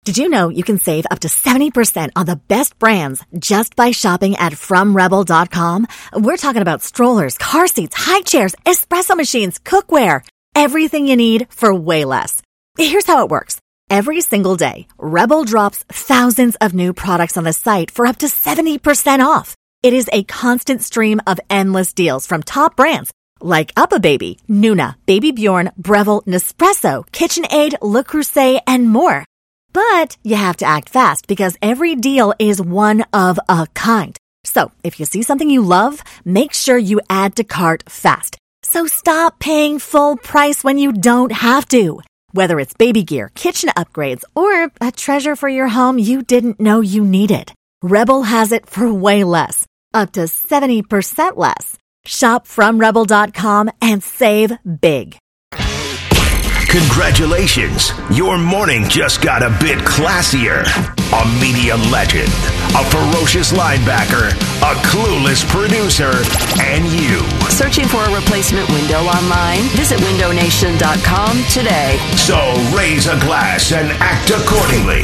Did you know you can save up to 70% on the best brands just by shopping at FromRebel.com? We're talking about strollers, car seats, high chairs, espresso machines, cookware, everything you need for way less. Here's how it works. Every single day, Rebel drops thousands of new products on the site for up to 70% off. It is a constant stream of endless deals from top brands like UPPAbaby, Nuna, Baby Bjorn, Breville, Nespresso, KitchenAid, Le Creuset, and more. But you have to act fast because every deal is one of a kind. So if you see something you love, make sure you add to cart fast. So stop paying full price when you don't have to. Whether it's baby gear, kitchen upgrades, or a treasure for your home you didn't know you needed, Rebel has it for way less, up to 70% less. Shop from Rebel.com and save big. Congratulations, your morning just got a bit classier. A media legend, a ferocious linebacker, a clueless producer, and you. Searching for a replacement window online? Visit windownation.com today. So raise a glass and act accordingly.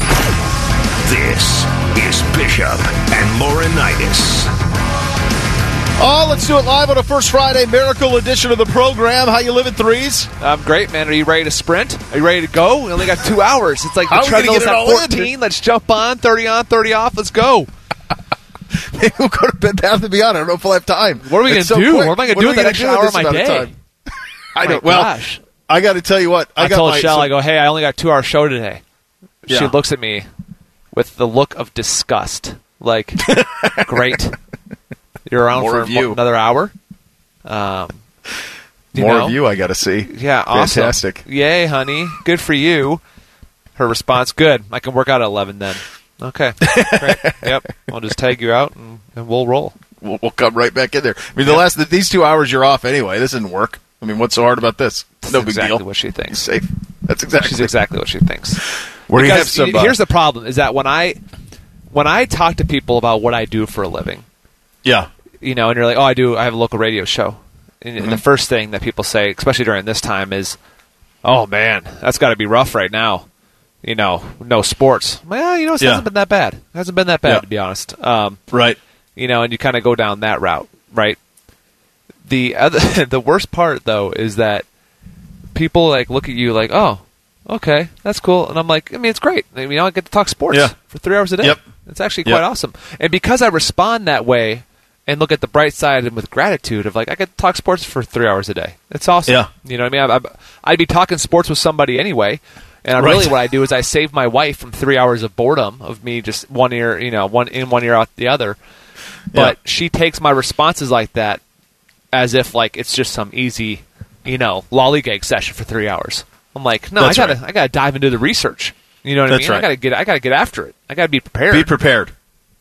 This is Bishop and Laurinaitis. Oh, let's do it live on a First Friday Miracle edition of the program. How you living, Threes? I'm great, man. Are you ready to sprint? Are you ready to go? We only got 2 hours. It's like the treadmill's at 14. Let's jump on. 30 on, 30 off. Let's go. Maybe we'll go to Bed Bath & Beyond. I don't know if we'll have time. What are we going to do? What am I going to do with that extra hour of my day? I don't. Well, I got to tell you what. I told Shell, I go, hey, I only got 2 hour show today. Yeah. She looks at me with the look of disgust. Like, great. You're around for another hour. More of you, I got to see. Yeah, awesome. Fantastic. Yay, honey. Good for you. Her response, good. I can work out at 11 then. Okay. Great. Yep. I'll just tag you out and we'll roll. We'll come right back in there. I mean, these 2 hours you're off anyway. This didn't work. I mean, what's so hard about this? That's no big exactly deal. What she thinks. Safe. That's exactly. She's exactly what she thinks. Here's the problem: is that when I talk to people about what I do for a living, yeah, and you're like, oh, I have a local radio show, and the first thing that people say, especially during this time, is, oh man, that's got to be rough right now. No sports. Well, it hasn't been that bad. It hasn't been that bad, to be honest. Right. And you kind of go down that route, right? The worst part though is that people look at you like, oh, okay, that's cool, and I'm like, it's great. I get to talk sports for 3 hours a day. Yep. It's actually quite awesome. And because I respond that way and look at the bright side and with gratitude of I get to talk sports for 3 hours a day. It's awesome. Yeah. You know what I mean? I'd be talking sports with somebody anyway. And really what I do is I save my wife from 3 hours of boredom of me just one ear, one in, one ear out the other. But she takes my responses like that as if it's just some easy, lollygag session for 3 hours. I'm like, no, I gotta dive into the research. You know what I mean? Right. I gotta get after it. I gotta be prepared. Be prepared.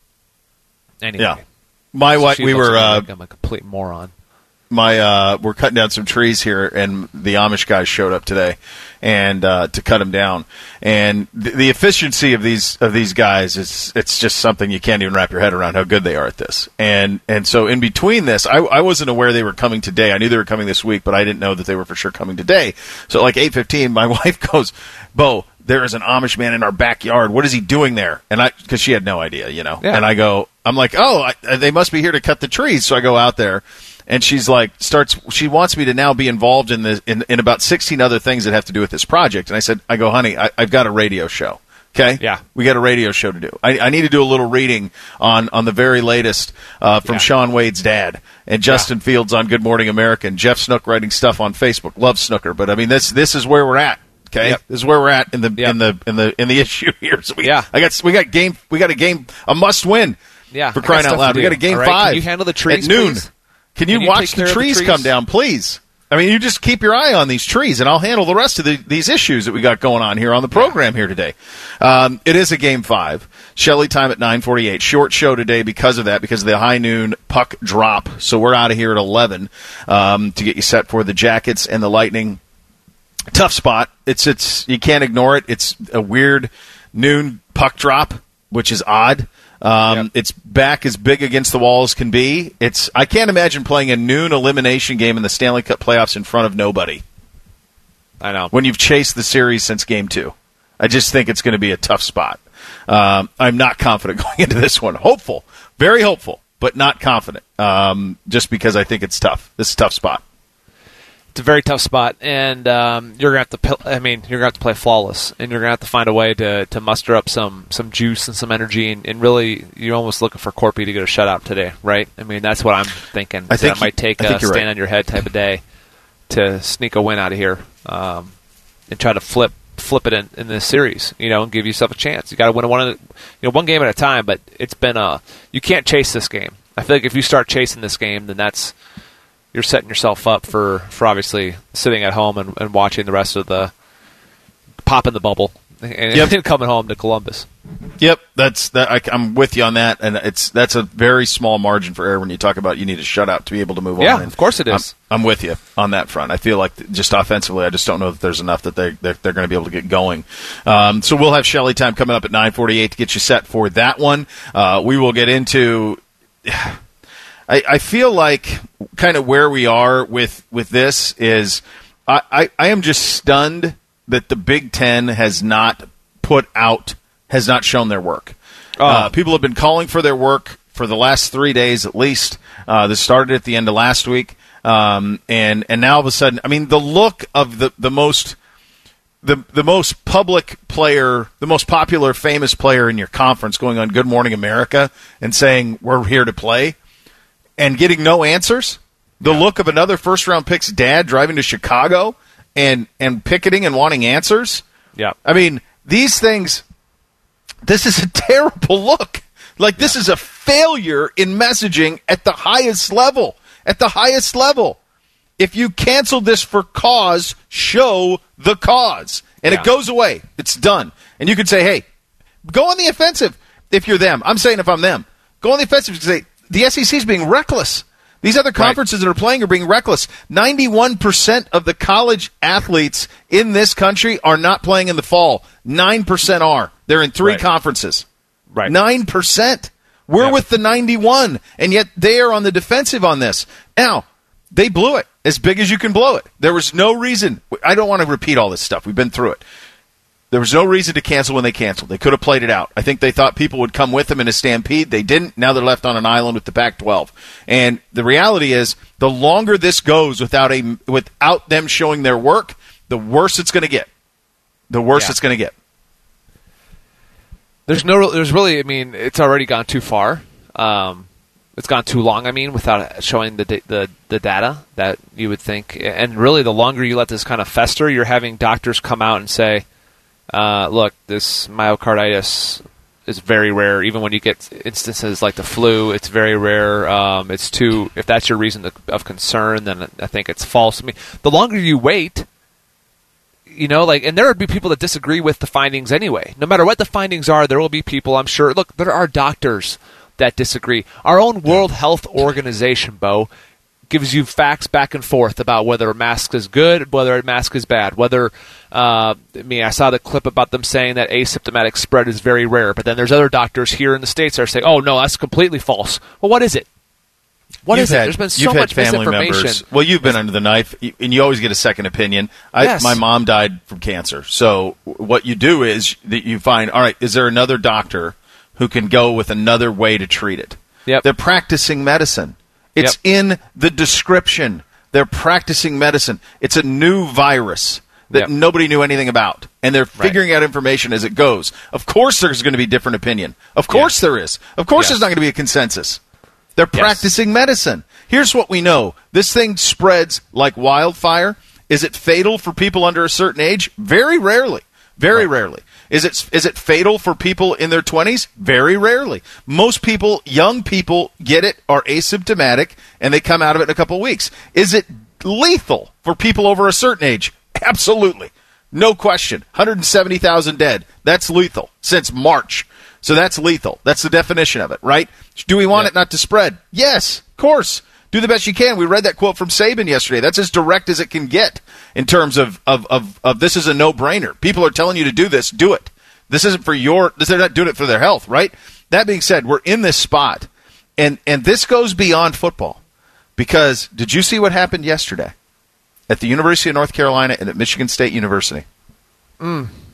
Anyway. Yeah. My wife, we were. I'm a complete moron. We're cutting down some trees here, and the Amish guys showed up today, and to cut them down. And the efficiency of these guys it's just something you can't even wrap your head around how good they are at this. And so in between this, I wasn't aware they were coming today. I knew they were coming this week, but I didn't know that they were for sure coming today. So 8:15, my wife goes, Bo, there is an Amish man in our backyard. What is he doing there? And because she had no idea, Yeah. And I'm like, oh, they must be here to cut the trees. So I go out there. And she's she wants me to now be involved in about 16 other things that have to do with this project. And I go, honey, I've got a radio show. Okay? Yeah. We got a radio show to do. I need to do a little reading on the very latest from Sean Wade's dad and Justin Fields on Good Morning America and Jeff Snook writing stuff on Facebook. Love snooker. But this is where we're at. Okay? Yep. This is where we're at in the issue here. So we got a game, a must win. Yeah. For crying out loud. We got a game 5. Can you handle the trees at noon. Please? Can you watch the trees come down, please? You just keep your eye on these trees, and I'll handle the rest of these issues that we got going on here on the program here today. It is a Game 5. Shelley time at 9:48. Short show today because of the high noon puck drop. So we're out of here at 11 to get you set for the Jackets and the Lightning. Tough spot. It's you can't ignore it. It's a weird noon puck drop, which is odd. It's back as big against the wall as can be. I can't imagine playing a noon elimination game in the Stanley Cup playoffs in front of nobody. I know. When you've chased the series since Game 2. I just think it's going to be a tough spot. I'm not confident going into this one. Hopeful, very hopeful, but not confident. Just because I think it's tough. This is a tough spot. It's a very tough spot, and you're gonna have to. You're gonna have to play flawless, and you're gonna have to find a way to muster up some juice and some energy, and really, you're almost looking for Corpy to get a shutout today, right? I mean, that's what I'm thinking. I think it might take a stand on your head type of day to sneak a win out of here, and try to flip it in this series, and give yourself a chance. You got to win one game at a time, but it's been you can't chase this game. I feel like if you start chasing this game, then you're setting yourself up for obviously sitting at home and watching the rest of the popping the bubble and coming home to Columbus. Yep, I'm with you on that, and that's a very small margin for error when you talk about you need a shutout to be able to move on. Yeah, of course it is. I'm with you on that front. I feel like just offensively, I just don't know that there's enough that they're going to be able to get going. So we'll have Shelley time coming up at 9:48 to get you set for that one. We will get into. I feel like kind of where we are with this is I am just stunned that the Big Ten has not shown their work. People have been calling for their work for the last 3 days at least. This started at the end of last week, and now all of a sudden, I mean, the look of the most public player, the most popular, famous player in your conference going on Good Morning America and saying we're here to play, and getting no answers. The look of another first-round pick's dad driving to Chicago and picketing and wanting answers. Yeah, I mean, these things. This is a terrible look. Like, this is a failure in messaging at the highest level. At the highest level. If you cancel this for cause, show the cause. And it goes away. It's done. And you could say, hey, go on the offensive if you're them. I'm saying if I'm them. Go on the offensive and say, the SEC is being reckless. These other conferences that are playing are being reckless. 91% of the college athletes in this country are not playing in the fall. 9% are. They're in three conferences. 9%. We're with the 91, and yet they are on the defensive on this. Now, they blew it as big as you can blow it. There was no reason. I don't want to repeat all this stuff. We've been through it. There was no reason to cancel when they canceled. They could have played it out. I think they thought people would come with them in a stampede. They didn't. Now they're left on an island with the Pac-12. And the reality is, the longer this goes without them showing their work, the worse it's going to get. The worse it's going to get. There's really, I mean, it's already gone too far. It's gone too long, I mean, without showing the data that you would think. And really, the longer you let this kind of fester, you're having doctors come out and say, look, this myocarditis is very rare. Even when you get instances like the flu, it's very rare. If that's your reason of concern, then I think it's false. I mean, the longer you wait, and there would be people that disagree with the findings anyway. No matter what the findings are, there will be people, I'm sure. Look, there are doctors that disagree. Our own World Health Organization, Bo, gives you facts back and forth about whether a mask is good, whether a mask is bad, whether, I saw the clip about them saying that asymptomatic spread is very rare, but then there's other doctors here in the States that are saying, oh, no, that's completely false. Well, what is it? What is it? There's been so much misinformation. Members. Well, you've been under the knife, and you always get a second opinion. My mom died from cancer. So what you do is that you find, all right, is there another doctor who can go with another way to treat it? Yep. They're practicing medicine. It's in the description. They're practicing medicine. It's a new virus that nobody knew anything about, and they're figuring out information as it goes. Of course there's going to be different opinion. Of course there is. Of course there's not going to be a consensus. They're practicing medicine. Here's what we know. This thing spreads like wildfire. Is it fatal for people under a certain age? Very rarely. Very rarely. Is it fatal for people in their 20s? Very rarely. Most people, young people, get it, are asymptomatic, and they come out of it in a couple of weeks. Is it lethal for people over a certain age? Absolutely. No question. 170,000 dead. That's lethal since March. So that's lethal. That's the definition of it, right? Do we want it not to spread? Yes, of course. Do the best you can. We read that quote from Saban yesterday. That's as direct as it can get in terms of this is a no-brainer. People are telling you to do this. Do it. This isn't for they're not doing it for their health, right? That being said, we're in this spot, and this goes beyond football. Because did you see what happened yesterday at the University of North Carolina and at Michigan State University?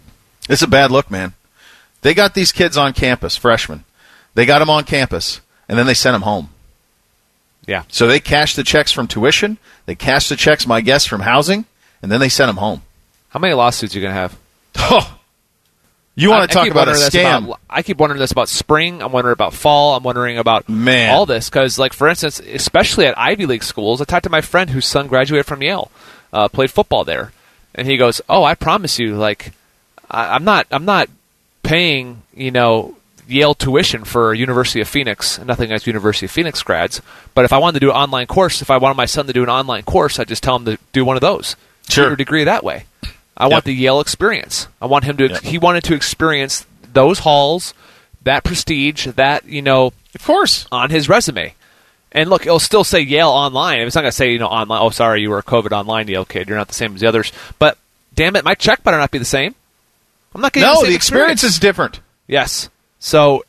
It's a bad look, man. They got these kids on campus, freshmen. They got them on campus, and then they sent them home. Yeah. So they cashed the checks from tuition. They cashed the checks, my guess, from housing, and then they sent them home. How many lawsuits are you going to have? Oh, you want to talk about a scam? I keep wondering this about spring. I'm wondering about fall. I'm wondering about all this because, like, for instance, especially at Ivy League schools, I talked to my friend whose son graduated from Yale, played football there, and he goes, "Oh, I promise you, like, I'm not paying, Yale tuition for University of Phoenix. Nothing against University of Phoenix grads, but if I wanted to do an online course, if I wanted my son to do an online course, I'd just tell him to do one of those, get your degree that way." I want the Yale experience. I want him to. He wanted to experience those halls, that prestige, that of course, on his resume. And look, it'll still say Yale online. It's not going to say online. Oh, sorry, you were a COVID online Yale kid.'re not the same as the others. But damn it, my check better not be the same. I'm not getting the same experience is different. Yes. So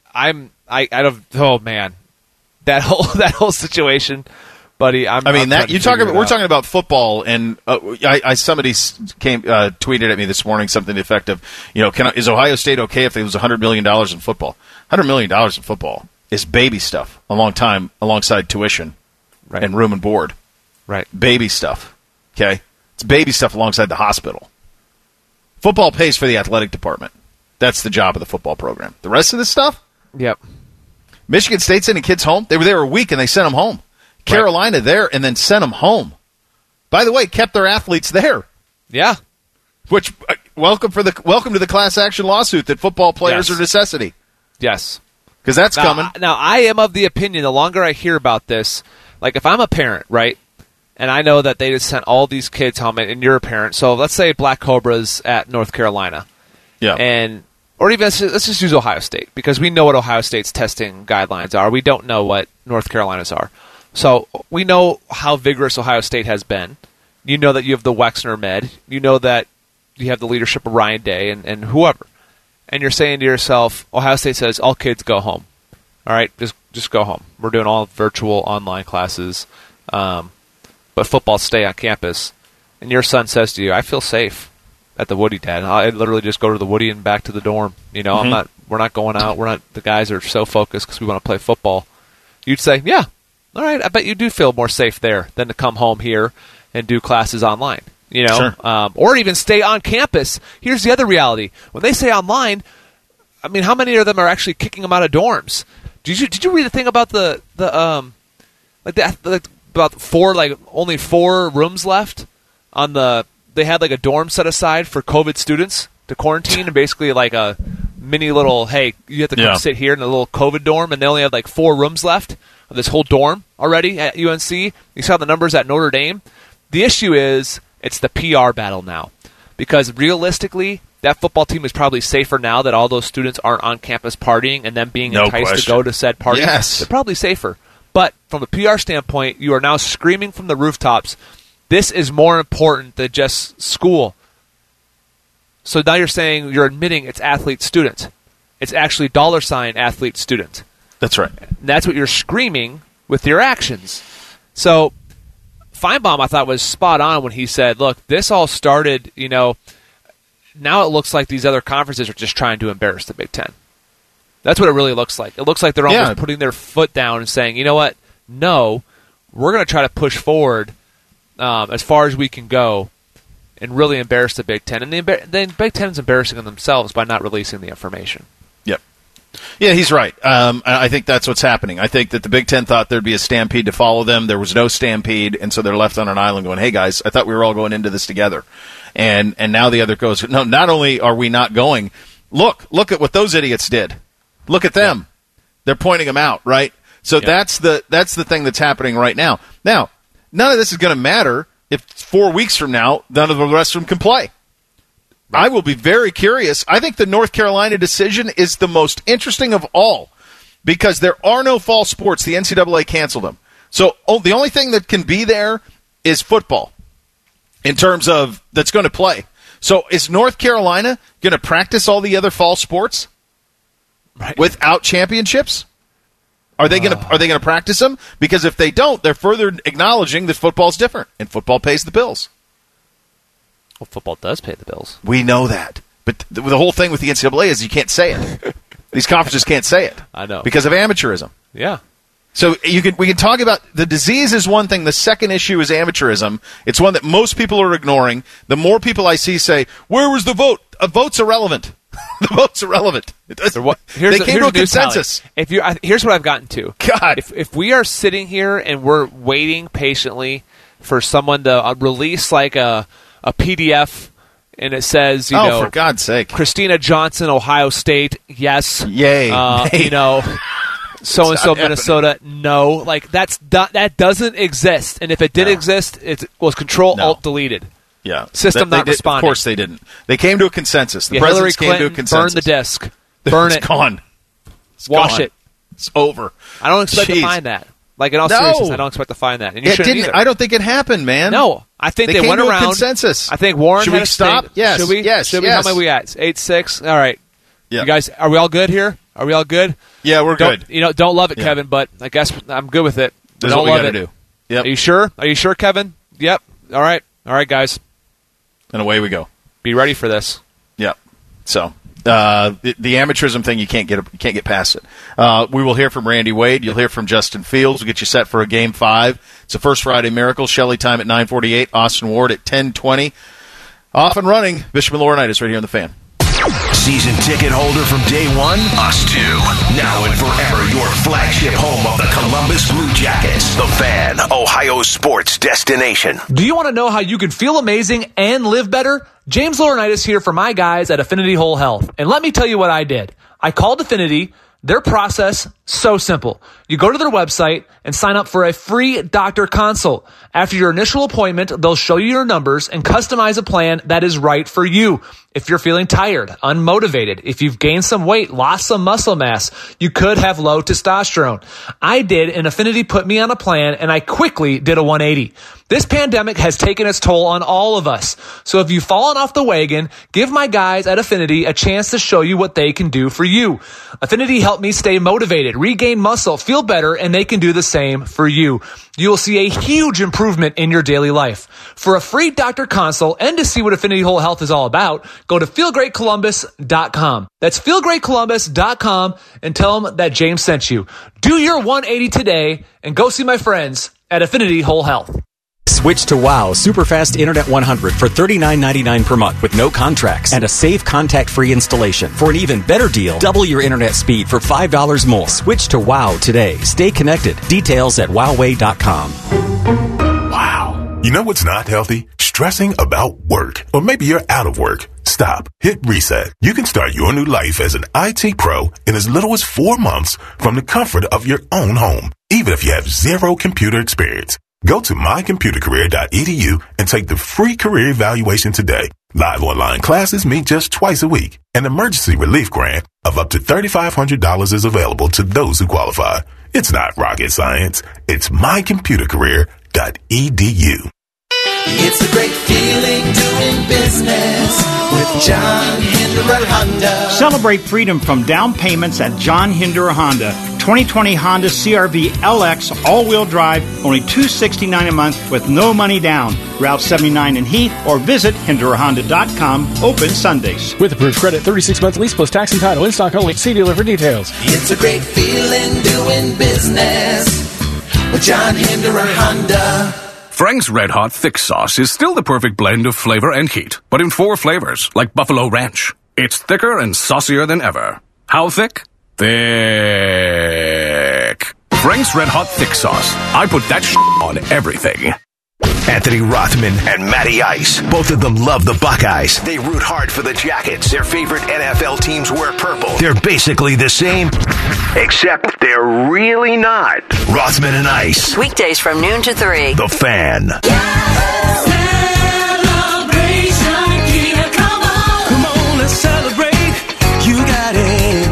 oh man, that whole situation. Buddy, we're talking about football, and somebody tweeted at me this morning something to the effect of, is Ohio State okay if they lose $100 million in football? $100 million in football is baby stuff alongside tuition and room and board. Right. Baby stuff. Okay? It's baby stuff alongside the hospital. Football pays for the athletic department. That's the job of the football program. The rest of this stuff? Yep. Michigan State sending kids home. They were there a week and they sent them home. Carolina there and then sent them home. By the way, kept their athletes there. Yeah. Which welcome to the class action lawsuit that football players are necessity. Yes. Because that's coming. Now, I am of the opinion, the longer I hear about this, like if I'm a parent, right, and I know that they just sent all these kids home, and you're a parent, so let's say Black Cobra's at North Carolina. Yeah. Or even, let's just use Ohio State, because we know what Ohio State's testing guidelines are. We don't know what North Carolina's are. So we know how vigorous Ohio State has been. You know that you have the Wexner med. You know that you have the leadership of Ryan Day and whoever. And you're saying to yourself, Ohio State says, all kids go home. All right, just go home. We're doing all virtual online classes, but football stay on campus. And your son says to you, I feel safe at the Woody, Dad. I literally just go to the Woody and back to the dorm. We're not going out. The guys are so focused because we want to play football. You'd say, yeah. All right, I bet you do feel more safe there than to come home here and do classes online, Sure. Or even stay on campus. Here's the other reality: when they say online, I mean, how many of them are actually kicking them out of dorms? Did you read the thing about only 4 rooms left on the? They had like a dorm set aside for COVID students to quarantine, and basically like a mini little, hey, you have to come sit here in a little COVID dorm, and they only have like 4 rooms left of this whole dorm already at UNC. You saw the numbers at Notre Dame. The issue is it's the PR battle now, because realistically, that football team is probably safer now that all those students aren't on campus partying and them being enticed to go to said party. Yes. They're probably safer. But from a PR standpoint, you are now screaming from the rooftops, this is more important than just school. So now you're saying, you're admitting it's athlete student. It's actually $ athlete student. That's right. And that's what you're screaming with your actions. So Feinbaum, I thought, was spot on when he said, look, this all started, now it looks like these other conferences are just trying to embarrass the Big Ten. That's what it really looks like. It looks like they're almost putting their foot down and saying, you know what, no, we're going to try to push forward as far as we can go and really embarrass the Big Ten. And the Big Ten is embarrassing themselves by not releasing the information. Yep. Yeah, he's right. I think that's what's happening. I think that the Big Ten thought there'd be a stampede to follow them. There was no stampede, and so they're left on an island going, hey, guys, I thought we were all going into this together. And now the other goes, no, not only are we not going, look at what those idiots did. Look at them. Yeah. They're pointing them out, right? So that's the thing that's happening right now. Now, none of this is going to matter if 4 weeks from now, none of the rest of them can play. Right. I will be very curious. I think the North Carolina decision is the most interesting of all because there are no fall sports. The NCAA canceled them. So the only thing that can be there is football in terms of that's going to play. So is North Carolina going to practice all the other fall sports without championships? Are they going to practice them? Because if they don't, they're further acknowledging that football's different and football pays the bills. Well, football does pay the bills. We know that. But the whole thing with the NCAA is you can't say it. These conferences can't say it. I know. Because of amateurism. Yeah. So we can talk about the disease is one thing. The second issue is amateurism. It's one that most people are ignoring. The more people I see say, "Where was the vote?" A vote's irrelevant. The vote's irrelevant. They came to a consensus. Here's what I've gotten to. God, if we are sitting here and we're waiting patiently for someone to release like a PDF, and it says, for God's sake, Christina Johnson, Ohio State, yes, yay, so-and-so Minnesota, no. Like, that doesn't exist. And if it did exist, it was Control-Alt-deleted. Yeah. System not responding. Of course they didn't. They came to a consensus. The Hillary presidents Clinton, came to a consensus. burn the disk. Burn it. It's gone. Wash it. It's over. I don't expect to find that. Like, in all seriousness, I don't expect to find that. And you shouldn't either. I don't think it happened, man. No. I think they came went to around. A consensus. I think Warren Should had we a stop? state. Yes. Should we? Yes. Should we? How many are we at? 8-6? All right. Yeah. You guys, are we all good here? Are we all good? Yeah, we're good. Don't love it, Kevin, but I guess I'm good with it. That's what we got to do. Yep. Are you sure? Are you sure, Kevin? Yep. All right. All right, guys. And away we go. Be ready for this. Yep. So the amateurism thing, you can't get past it. We will hear from Randy Wade. You'll hear from Justin Fields. We'll get you set for a Game 5. It's the First Friday Miracle. Shelley time at 9:48. Austin Ward at 10:20. Off and running. Bishop and Laurinaitis right here on The Fan. Season ticket holder from day one? Us too. Now and forever, your flagship home of the Columbus Blue Jackets. The Fan, Ohio sports destination. Do you want to know how you can feel amazing and live better? James Laurinaitis here for my guys at Affinity Whole Health. And let me tell you what I did. I called Affinity. Their process, so simple. You go to their website and sign up for a free doctor consult. After your initial appointment, they'll show you your numbers and customize a plan that is right for you. If you're feeling tired, unmotivated, if you've gained some weight, lost some muscle mass, you could have low testosterone. I did, and Affinity put me on a plan, and I quickly did a 180. This pandemic has taken its toll on all of us. So if you've fallen off the wagon, give my guys at Affinity a chance to show you what they can do for you. Affinity helped me stay motivated, regain muscle, feel better, and they can do the same for you. You will see a huge improvement in your daily life. For a free doctor consult and to see what Affinity Whole Health is all about, go to feelgreatcolumbus.com. That's feelgreatcolumbus.com and tell them that James sent you. Do your 180 today and go see my friends at Affinity Whole Health. Switch to WOW Superfast Internet 100 for $39.99 per month with no contracts and a safe contact-free installation. For an even better deal, double your internet speed for $5 more. Switch to WOW today. Stay connected. Details at wowway.com. Wow. You know what's not healthy? Stressing about work. Or maybe you're out of work. Stop. Hit reset. You can start your new life as an IT pro in as little as 4 months from the comfort of your own home, even if you have zero computer experience. Go to mycomputercareer.edu and take the free career evaluation today. Live online classes meet just twice a week. An emergency relief grant of up to $3,500 is available to those who qualify. It's not rocket science. It's mycomputercareer.edu. It's a great feeling doing business with John Hinderer Honda. Celebrate freedom from down payments at John Hinderer Honda. 2020 Honda CR-V LX all-wheel drive, only $269 a month with no money down. Route 79 in Heath or visit HindererHonda.com. Open Sundays. With approved credit, 36-month lease plus tax and title. In stock only. See dealer for details. It's a great feeling doing business with John Hinderer Honda. Frank's Red Hot Thick Sauce is still the perfect blend of flavor and heat, but in 4 flavors, like Buffalo Ranch. It's thicker and saucier than ever. How thick? Thick. Frank's Red Hot Thick Sauce. I put that on everything. Anthony Rothman and Matty Ice. Both of them love the Buckeyes. They root hard for the Jackets. Their favorite NFL teams wear purple. They're basically the same, except they're really not. Rothman and Ice. Weekdays from noon to 3. The Fan. Celebration, Kia, come on. Come on, let's celebrate. You got it.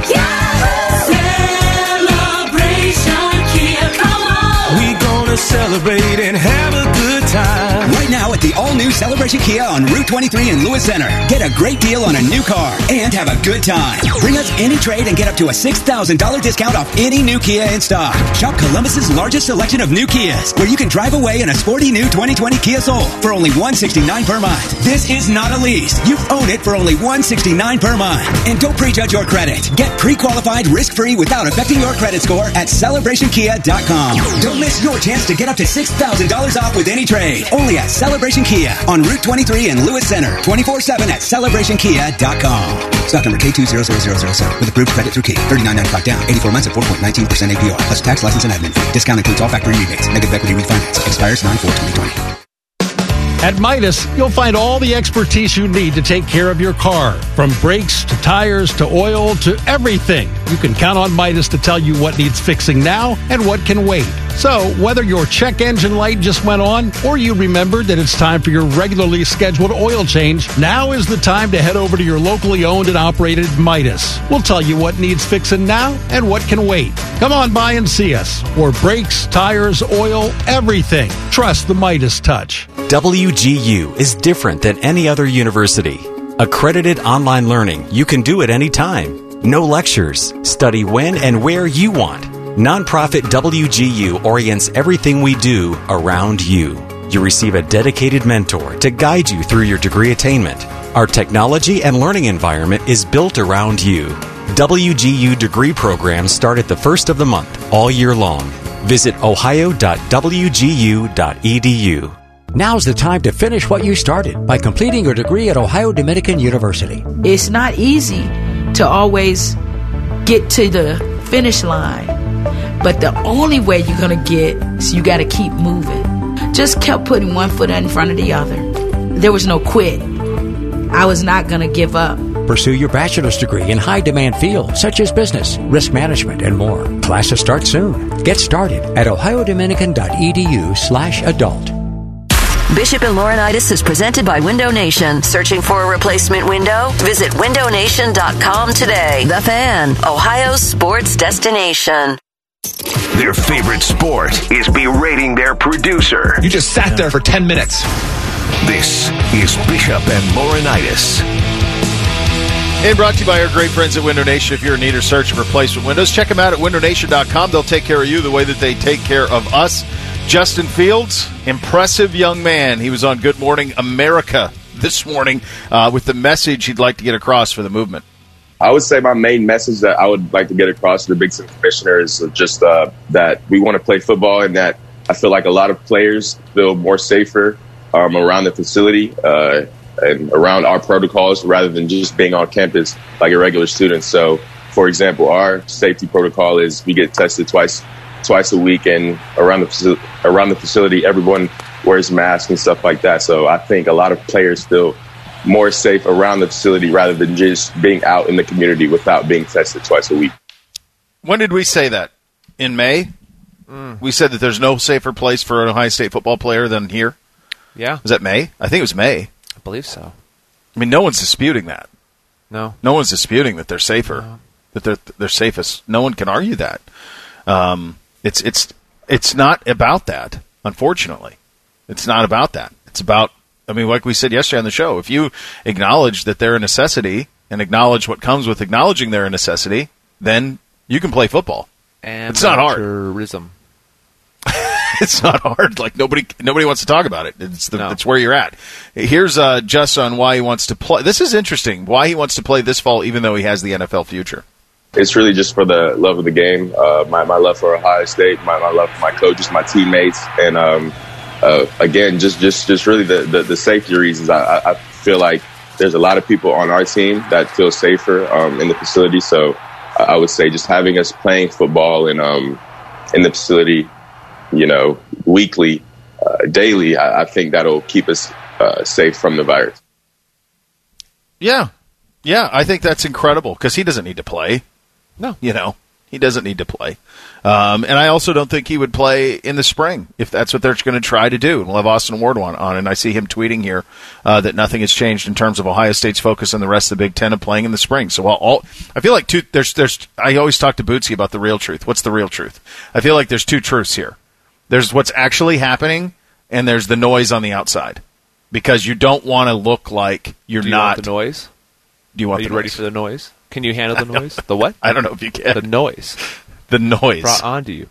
Celebration, Kia, come on. We gonna celebrate and have a good time. Right now at the the all-new Celebration Kia on Route 23 in Lewis Center. Get a great deal on a new car and have a good time. Bring us any trade and get up to a $6,000 discount off any new Kia in stock. Shop Columbus's largest selection of new Kias, where you can drive away in a sporty new 2020 Kia Soul for only $169 per month. This is not a lease. You own it for only $169 per month. And don't prejudge your credit. Get pre-qualified risk-free without affecting your credit score at CelebrationKia.com. Don't miss your chance to get up to $6,000 off with any trade. Only at Celebration Kia on Route 23 in Lewis Center. 24/7 at CelebrationKia.com. Stock number K2000007 with approved credit through Kia. $39.95 down. 84 months at 4.19% APR. Plus tax, license, and admin fee. Discount includes all factory rebates. Negative equity refinance. Expires 9/4/2020. At Midas, you'll find all the expertise you need to take care of your car. From brakes to tires to oil to everything. You can count on Midas to tell you what needs fixing now and what can wait. So, whether your check engine light just went on or you remembered that it's time for your regularly scheduled oil change, now is the time to head over to your locally owned and operated Midas. We'll tell you what needs fixing now and what can wait. Come on by and see us. For brakes, tires, oil, everything. Trust the Midas touch. WGU is different than any other university. Accredited online learning, you can do at any time. No lectures. Study when and where you want. Nonprofit WGU orients everything we do around you. You receive a dedicated mentor to guide you through your degree attainment. Our technology and learning environment is built around you. WGU degree programs start at the first of the month, all year long. Visit ohio.wgu.edu. Now's the time to finish what you started by completing your degree at Ohio Dominican University. It's not easy to always get to the finish line, but the only way you're going to get is you got to keep moving. Just kept putting one foot in front of the other. There was no quit. I was not going to give up. Pursue your bachelor's degree in high-demand fields such as business, risk management, and more. Classes start soon. Get started at ohiodominican.edu/adult. Bishop and Laurinaitis is presented by Window Nation. Searching for a replacement window? Visit windownation.com today. The Fan, Ohio's sports destination. Their favorite sport is berating their producer. You just sat there for 10 minutes. This is Bishop and Laurinaitis. And brought to you by our great friends at Window Nation. If you're in need of searching replacement windows, check them out at windownation.com. They'll take care of you the way that they take care of us. Justin Fields, impressive young man. He was on Good Morning America this morning with the message he'd like to get across for the movement. I would say my main message that I would like to get across to the Big Ten Commissioner is just that we want to play football, and that I feel like a lot of players feel more safer around the facility and around our protocols rather than just being on campus like a regular student. So, for example, our safety protocol is we get tested twice a week, and around the facility, everyone wears masks and stuff like that. So I think a lot of players feel more safe around the facility rather than just being out in the community without being tested twice a week. When did we say that? In May? We said that there's no safer place for an Ohio State football player than here? Yeah. Was that May? I think it was May. I believe so. I mean, no one's disputing that. No. No one's disputing that they're safer, that they're safest. No one can argue that. It's not about that, unfortunately. It's not about that. It's about, I mean, like we said yesterday on the show, if you acknowledge that they're a necessity and acknowledge what comes with acknowledging they're a necessity, then you can play football. And it's not hard. It's not hard. Like nobody wants to talk about it. It's where you're at. Here's Just on why he wants to play. This is interesting. Why he wants to play this fall, even though he has the NFL future. It's really just for the love of the game, my love for Ohio State, my love for my coaches, my teammates, and again, just really the safety reasons. I feel like there's a lot of people on our team that feel safer in the facility. So I would say just having us playing football in the facility, weekly, daily, I think that'll keep us safe from the virus. Yeah, I think that's incredible because he doesn't need to play. No. He doesn't need to play. And I also don't think he would play in the spring if that's what they're going to try to do. And we'll have Austin Ward on, and I see him tweeting here that nothing has changed in terms of Ohio State's focus on the rest of the Big Ten of playing in the spring. So I feel like I always talk to Bootsy about the real truth. What's the real truth? I feel like there's two truths here. There's what's actually happening, and there's the noise on the outside. because you don't want to look like you're Do you not. want the noise? Do you want Are the you ready noise? for the noise? Can you handle the noise? The what? I don't know if you can. The noise. The noise. Brought onto you.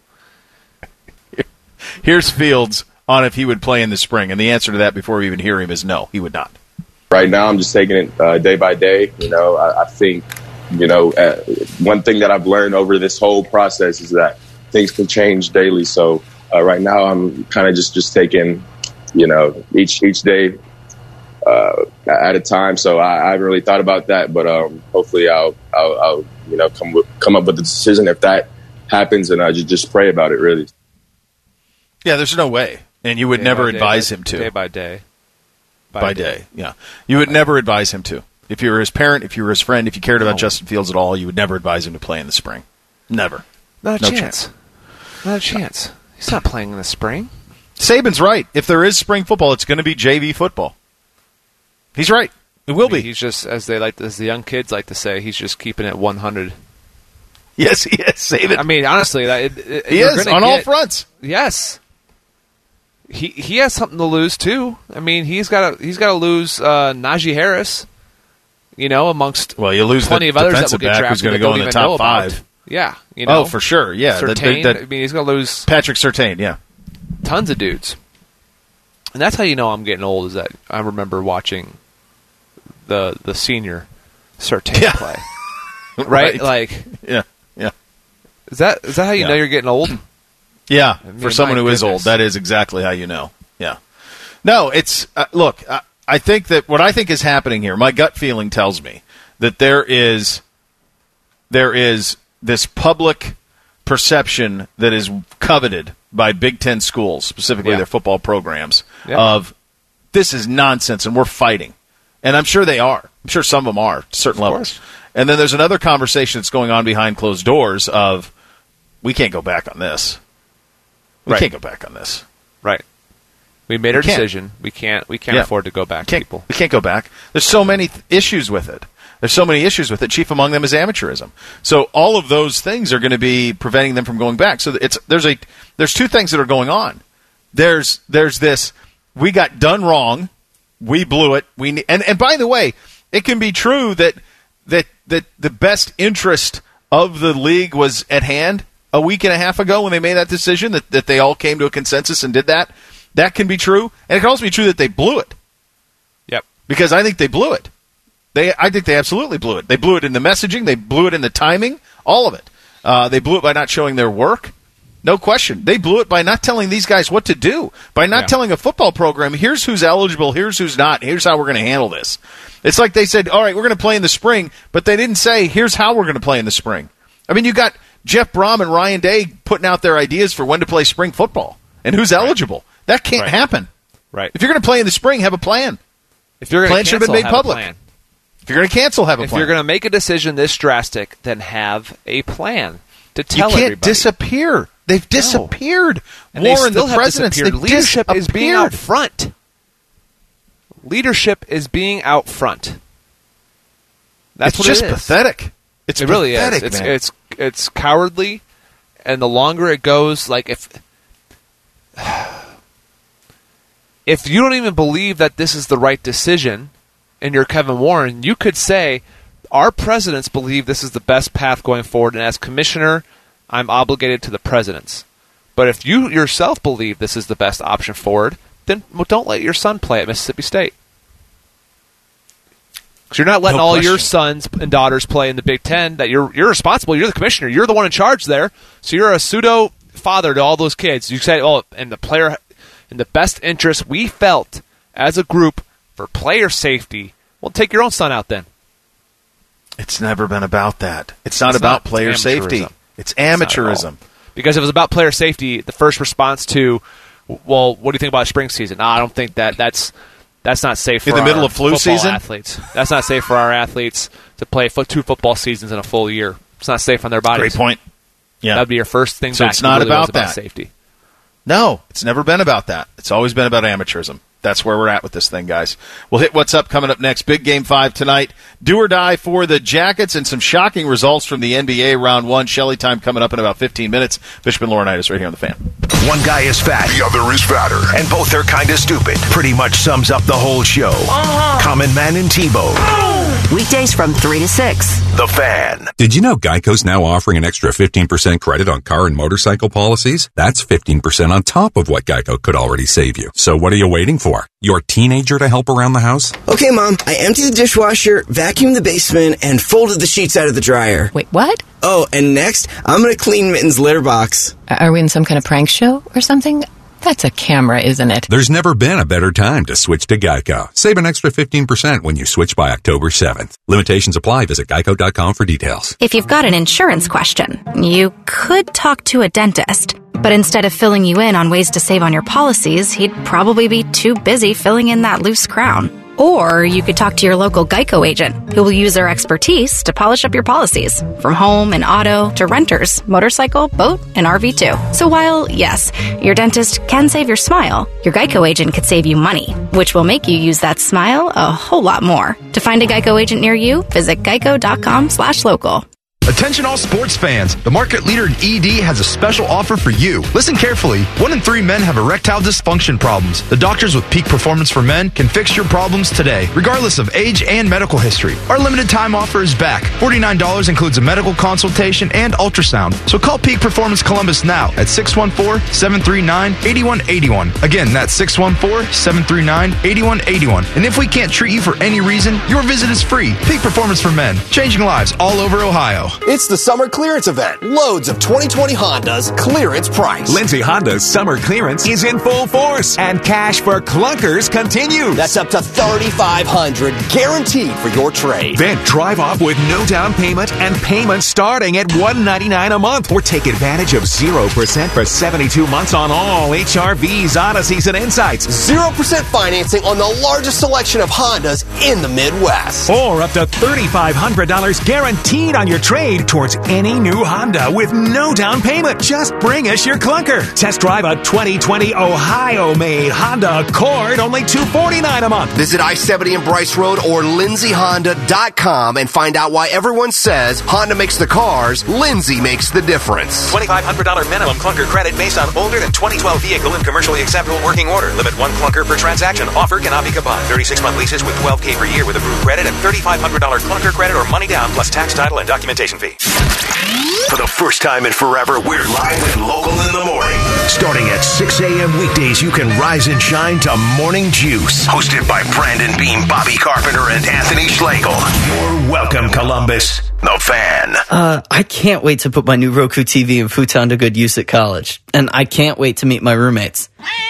Here's Fields on if he would play in the spring, and the answer to that before we even hear him is no, he would not. Right now, I'm just taking it day by day. I think, one thing that I've learned over this whole process is that things can change daily. So right now, I'm kind of just taking, each day at a time. So I haven't really thought about that, but hopefully I'll come up with a decision if that happens, and I just pray about it. Really. Yeah, there's no way, and you would never advise him to. Day by day. By day, yeah. You would never advise him to. If you were his parent, if you were his friend, if you cared about Justin Fields at all, you would never advise him to play in the spring. Never. Not a chance. Not a chance. He's not playing in the spring. Saban's right. If there is spring football, it's going to be JV football. He's right. It will be. He's just, as the young kids like to say, he's just keeping it 100. Yes, he is. Saban. I mean, honestly, he is on all fronts. Yes. He has something to lose too. I mean, he's got to lose Najee Harris, amongst you lose plenty the of others that will defensive get back drafted who's going to that go don't in the even know top 5. about. Yeah, Oh, for sure. Yeah, Surtain, I mean, he's going to lose Patrick Surtain. Yeah, tons of dudes, and that's how you know I'm getting old. Is that I remember watching the senior Surtain play, right? Like, yeah. Is that how you know you're getting old? Yeah, I mean, for someone who is old, that is exactly how you know. Yeah. No, it's look. I think that what I think is happening here, my gut feeling tells me that there is this public perception that is coveted by Big Ten schools, specifically their football programs, of this is nonsense and we're fighting. And I'm sure they are. I'm sure some of them are to certain levels. And then there's another conversation that's going on behind closed doors of we can't go back on this. We can't go back on this. Right. We made our decision. We can't afford to go back, people. We can't go back. There's so many issues with it. Chief among them is amateurism. So all of those things are going to be preventing them from going back. So there's two things that are going on. There's this, we got done wrong, we blew it. And by the way, it can be true that the best interest of the league was at hand a week and a half ago when they made that decision, that they all came to a consensus and did that. That can be true. And it can also be true that they blew it. Yep. Because I think they blew it. I think they absolutely blew it. They blew it in the messaging. They blew it in the timing. All of it. They blew it by not showing their work. No question. They blew it by not telling these guys what to do. By not telling a football program, here's who's eligible, here's who's not, here's how we're going to handle this. It's like they said, all right, we're going to play in the spring, but they didn't say, here's how we're going to play in the spring. I mean, you got Jeff Brom and Ryan Day putting out their ideas for when to play spring football and who's eligible. That can't happen. Right. If you're going to play in the spring, have a plan. If you're going to should have been made public. If you're going to cancel, have a plan. If you're going to make a decision this drastic, then have a plan to tell everybody. You can't everybody. disappear. They've disappeared. And Warren, they still the presidents, have disappeared. Leadership is being out front. Leadership is being out front. That's what it is. It's just pathetic. It really is. Man. It's cowardly, and the longer it goes, like if you don't even believe that this is the right decision, and you're Kevin Warren, you could say our presidents believe this is the best path going forward, and as commissioner, I'm obligated to the presidents. But if you yourself believe this is the best option forward, then don't let your son play at Mississippi State. Because you're not letting all your sons and daughters play in the Big Ten. That you're responsible. You're the commissioner. You're the one in charge there. So you're a pseudo father to all those kids. You say, and the player, in the best interest we felt as a group for player safety, well, take your own son out then. It's never been about that. It's not about player safety. It's amateurism. Because if it was about player safety, the first response to, well, what do you think about spring season? I don't think that's not safe for in the middle of flu season. Athletes. That's not safe for our athletes to play 2 football seasons in a full year. It's not safe on their bodies. Great point. Yeah, that'd be your first thing. So back. it's not really about that. Safety. No, it's never been about that. It's always been about amateurism. that's where we're at with this thing, guys. We'll hit what's up coming up next. Big Game 5 tonight. Do or die for the Jackets and some shocking results from the NBA Round 1. Shelley time coming up in about 15 minutes. Bishop and Laurinaitis right here on The Fan. One guy is fat, The other is fatter. and both are kind of stupid. Pretty much sums up the whole show. Common Man and Tebow. Weekdays from 3 to 6. The Fan. Did you know Geico's now offering an extra 15% credit on car and motorcycle policies? That's 15% on top of what Geico could already save you. So what are you waiting for? Your teenager to help around the house? Okay, Mom, I emptied the dishwasher, vacuumed the basement, and folded the sheets out of the dryer. Wait, what? Oh, and next, I'm gonna clean Mitten's litter box. Are we in some kind of prank show or something? That's a camera, isn't it? There's never been a better time to switch to Geico. Save an extra 15% when you switch by October 7th. Limitations apply. Visit geico.com for details. If you've got an insurance question, you could talk to a dentist. But instead of filling you in on ways to save on your policies, he'd probably be too busy filling in that loose crown. Or you could talk to your local Geico agent, who will use their expertise to polish up your policies, from home and auto to renters, motorcycle, boat, and RV too. So while, yes, your dentist can save your smile, your Geico agent could save you money, which will make you use that smile a whole lot more. To find a Geico agent near you, visit geico.com/local. Attention all sports fans. The market leader in ED has a special offer for you. Listen carefully. 1 in 3 men have erectile dysfunction problems. The doctors with Peak Performance for Men can fix your problems today, regardless of age and medical history. Our limited time offer is back. $49 includes a medical consultation and ultrasound. So call Peak Performance Columbus now at 614-739-8181. Again, that's 614-739-8181. And if we can't treat you for any reason, your visit is free. Peak Performance for Men, changing lives all over Ohio. It's the summer clearance event. Loads of 2020 Hondas clearance price. Lindsay Honda's summer clearance is in full force, and cash for clunkers continues. That's up to $3,500 guaranteed for your trade. Then drive off with no down payment and payments starting at $199 a month, or take advantage of 0% for 72 months on all HRVs, Odysseys, and Insights. 0% financing on the largest selection of Hondas in the Midwest. Or up to $3,500 guaranteed on your trade towards any new Honda with no down payment. Just bring us your clunker. Test drive a 2020 Ohio-made Honda Accord, only $249 a month. Visit I-70 and Bryce Road or lindsayhonda.com and find out why everyone says Honda makes the cars, Lindsay makes the difference. $2,500 minimum clunker credit based on older than 2012 vehicle in commercially acceptable working order. Limit 1 clunker per transaction. Offer cannot be combined. 36-month leases with $12,000 per year with approved credit and $3,500 clunker credit or money down plus tax, title, and documentation fee. For the first time in forever, we're live and local in the morning. Starting at 6 a.m. weekdays, you can rise and shine to Morning Juice. Hosted by Brandon Beam, Bobby Carpenter, and Anthony Schlegel. You're welcome, Columbus. The Fan. I can't wait to put my new Roku TV and futon to good use at college. And I can't wait to meet my roommates.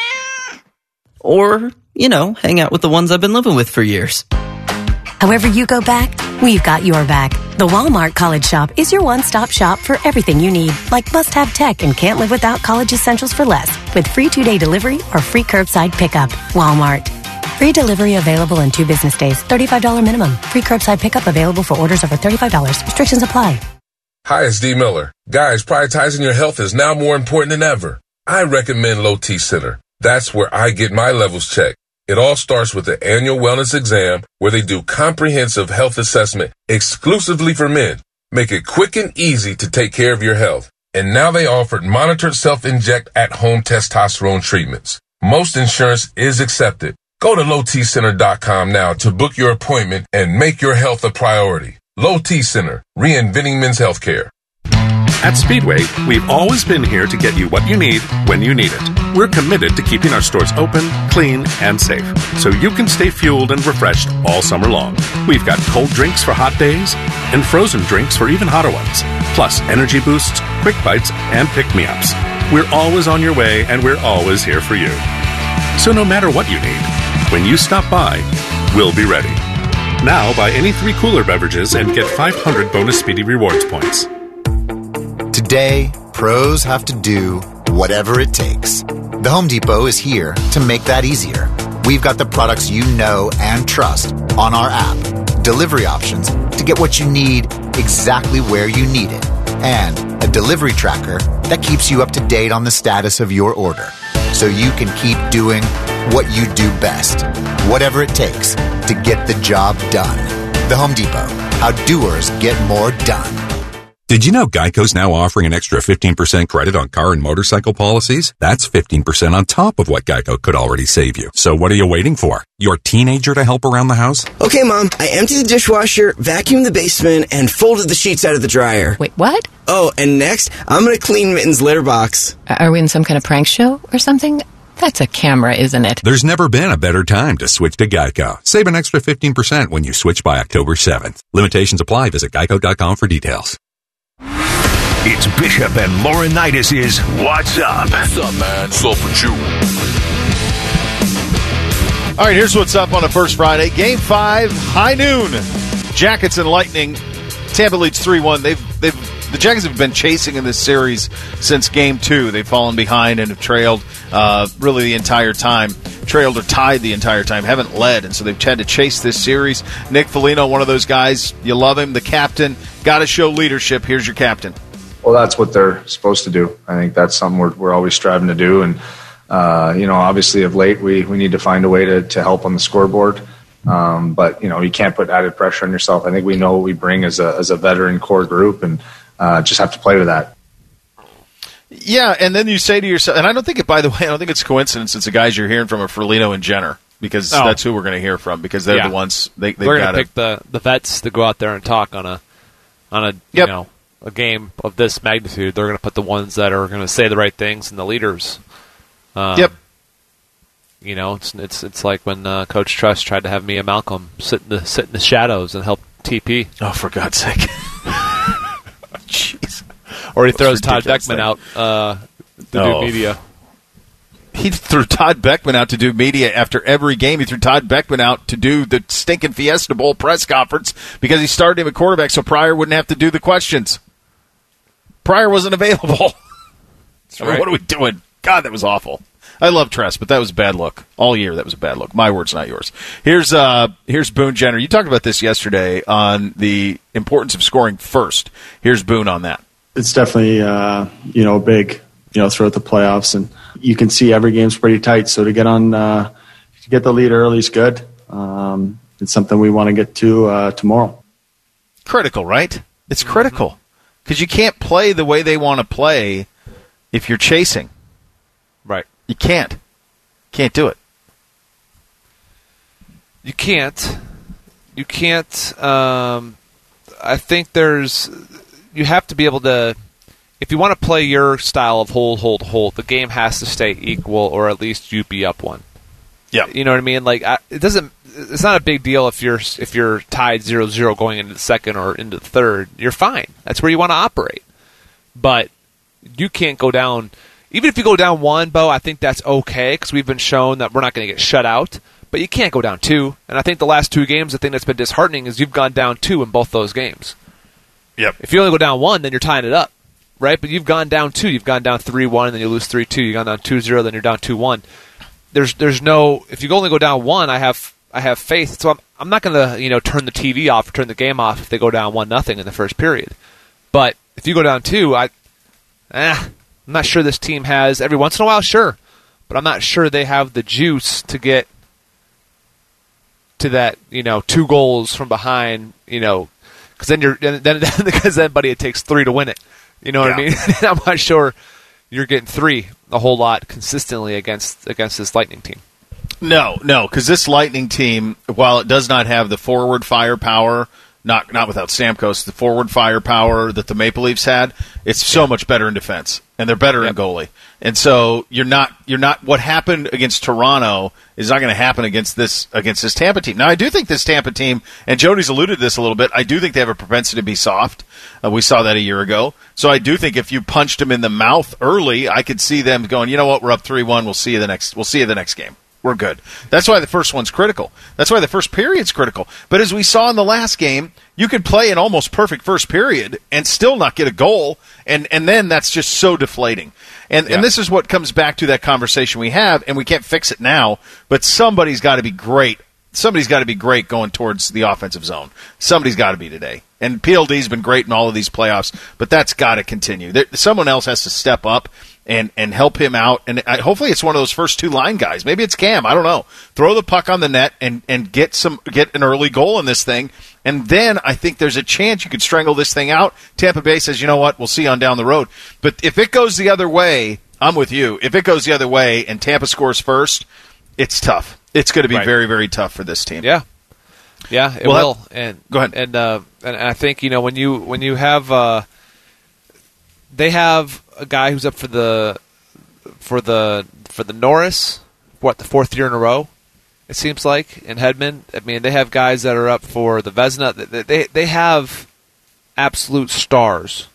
Or, hang out with the ones I've been living with for years. However you go back, we've got your back. The Walmart College Shop is your one-stop shop for everything you need, like must-have tech and can't live without college essentials for less, with free 2-day delivery or free curbside pickup. Walmart. Free delivery available in 2 business days. $35 minimum. Free curbside pickup available for orders over $35. Restrictions apply. Hi, it's D. Miller. Guys, prioritizing your health is now more important than ever. I recommend Low T Center. That's where I get my levels checked. It all starts with the annual wellness exam where they do comprehensive health assessment exclusively for men. Make it quick and easy to take care of your health. And now they offer monitored self-inject at-home testosterone treatments. Most insurance is accepted. Go to lowtcenter.com now to book your appointment and make your health a priority. Low T Center, reinventing men's healthcare. At Speedway, we've always been here to get you what you need when you need it. We're committed to keeping our stores open, clean, and safe, so you can stay fueled and refreshed all summer long. We've got cold drinks for hot days and frozen drinks for even hotter ones, plus energy boosts, quick bites, and pick-me-ups. We're always on your way, and we're always here for you. So no matter what you need, when you stop by, we'll be ready. Now, buy any 3 cooler beverages and get 500 bonus Speedy Rewards points. Today, pros have to do whatever it takes. The Home Depot is here to make that easier. We've got the products you know and trust on our app, delivery options to get what you need exactly where you need it, and a delivery tracker that keeps you up to date on the status of your order, so you can keep doing what you do best. Whatever it takes to get the job done. The Home Depot. How doers get more done. Did you know Geico's now offering an extra 15% credit on car and motorcycle policies? That's 15% on top of what Geico could already save you. So what are you waiting for? Your teenager to help around the house? Okay, Mom, I emptied the dishwasher, vacuumed the basement, and folded the sheets out of the dryer. Wait, what? Oh, and next, I'm going to clean Mitten's litter box. Are we in some kind of prank show or something? That's a camera, isn't it? There's never been a better time to switch to Geico. Save an extra 15% when you switch by October 7th. Limitations apply. Visit geico.com for details. It's Bishop and Laurinaitis' What's Up? What's up, man? What's up with you? All right, here's what's up on a first Friday. Game 5, high noon. Jackets and Lightning. Tampa leads 3-1. The Jackets have been chasing in this series since Game 2. They've fallen behind and have trailed really the entire time. Trailed or tied the entire time. Haven't led, and so they've had to chase this series. Nick Foligno, one of those guys. You love him. The captain. Got to show leadership. Here's your captain. Well, that's what they're supposed to do. I think that's something we're always striving to do. And, obviously of late we need to find a way to help on the scoreboard. But, you can't put added pressure on yourself. I think we know what we bring as a veteran core group and just have to play with that. Yeah, and then you say to yourself, and I don't think it's coincidence it's the guys you're hearing from are Foligno and Jenner, because that's who we're going to hear from, because they're the ones they're going to pick the vets to go out there and talk on a a game of this magnitude. They're going to put the ones that are going to say the right things and the leaders. It's like when Coach Truss tried to have Mia Malcolm sit in the shadows and help TP. Oh, for God's sake! Jeez. Or he throws Todd Beckman out to do media. He threw Todd Beckman out to do media after every game. He threw Todd Beckman out to do the stinking Fiesta Bowl press conference because he started him at quarterback so Pryor wouldn't have to do the questions. Pryor wasn't available. Right. What are we doing? God, that was awful. I love Tress, but that was a bad look. All year, that was a bad look. My words, not yours. Here's Boone Jenner. You talked about this yesterday on the importance of scoring first. Here's Boone on that. It's definitely, big, throughout the playoffs. And you can see every game's pretty tight. So to get the lead early is good. It's something we want to get to tomorrow. Critical, right? It's critical. Because you can't play the way they want to play if you're chasing. Right. You can't. Can't do it. You can't. I think you have to be able to, if you want to play your style of hold, the game has to stay equal, or at least you be up one. Yeah. You know what I mean? Like, it's not a big deal if you're tied 0-0 going into the second or into the third. You're fine. That's where you want to operate. But you can't go down. Even if you go down 1, Bo, I think that's okay because we've been shown that we're not going to get shut out. But you can't go down 2. And I think the last 2 games, the thing that's been disheartening is you've gone down 2 in both those games. Yep. If you only go down 1, then you're tying it up, right? But you've gone down 2. You've gone down 3-1, and then you lose 3-2. You've gone down 2-0, then you're down 2-1. There's no. If you only go down 1, I have faith. So I'm not going to turn the TV off or turn the game off if they go down 1-0 in the first period. But if you go down 2, I'm not sure this team has. Every once in a while, sure, but I'm not sure they have the juice to get to that 2 goals from behind. Because then buddy, it takes 3 to win it. You know what I mean? I'm not sure you're getting 3 a whole lot consistently against this Lightning team. No, because this Lightning team, while it does not have the forward firepower, not without Stamkos, the forward firepower that the Maple Leafs had, it's so much better in defense, and they're better in goalie. And so you're not. What happened against Toronto is not going to happen against this Tampa team. Now, I do think this Tampa team, and Jody's alluded to this a little bit, I do think they have a propensity to be soft. We saw that a year ago. So I do think if you punched them in the mouth early, I could see them going, you know what, we're up 3-1. We'll see you the next game. We're good. That's why the first one's critical. That's why the first period's critical. But as we saw in the last game, you could play an almost perfect first period and still not get a goal, and then that's just so deflating. And this is what comes back to that conversation we have, and we can't fix it now, but somebody's got to be great. Somebody's got to be great going towards the offensive zone. Somebody's got to be today. And PLD's been great in all of these playoffs, but that's got to continue. Someone else has to step up and help him out. And hopefully it's one of those first two line guys. Maybe it's Cam. I don't know. Throw the puck on the net and get an early goal in this thing. And then I think there's a chance you could strangle this thing out. Tampa Bay says, you know what, we'll see on down the road. But if it goes the other way, I'm with you. If it goes the other way and Tampa scores first, it's tough. It's going to be very, very tough for this team. Yeah, it will. And go ahead. And I think when you have they have a guy who's up for the Norris, the fourth year in a row, it seems like, in Hedman. I mean, they have guys that are up for the Vezina. They have absolute stars.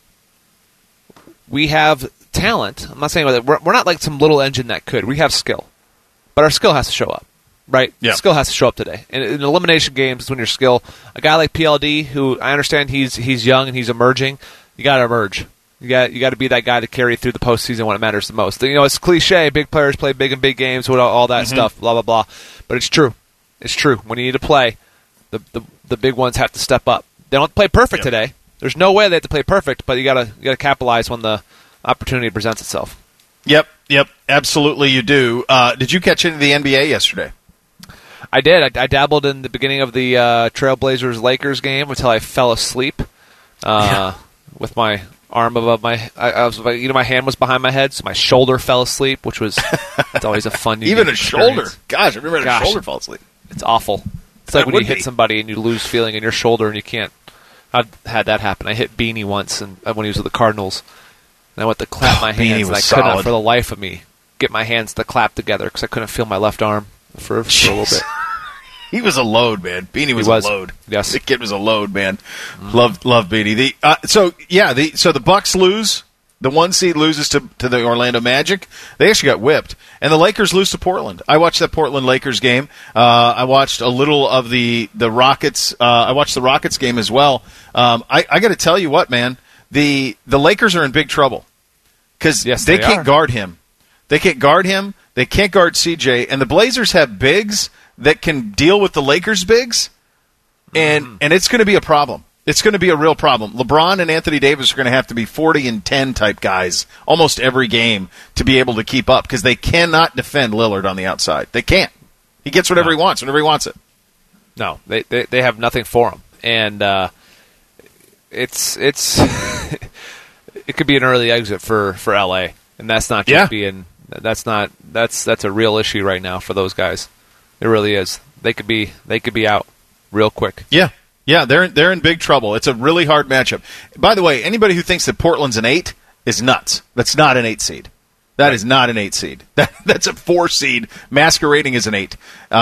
We have talent. I'm not saying that we're not like some little engine that could. We have skill, but our skill has to show up, right? Yeah. Skill has to show up today. And in elimination games, when your skill, a guy like PLD, who I understand he's young and he's emerging, you got to emerge. You got to be that guy to carry through the postseason when it matters the most. It's cliche. Big players play big in big games. All that stuff. Blah blah blah. But it's true. It's true. When you need to play, the big ones have to step up. They don't play perfect today. There's no way they have to play perfect. But you gotta capitalize when the opportunity presents itself. Yep. Absolutely, you do. Did you catch any of the NBA yesterday? I did. I dabbled in the beginning of the Trailblazers-Lakers game until I fell asleep with my arm above my hand was behind my head, so my shoulder fell asleep, which was it's always a fun even a experience. Shoulder. Gosh, I remember a shoulder fall asleep. It's awful. It's like when you hit somebody and you lose feeling in your shoulder and you can't. I've had that happen. I hit Beanie once and when he was with the Cardinals, and I went to clap my hands and I could not for the life of me get my hands to clap together because I couldn't feel my left arm for a little bit. He was a load, man. Beanie was a load. Yes, the kid was a load, man. Love Beanie. So the Bucks lose. The 1 seed loses to the Orlando Magic. They actually got whipped, and the Lakers lose to Portland. I watched that Portland Lakers game. I watched a little of the Rockets. I watched the Rockets game as well. I got to tell you what, man. The Lakers are in big trouble because they can't guard him. They can't guard him. They can't guard CJ, and the Blazers have bigs that can deal with the Lakers' bigs, and it's going to be a problem. It's going to be a real problem. LeBron and Anthony Davis are going to have to be 40 and 10 type guys almost every game to be able to keep up because they cannot defend Lillard on the outside. They can't. He gets whatever he wants whenever he wants it. No, they have nothing for him, and it's it could be an early exit for LA, and that's not just being that's a real issue right now for those guys. It really is. They could be out real quick. Yeah, they're in big trouble. It's a really hard matchup. By the way, anybody who thinks that Portland's an 8 is nuts. That's not an 8 seed. That is not an 8 seed. That's a 4 seed masquerading as an 8.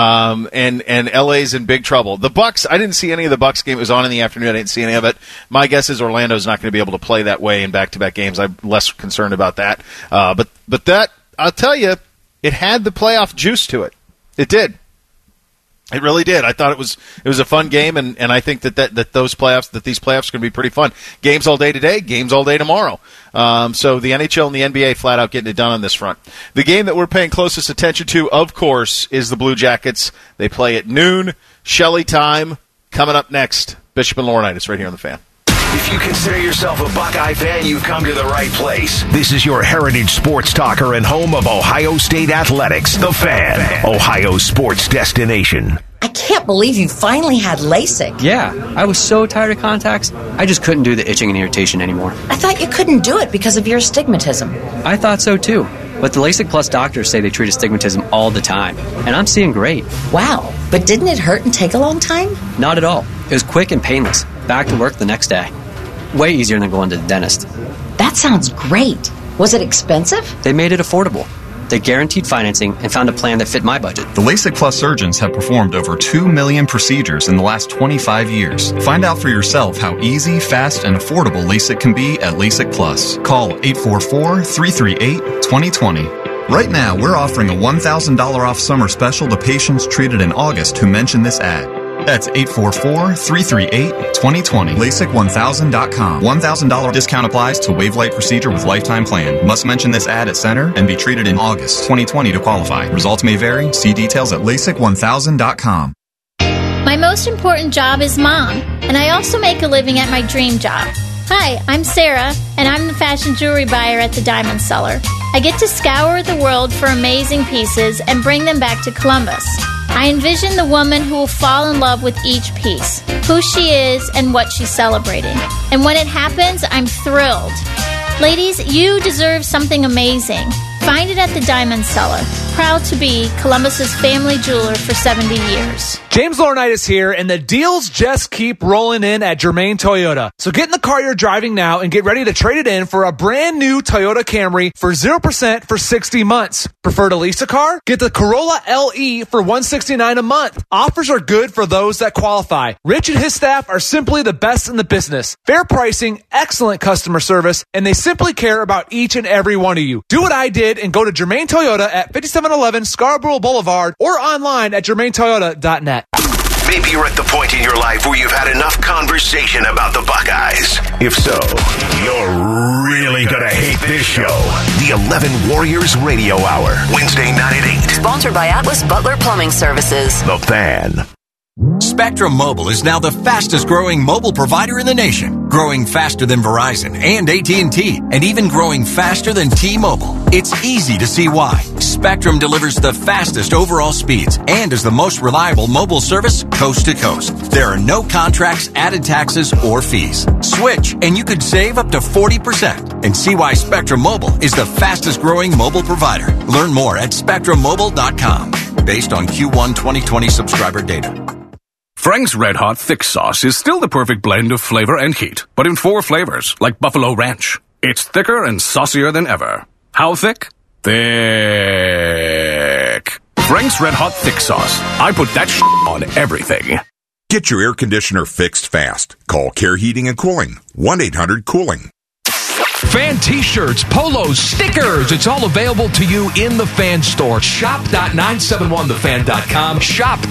And LA's in big trouble. The Bucks, I didn't see any of the Bucks game. It was on in the afternoon. I didn't see any of it. My guess is Orlando's not going to be able to play that way in back-to-back games. I'm less concerned about that. But that, I'll tell you, it had the playoff juice to it. It did. It really did. I thought it was a fun game, and I think that these playoffs are going to be pretty fun. Games all day today, games all day tomorrow. So the NHL and the NBA flat out getting it done on this front. The game that we're paying closest attention to, of course, is the Blue Jackets. They play at noon, Shelley time. Coming up next, Bishop and Laurinaitis right here on The Fan. If you consider yourself a Buckeye fan, you've come to the right place. This is your heritage sports talker and home of Ohio State Athletics, The Fan, Ohio sports destination. I can't believe you finally had LASIK. Yeah, I was so tired of contacts, I just couldn't do the itching and irritation anymore. I thought you couldn't do it because of your astigmatism. I thought so too, but the LASIK Plus doctors say they treat astigmatism all the time, and I'm seeing great. Wow, but didn't it hurt and take a long time? Not at all. It was quick and painless. Back to work the next day. Way easier than going to the dentist. That sounds great. Was it expensive? They made it affordable. They guaranteed financing and found a plan that fit my budget. The LASIK Plus surgeons have performed over 2 million procedures in the last 25 years. Find out for yourself how easy, fast, and affordable LASIK can be at LASIK Plus. Call 844-338-2020. Right now, we're offering a $1,000 off summer special to patients treated in August who mention this ad. That's 844-338-2020. LASIK1000.com. $1,000 discount applies to Wavelight procedure with lifetime plan. Must mention this ad at center and be treated in August 2020 to qualify. Results may vary. See details at LASIK1000.com. My most important job is mom, and I also make a living at my dream job. Hi, I'm Sarah, and I'm the fashion jewelry buyer at the Diamond Cellar. I get to scour the world for amazing pieces and bring them back to Columbus. I envision the woman who will fall in love with each piece, who she is, and what she's celebrating. And when it happens, I'm thrilled. Ladies, you deserve something amazing. Find it at the Diamond Cellar. Proud to be Columbus's family jeweler for 70 years. James Laurinaitis here, and the deals just keep rolling in at Germain Toyota. So get in the car you're driving now and get ready to trade it in for a brand new Toyota Camry for 0% for 60 months. Prefer to lease a car? Get the Corolla LE for $169 a month. Offers are good for those that qualify. Rich and his staff are simply the best in the business. Fair pricing, excellent customer service, and they simply care about each and every one of you. Do what I did and go to Germain Toyota at 5711 Scarborough Boulevard or online at germaintoyota.net. Maybe you're at the point in your life where you've had enough conversation about the Buckeyes. If so, you're really going to hate this show. The 11 Warriors Radio Hour, Wednesday night at 8. Sponsored by Atlas Butler Plumbing Services. The Fan. Spectrum Mobile is now the fastest growing mobile provider in the nation, growing faster than Verizon and AT&T, and even growing faster than T-Mobile. It's easy to see why. Spectrum delivers the fastest overall speeds and is the most reliable mobile service coast to coast. There are no contracts, added taxes, or fees. Switch and you could save up to 40% and see why Spectrum Mobile is the fastest growing mobile provider. Learn more at spectrummobile.com based on Q1 2020 subscriber data. Frank's Red Hot Thick Sauce is still the perfect blend of flavor and heat, but in 4 flavors, like Buffalo Ranch. It's thicker and saucier than ever. How thick? Thick. Frank's Red Hot Thick Sauce. I put that on everything. Get your air conditioner fixed fast. Call Care Heating and Cooling. 1-800-COOLING. Fan t-shirts, polos, stickers. It's all available to you in the Fan store. Shop.971thefan.com.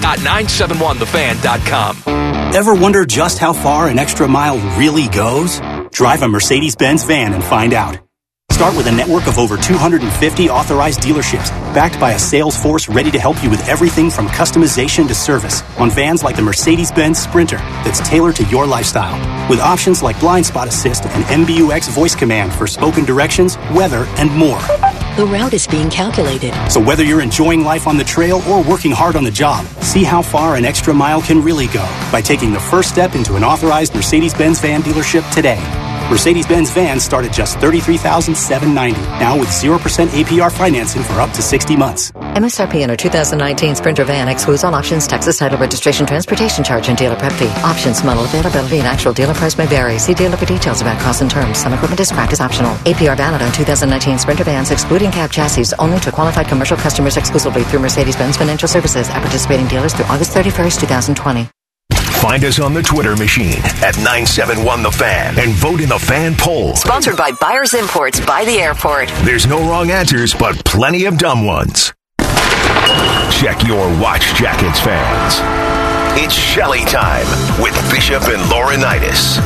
Shop.971thefan.com. Ever wonder just how far an extra mile really goes? Drive a Mercedes-Benz van and find out. Start with a network of over 250 authorized dealerships, backed by a sales force ready to help you with everything from customization to service on vans like the Mercedes-Benz Sprinter that's tailored to your lifestyle, with options like Blind Spot Assist and MBUX voice command for spoken directions, weather, and more. The route is being calculated. So whether you're enjoying life on the trail or working hard on the job, see how far an extra mile can really go by taking the first step into an authorized Mercedes-Benz van dealership today. Mercedes-Benz vans start at just $33,790, now with 0% APR financing for up to 60 months. MSRP on a 2019 Sprinter van excludes all options, taxes, title, registration, transportation charge, and dealer prep fee. Options, model availability, and actual dealer price may vary. See dealer for details about costs and terms. Some equipment described as optional. APR valid on 2019 Sprinter vans, excluding cab chassis, only to qualified commercial customers exclusively through Mercedes-Benz Financial Services at participating dealers through August 31st, 2020. Find us on the Twitter machine at 971-THE-FAN and vote in the Fan poll. Sponsored by Buyers Imports by the airport. There's no wrong answers, but plenty of dumb ones. Check your Watch Jackets, fans. It's Shelley time with Bishop and Laurinaitis.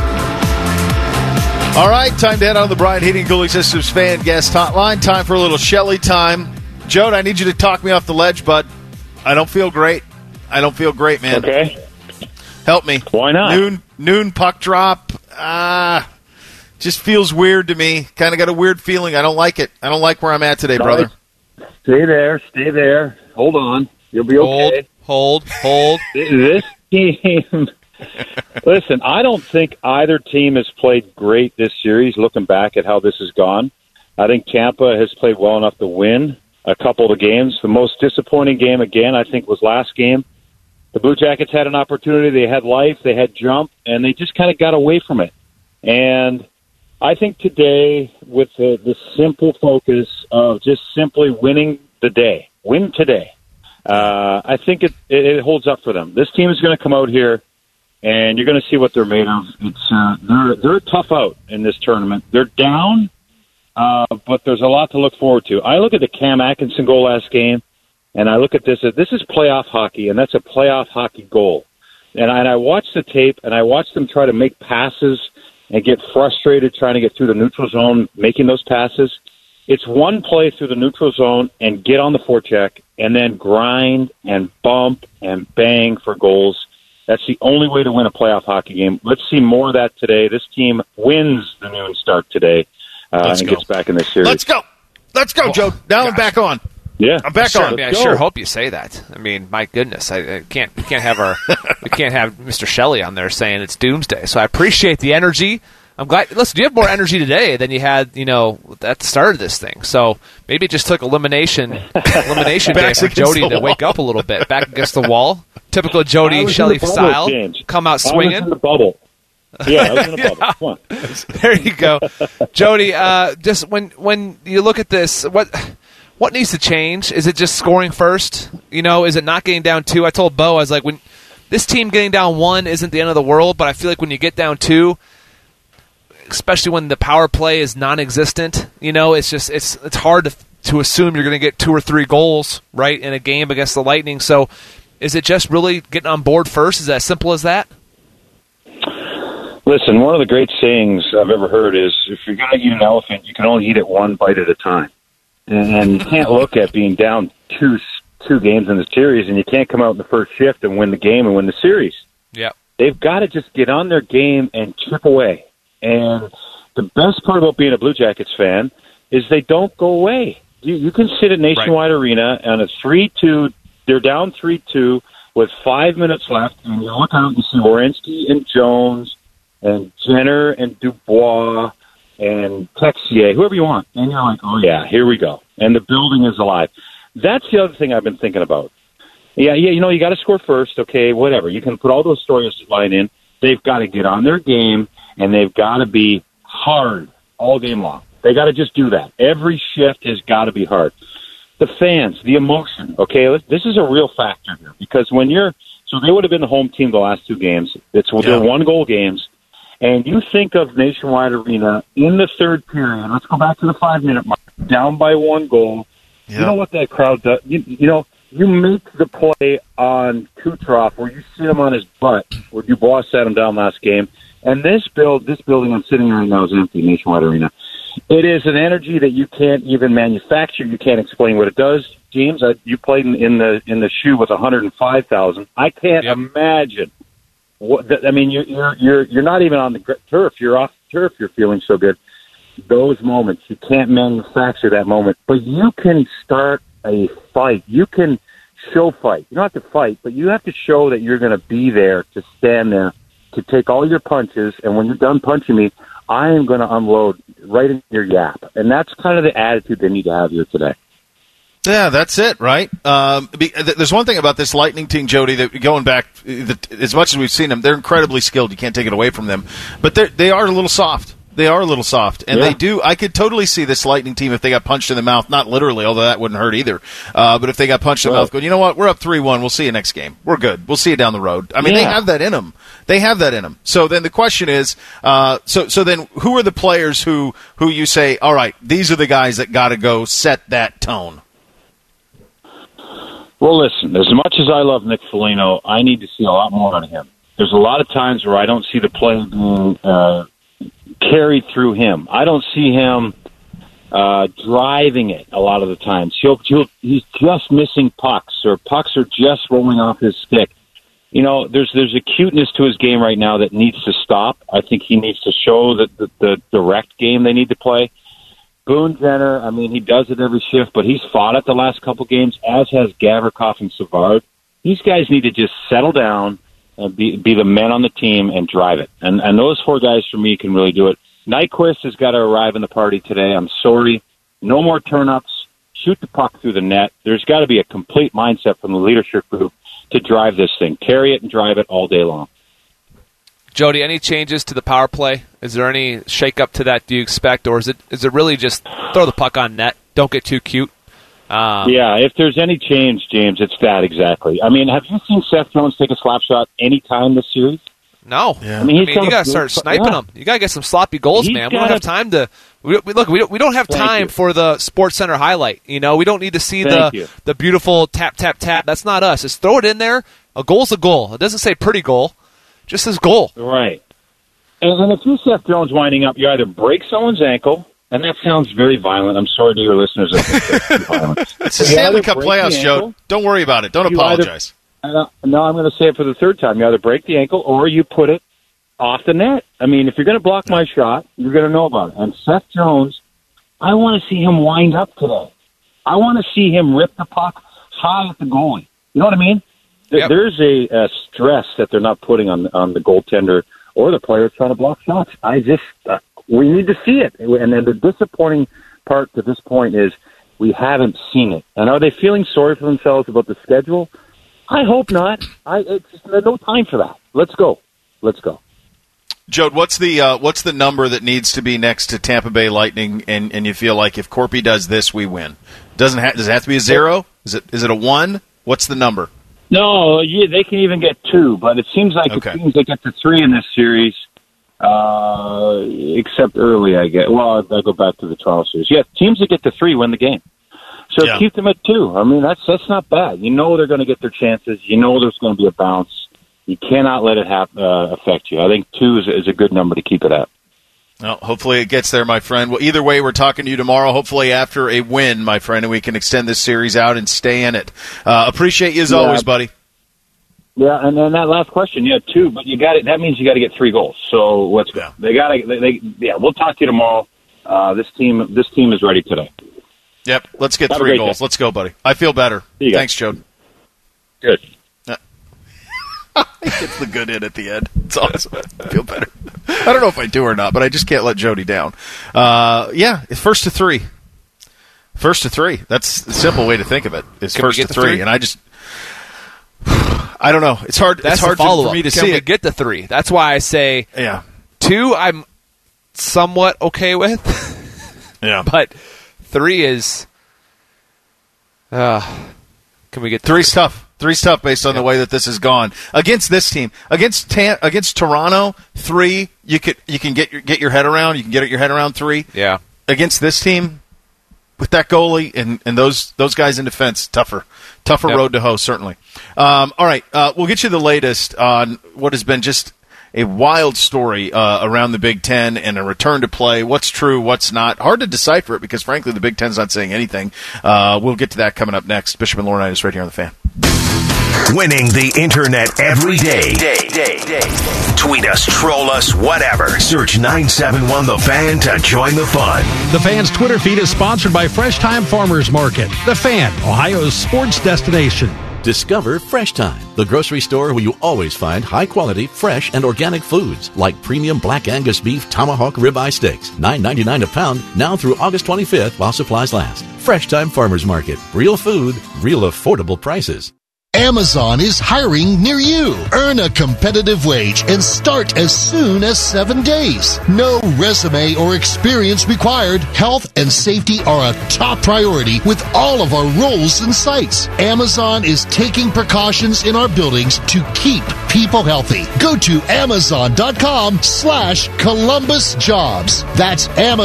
All right, time to head on the Bryant Heating Cooling Systems fan guest hotline. Time for a little Shelley time. Jode, I need you to talk me off the ledge, bud. I don't feel great. I don't feel great, man. Okay. Help me. Why not? Noon puck drop. Just feels weird to me. Kind of got a weird feeling. I don't like it. I don't like where I'm at today, brother. Stay there. Stay there. Hold on. You'll be okay. Hold. This team. Listen, I don't think either team has played great this series, looking back at how this has gone. I think Tampa has played well enough to win a couple of the games. The most disappointing game, again, I think was last game. The Blue Jackets had an opportunity. They had life. They had jump, and they just kind of got away from it. And I think today, with the simple focus of just simply winning the day, win today, I think it holds up for them. This team is going to come out here, and you're going to see what they're made of. It's they're a tough out in this tournament. They're down, but there's a lot to look forward to. I look at the Cam Atkinson goal last game, and I look at this as this is playoff hockey, and that's a playoff hockey goal. And I watch the tape, and I watch them try to make passes and get frustrated trying to get through the neutral zone, making those passes. It's one play through the neutral zone and get on the forecheck, and then grind and bump and bang for goals. That's the only way to win a playoff hockey game. Let's see more of that today. This team wins the noon start today and gets back in this series. Let's go. Let's go, Joe. Now I'm back on. Yeah, I'm back on. I mean, I sure hope you say that. I mean, my goodness, we can't have Mr. Shelley on there saying it's doomsday. So I appreciate the energy. I'm glad. Listen, you have more energy today than you had, at the start of this thing. So maybe it just took elimination day for Jody to wake up a little bit, back against the wall. Typical Jody Shelley style. Come out swinging. I was in the bubble. Yeah, I was in the bubble. Come on. There you go, Jody. Just when you look at this, what needs to change? Is it just scoring first? Is it not getting down 2? I told Bo, I was like, when this team getting down 1 isn't the end of the world, but I feel like when you get down 2, especially when the power play is non-existent, it's hard to assume you're going to get 2 or 3 goals, right, in a game against the Lightning. So is it just really getting on board first? Is that as simple as that? Listen, one of the great sayings I've ever heard is, if you're going to eat an elephant, you can only eat it one bite at a time. And you can't look at being down two games in the series, and you can't come out in the first shift and win the game and win the series. Yeah, they've got to just get on their game and chip away. And the best part about being a Blue Jackets fan is they don't go away. You can sit at Nationwide Arena on a 3-2. They're down 3-2 with 5 minutes left, and you look out and see Werenski and Jones and Jenner and Dubois and Texier, whoever you want. And you're like, oh, yeah, here we go. And the building is alive. That's the other thing I've been thinking about. Yeah, you got to score first, okay, whatever. You can put all those stories line in. They've got to get on their game, and they've got to be hard all game long. They got to just do that. Every shift has got to be hard. The fans, the emotion, okay, this is a real factor here. Because so they would have been the home team the last 2 games. They're 1-goal games. And you think of Nationwide Arena in the third period. Let's go back to the 5-minute mark. Down by 1 goal. Yeah. You know what that crowd does? You make the play on Kucherov where you sit him on his butt, where Dubois sat him down last game. And this building I'm sitting in right now is empty, Nationwide Arena. It is an energy that you can't even manufacture. You can't explain what it does. James, you played in the shoe with 105,000. I can't imagine. You're not even on the turf. You're off the turf. You're feeling so good. Those moments, you can't manufacture that moment, but you can start a fight. You can show fight. You don't have to fight, but you have to show that you're going to be there, to stand there, to take all your punches. And when you're done punching me, I am going to unload right in your yap. And that's kind of the attitude they need to have here today. Yeah, that's it, right? There's one thing about this Lightning team, Jody, that going back, as much as we've seen them, they're incredibly skilled. You can't take it away from them. But they are a little soft. They are a little soft. And they do. I could totally see this Lightning team if they got punched in the mouth, not literally, although that wouldn't hurt either. But if they got punched in the mouth, going, you know what, we're up 3-1. We'll see you next game. We're good. We'll see you down the road. I mean, they have that in them. They have that in them. So then the question is, so then who are the players who you say, all right, these are the guys that got to go set that tone? Well, listen, as much as I love Nick Foligno, I need to see a lot more out of him. There's a lot of times where I don't see the play being carried through him. I don't see him driving it a lot of the times. He's just missing pucks, or pucks are just rolling off his stick. There's a cuteness to his game right now that needs to stop. I think he needs to show the direct game they need to play. Boone Jenner, I mean, he does it every shift, but he's fought it the last couple games, as has Gavrikov and Savard. These guys need to just settle down and be the men on the team and drive it. And those 4 guys, for me, can really do it. Nyquist has got to arrive in the party today. I'm sorry. No more turn-ups. Shoot the puck through the net. There's got to be a complete mindset from the leadership group to drive this thing. Carry it and drive it all day long. Jody, any changes to the power play? Is there any shake-up to that do you expect, or is it really just throw the puck on net, don't get too cute? Yeah, if there's any change, James, it's that exactly. I mean, have you seen Seth Jones take a slap shot any time this series? No. Yeah. I mean, you got to start sniping them. You got to get some sloppy goals, man. We don't have time to we don't have time for the Sports Center highlight. We don't need to see the beautiful tap, tap, tap. That's not us. Just throw it in there. A goal's a goal. It doesn't say pretty goal. Just says goal. Right. And if you Seth Jones winding up, you either break someone's ankle, and that sounds very violent. I'm sorry to your listeners. It's the Stanley Cup playoffs, Joe. Don't worry about it. Don't apologize. now I'm going to say it for the third time. You either break the ankle or you put it off the net. I mean, if you're going to block my shot, you're going to know about it. And Seth Jones, I want to see him wind up today. I want to see him rip the puck high at the goalie. You know what I mean? Yep. There's a stress that they're not putting on the goaltender or the players trying to block shots. We need to see it. And then the disappointing part to this point is we haven't seen it. And are they feeling sorry for themselves about the schedule? I hope not. There's no time for that. Let's go. Jode, what's the number that needs to be next to Tampa Bay Lightning, and you feel like if Corpy does this, we win? Does it have to be a 0? Is it a 1? What's the number? No, they can even get 2, but it seems like they get to 3 in this series, except early, I guess. Well, I go back to the Toronto series. Yeah, teams that get to 3 win the game. So keep them at 2. I mean, that's not bad. You know they're going to get their chances. You know there's going to be a bounce. You cannot let it affect you. I think 2 is a good number to keep it at. Well, hopefully it gets there, my friend. Well, either way, we're talking to you tomorrow, hopefully after a win, my friend, and we can extend this series out and stay in it. Appreciate you as always, buddy. Yeah, and then that last question, 2, but that means you got to get 3 goals. So let's go. We'll talk to you tomorrow. This team is ready today. Yep, let's get 3 goals. Let's go, buddy. I feel better. Thanks, Jode. Good. He gets the good in at the end. It's awesome. I feel better. I don't know if I do or not, but I just can't let Jody down. It's first to 3. First to 3. That's the simple way to think of it. It's first to 3. And I don't know. It's hard. That's it's hard for me to see it. Get the 3? That's why I say 2. I'm somewhat okay with. Yeah, but 3 is. Can we get 3's tough. 3's tough based on the way that this has gone against this team. Against Toronto, 3 you can get your head around. You can get your head around 3. Yeah. Against this team, with that goalie and those guys in defense, tougher road to hoe, certainly. All right, we'll get you the latest on what has been just a wild story around the Big Ten and a return to play. What's true, what's not. Hard to decipher it because, frankly, the Big Ten's not saying anything. We'll get to that coming up next. Bishop and Laurinaitis right here on The Fan. Winning the internet every day. Tweet us, troll us, whatever. Search 971 The Fan to join the fun. The Fan's Twitter feed is sponsored by Fresh Time Farmers Market. The Fan, Ohio's sports destination. Discover Fresh Time, the grocery store where you always find high-quality, fresh, and organic foods like premium Black Angus beef tomahawk ribeye steaks, $9.99 a pound, now through August 25th while supplies last. Fresh Time Farmers Market. Real food, real affordable prices. Amazon is hiring near you. Earn a competitive wage and start as soon as 7 days. No resume or experience required. Health and safety are a top priority with all of our roles and sites. Amazon is taking precautions in our buildings to keep people healthy. Go to Amazon.com/Columbus Jobs. That's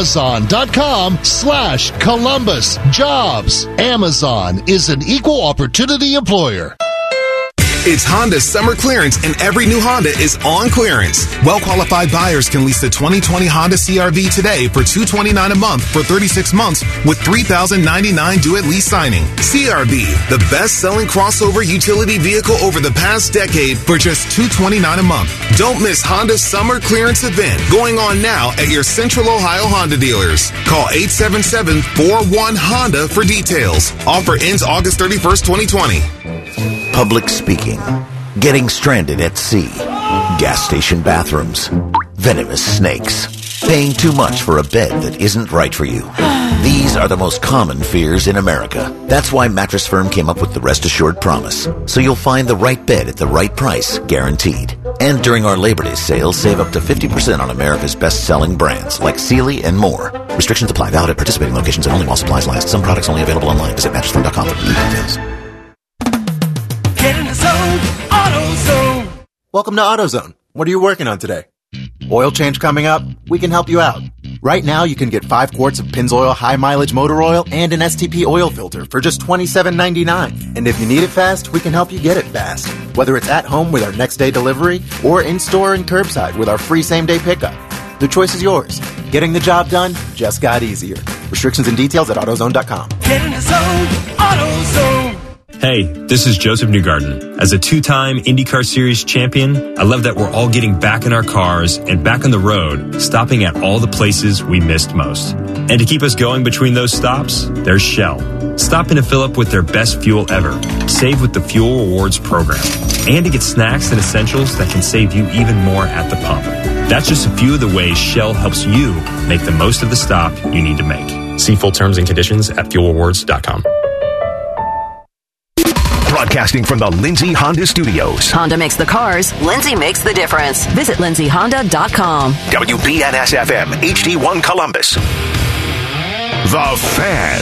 Amazon.com/Columbus Jobs. Amazon is an equal opportunity employer. It's Honda's summer clearance, and every new Honda is on clearance. Well-qualified buyers can lease the 2020 Honda CR-V today for $229 a month for 36 months with $3,099 due at lease signing. CR-V, the best-selling crossover utility vehicle over the past decade for just $229 a month. Don't miss Honda's summer clearance event going on now at your Central Ohio Honda dealers. Call 877-41-HONDA for details. Offer ends August 31st, 2020. Public speaking, getting stranded at sea, gas station bathrooms, venomous snakes, paying too much for a bed that isn't right for you. These are the most common fears in America. That's why Mattress Firm came up with the Rest Assured Promise. So you'll find the right bed at the right price, guaranteed. And during our Labor Day sale, save up to 50% on America's best-selling brands like Sealy and more. Restrictions apply. Valid at participating locations and only while supplies last. Some products only available online. Visit mattressfirm.com for details. Get in the zone, AutoZone. Welcome to AutoZone. What are you working on today? Oil change coming up? We can help you out. Right now, you can get 5 quarts of Pennzoil high-mileage motor oil and an STP oil filter for just $27.99. And if you need it fast, we can help you get it fast. Whether it's at home with our next-day delivery or in-store and curbside with our free same-day pickup. The choice is yours. Getting the job done just got easier. Restrictions and details at AutoZone.com. Get in the zone, AutoZone. Hey, this is Joseph Newgarden. As a two-time IndyCar Series champion, I love that we're all getting back in our cars and back on the road, stopping at all the places we missed most. And to keep us going between those stops, there's Shell. Stop in to fill up with their best fuel ever. Save with the Fuel Rewards program. And to get snacks and essentials that can save you even more at the pump. That's just a few of the ways Shell helps you make the most of the stop you need to make. See full terms and conditions at fuelrewards.com. Broadcasting from the Lindsay Honda Studios. Honda makes the cars. Lindsay makes the difference. Visit lindsayhonda.com. WBNS-FM, HD1 Columbus. The Fan.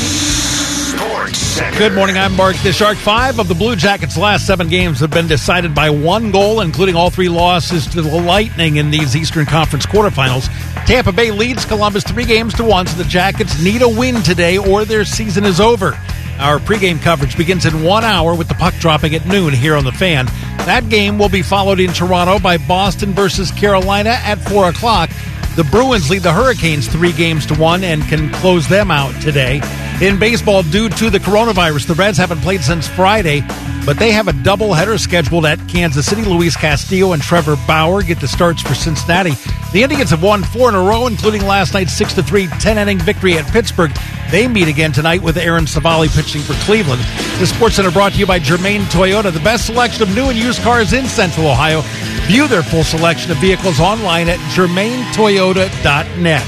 Sports Center. Good morning, I'm Mark the Shark. 5 of the Blue Jackets' last 7 games have been decided by 1 goal, including all 3 losses to the Lightning in these Eastern Conference quarterfinals. Tampa Bay leads Columbus 3-1, so the Jackets need a win today or their season is over. Our pregame coverage begins in 1 hour with the puck dropping at noon here on The Fan. That game will be followed in Toronto by Boston versus Carolina at 4 o'clock. The Bruins lead the Hurricanes 3-1 and can close them out today. In baseball, due to the coronavirus, the Reds haven't played since Friday, but they have a doubleheader scheduled at Kansas City. Luis Castillo and Trevor Bauer get the starts for Cincinnati. The Indians have won 4 in a row, including last night's 6-3 10-inning victory at Pittsburgh. They meet again tonight with Aaron Savali pitching for Cleveland. The Sports Center brought to you by Germain Toyota, the best selection of new and used cars in Central Ohio. View their full selection of vehicles online at germaintoyota.net.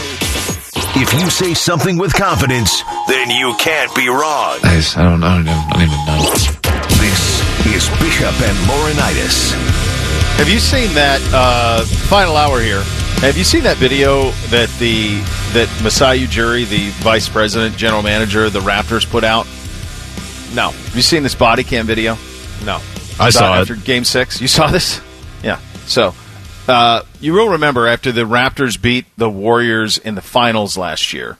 If you say something with confidence, then you can't be wrong. I don't even know. This is Bishop and Laurinaitis. Have you seen that final hour here? Have you seen that video that Masai Ujiri, the vice president, general manager of the Raptors, put out? No. Have you seen this body cam video? No. I saw it. After Game 6. You saw this? Yeah. So, you will remember after the Raptors beat the Warriors in the finals last year,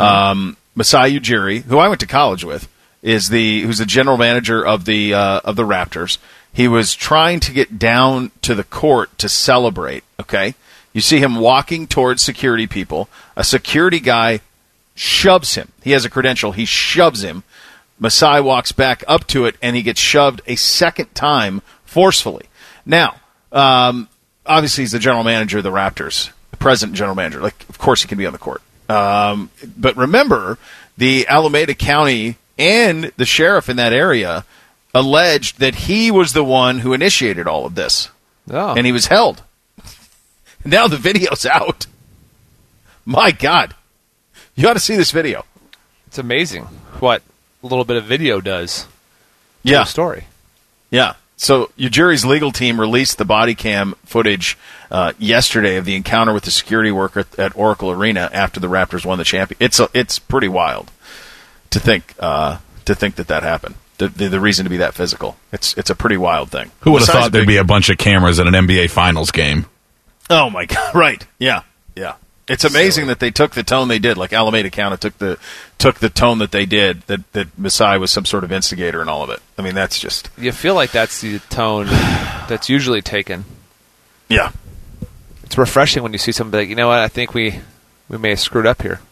Masai Ujiri, who I went to college with, who's the general manager of the Raptors. He was trying to get down to the court to celebrate, okay? You see him walking towards security people. A security guy shoves him. He has a credential. He shoves him. Masai walks back up to it, and he gets shoved a second time forcefully. Now, obviously he's the general manager of the Raptors, the present general manager. Like, of course he can be on the court. But remember, the Alameda County and the sheriff in that area alleged that he was the one who initiated all of this. Oh. And he was held. Now the video's out. My God. You ought to see this video. It's amazing what a little bit of video does to the story. Yeah. So Ujiri's legal team released the body cam footage yesterday of the encounter with the security worker at Oracle Arena after the Raptors won the championship. It's pretty wild to think that happened. The reason to be that physical. It's a pretty wild thing. Who would have thought there'd be a bunch of cameras at an NBA Finals game? Oh my God! Right? Yeah. It's amazing that they took the tone they did. Like Alameda County took the tone that they did. That Masai was some sort of instigator in all of it. I mean, that's just. You feel like that's the tone that's usually taken. Yeah. It's refreshing when you see somebody like, you know what? I think we may have screwed up here.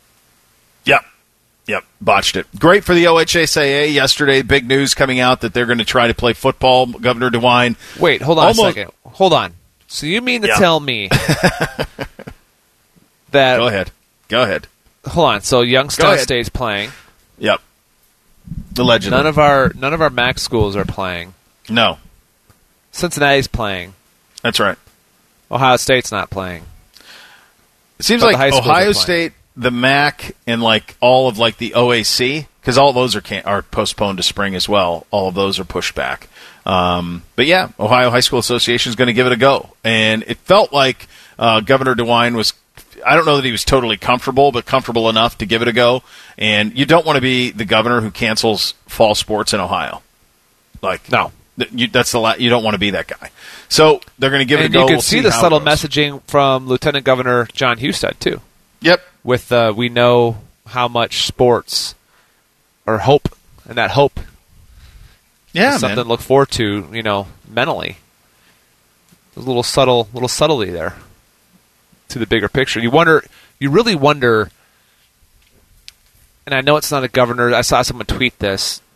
Yep, botched it. Great for the OHSAA yesterday. Big news coming out that they're going to try to play football. Governor DeWine. Wait, hold on a second. Hold on. So you mean to tell me that... Go ahead. Hold on. So Youngstown State's playing. Yep. Allegedly. None of our MAC schools are playing. No. Cincinnati's playing. That's right. Ohio State's not playing. It seems like Ohio State, the MAC, and like all of like the OAC, because all those are postponed to spring as well. All of those are pushed back. But yeah, Ohio High School Association is going to give it a go, and it felt like Governor DeWine was. I don't know that he was totally comfortable, but comfortable enough to give it a go. And you don't want to be the governor who cancels fall sports in Ohio. Like no, that's you don't want to be that guy. So they're going to give it a go. And you can see the subtle messaging from Lieutenant Governor John Husted too. Yep. With we know how much sports or hope, and that hope is something to look forward to, mentally. There's a little subtlety there to the bigger picture. You really wonder, and I know it's not a governor, I saw someone tweet this,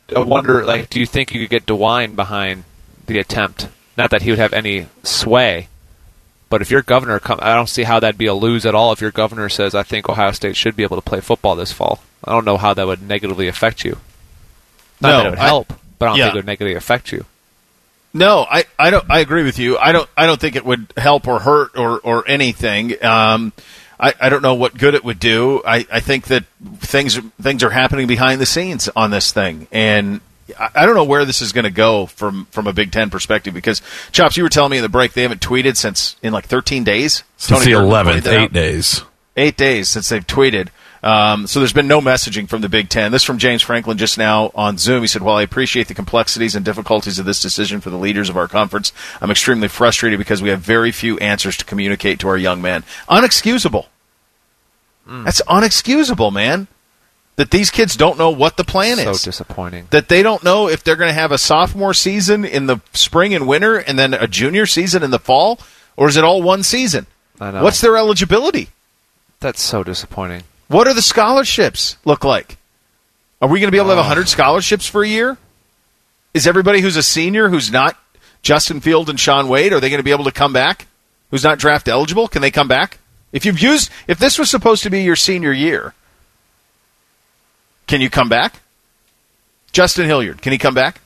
wonder, like, do you think you could get DeWine behind the attempt? Not that he would have any sway, but if your governor I don't see how that'd be a lose at all if your governor says, I think Ohio State should be able to play football this fall. I don't know how that would negatively affect you. Not that it would help, but I don't think it would negatively affect you. No, I don't. I agree with you. I don't think it would help or hurt or anything. I don't know what good it would do. I think that things are happening behind the scenes on this thing, and I don't know where this is going to go from a Big Ten perspective. Because Chops, you were telling me in the break they haven't tweeted since in like 13 days. Since the 11th, 8 days. 8 days since they've tweeted. So there's been no messaging from the Big Ten. This from James Franklin just now on Zoom. He said, while I appreciate the complexities and difficulties of this decision for the leaders of our conference, I'm extremely frustrated because we have very few answers to communicate to our young men. Unexcusable. That's unexcusable, man. That these kids don't know what the plan is. So disappointing. That they don't know if they're going to have a sophomore season in the spring and winter and then a junior season in the fall, or is it all one season? I know. What's their eligibility? That's so disappointing. What are the scholarships look like? Are we going to be able to have 100 scholarships for a year? Is everybody who's a senior who's not Justin Field and Sean Wade, are they going to be able to come back? Who's not draft eligible? Can they come back? If this was supposed to be your senior year, can you come back? Justin Hilliard, can he come back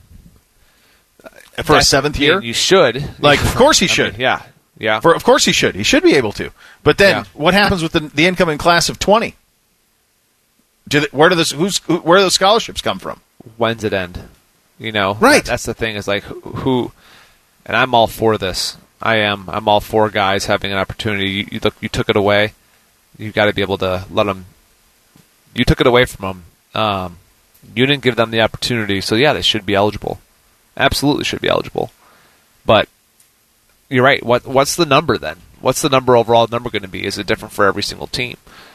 for a seventh year? You should. Like, of course he should. Yeah. Of course he should. He should be able to. But then, what happens with the incoming class of 20? Where do those scholarships come from? When's it end? Right. That's the thing. Is like who, and I'm all for this. I'm all for guys having an opportunity. You took it away. You got to be able to let them. You took it away from them. You didn't give them the opportunity, so yeah, they should be eligible. Absolutely should be eligible. But you're right. What's the number then? What's the overall number going to be? Is it different for every single team?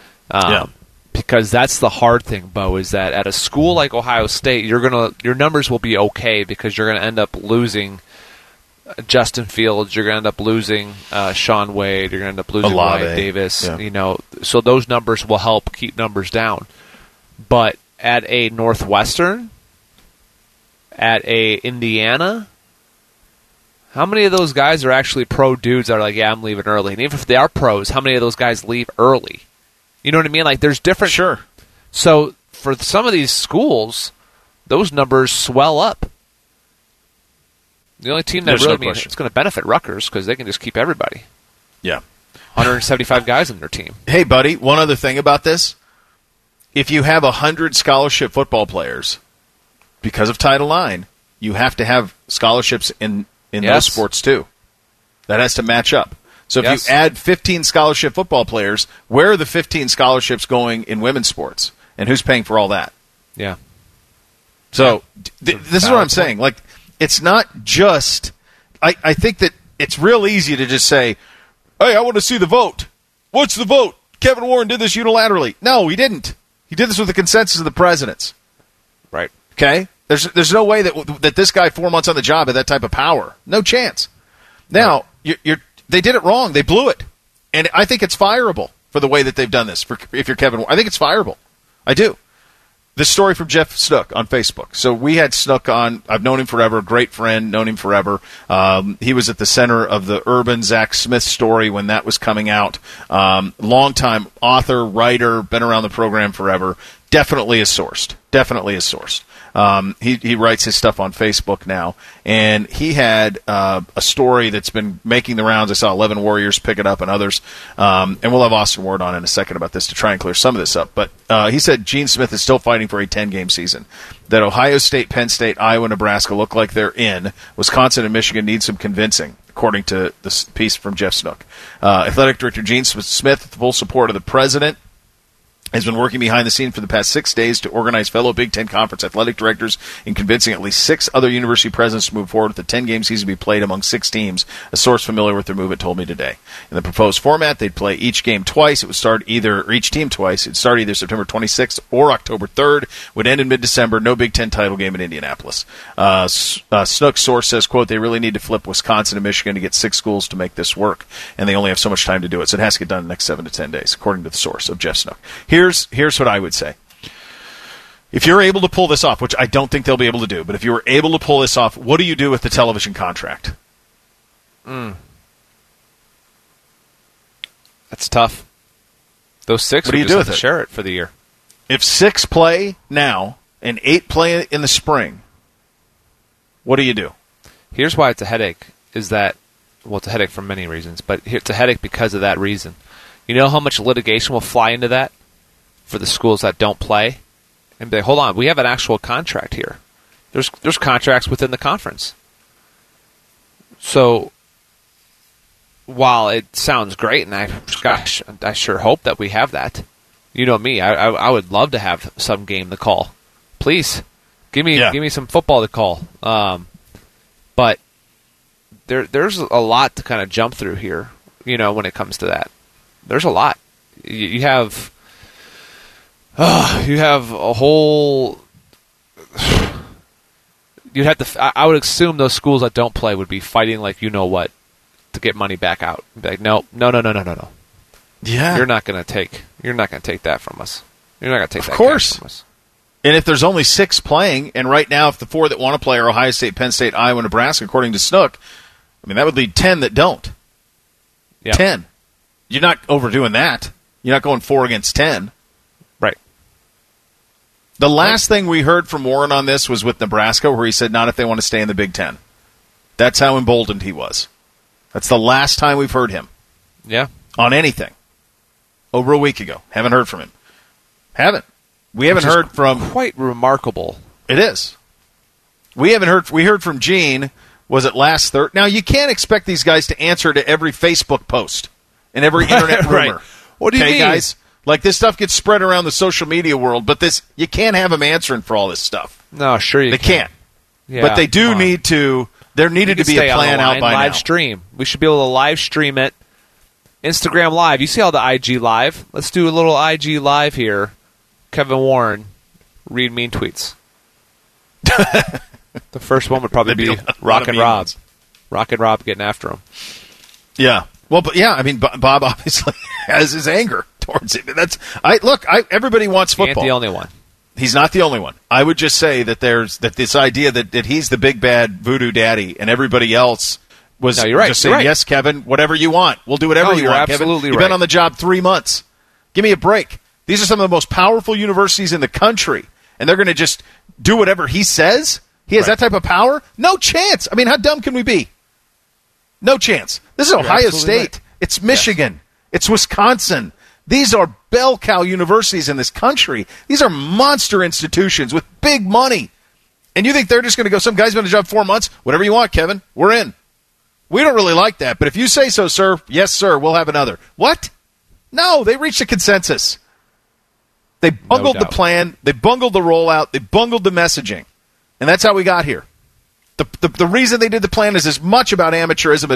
Because that's the hard thing, Bo, is that at a school like Ohio State, your numbers will be okay because you're going to end up losing Justin Fields, you're going to end up losing Sean Wade, you're going to end up losing Ryan Davis. Yeah. So those numbers will help keep numbers down. But at a Northwestern, at a Indiana, how many of those guys are actually pro dudes that are like, yeah, I'm leaving early? And even if they are pros, how many of those guys leave early? You know what I mean? Like, there's different. Sure. So for some of these schools, those numbers swell up. The only team that it's going to benefit Rutgers because they can just keep everybody. Yeah. 175 guys in their team. Hey, buddy, one other thing about this. If you have 100 scholarship football players, because of Title IX, you have to have scholarships in those sports too. That has to match up. So if you add 15 scholarship football players, where are the 15 scholarships going in women's sports? And who's paying for all that? Yeah. So this is what I'm saying. Like, it's not just – I think that it's real easy to just say, hey, I want to see the vote. What's the vote? Kevin Warren did this unilaterally. No, he didn't. He did this with the consensus of the presidents. Right. Okay? There's no way that this guy 4 months on the job had that type of power. No chance. Now, they did it wrong. They blew it. And I think it's fireable for the way that they've done this. If you're Kevin Warren, I think it's fireable. I do. This story from Jeff Snook on Facebook. So we had Snook on. I've known him forever. Great friend. Known him forever. He was at the center of the Urban Zach Smith story when that was coming out. Longtime author, writer, been around the program forever. Definitely is sourced. He writes his stuff on Facebook now, and he had a story that's been making the rounds. I saw 11 Warriors pick it up and others, and we'll have Austin Ward on in a second about this to try and clear some of this up. But he said Gene Smith is still fighting for a 10-game season, that Ohio State, Penn State, Iowa, Nebraska look like they're in. Wisconsin and Michigan need some convincing, according to this piece from Jeff Snook. Athletic Director Gene Smith, with the full support of the president, has been working behind the scenes for the past 6 days to organize fellow Big Ten Conference athletic directors in convincing at least 6 other university presidents to move forward with a 10-game season to be played among 6 teams. A source familiar with their movement told me today. In the proposed format, they'd play each game twice. It would start each team twice. It'd start either September 26th or October 3rd. Would end in mid-December. No Big Ten title game in Indianapolis. Snook's source says, quote, they really need to flip Wisconsin and Michigan to get 6 schools to make this work, and they only have so much time to do it. So it has to get done in the next 7 to 10 days, according to the source of Jeff Snook. Here's what I would say. If you're able to pull this off, which I don't think they'll be able to do, but if you were able to pull this off, what do you do with the television contract? That's tough. Those 6 What do you would do just with have to it? share it for the year. If 6 play now and 8 play in the spring, what do you do? Here's why it's a headache, is that, well, it's a headache for many reasons, but it's a headache because of that reason. You know how much litigation will fly into that for the schools that don't play? And be like, hold on, we have an actual contract here. There's contracts within the conference. So while it sounds great, and I sure hope that we have that. You know me, I would love to have some game to call. Please, give me some football to call. But there's a lot to kind of jump through here, when it comes to that. There's a lot. You have a whole. You'd have to. I would assume those schools that don't play would be fighting like what to get money back out. Be like, no. Yeah, you're not gonna take that from us. You're not gonna take that cash from us. And if there's only 6 playing, and right now if the 4 that want to play are Ohio State, Penn State, Iowa, Nebraska, according to Snook, I mean that would lead 10 that don't. Yeah. 10. You're not overdoing that. You're not going 4 against 10. Right. The last thing we heard from Warren on this was with Nebraska, where he said not if they want to stay in the Big Ten. That's how emboldened he was. That's the last time we've heard him. Yeah. On anything. Over a week ago. Haven't heard from him. We haven't heard from... Quite remarkable. It is. We haven't heard... We heard from Gene, was it last Thursday? Now, you can't expect these guys to answer to every Facebook post and every internet rumor. Right. What do you mean? Guys? Like, this stuff gets spread around the social media world, but you can't have them answering for all this stuff. No, sure you They can't. Yeah, but they do need to... There needed to be a plan out by live now. Stream. We should be able to live stream it. Instagram Live. You see all the IG Live? Let's do a little IG Live here. Kevin Warren, read mean tweets. The first one would probably be Rock and Rob. Rock and Rob getting after him. Yeah. Well, but I mean, Bob obviously has his anger towards it. Everybody wants football. He ain't the only one. He's not the only one. I would just say that there's this idea that he's the big bad voodoo daddy, and everybody else was just saying, yes, Kevin, whatever you want. We'll do whatever you want, Kevin. You've been on the job 3 months. Give me a break. These are some of the most powerful universities in the country, and they're going to just do whatever he says? He has that type of power? No chance. I mean, how dumb can we be? No chance. This is Ohio State. Right. It's Michigan. Yes. It's Wisconsin. These are bell cow universities in this country. These are monster institutions with big money. And you think they're just going to go, some guy's been on the job 4 months? Whatever you want, Kevin. We're in. We don't really like that, but if you say so, sir, yes, sir, we'll have another. What? No, they reached a consensus. They bungled the plan. They bungled the rollout. They bungled the messaging. And that's how we got here. The reason they did the plan is as much about amateurism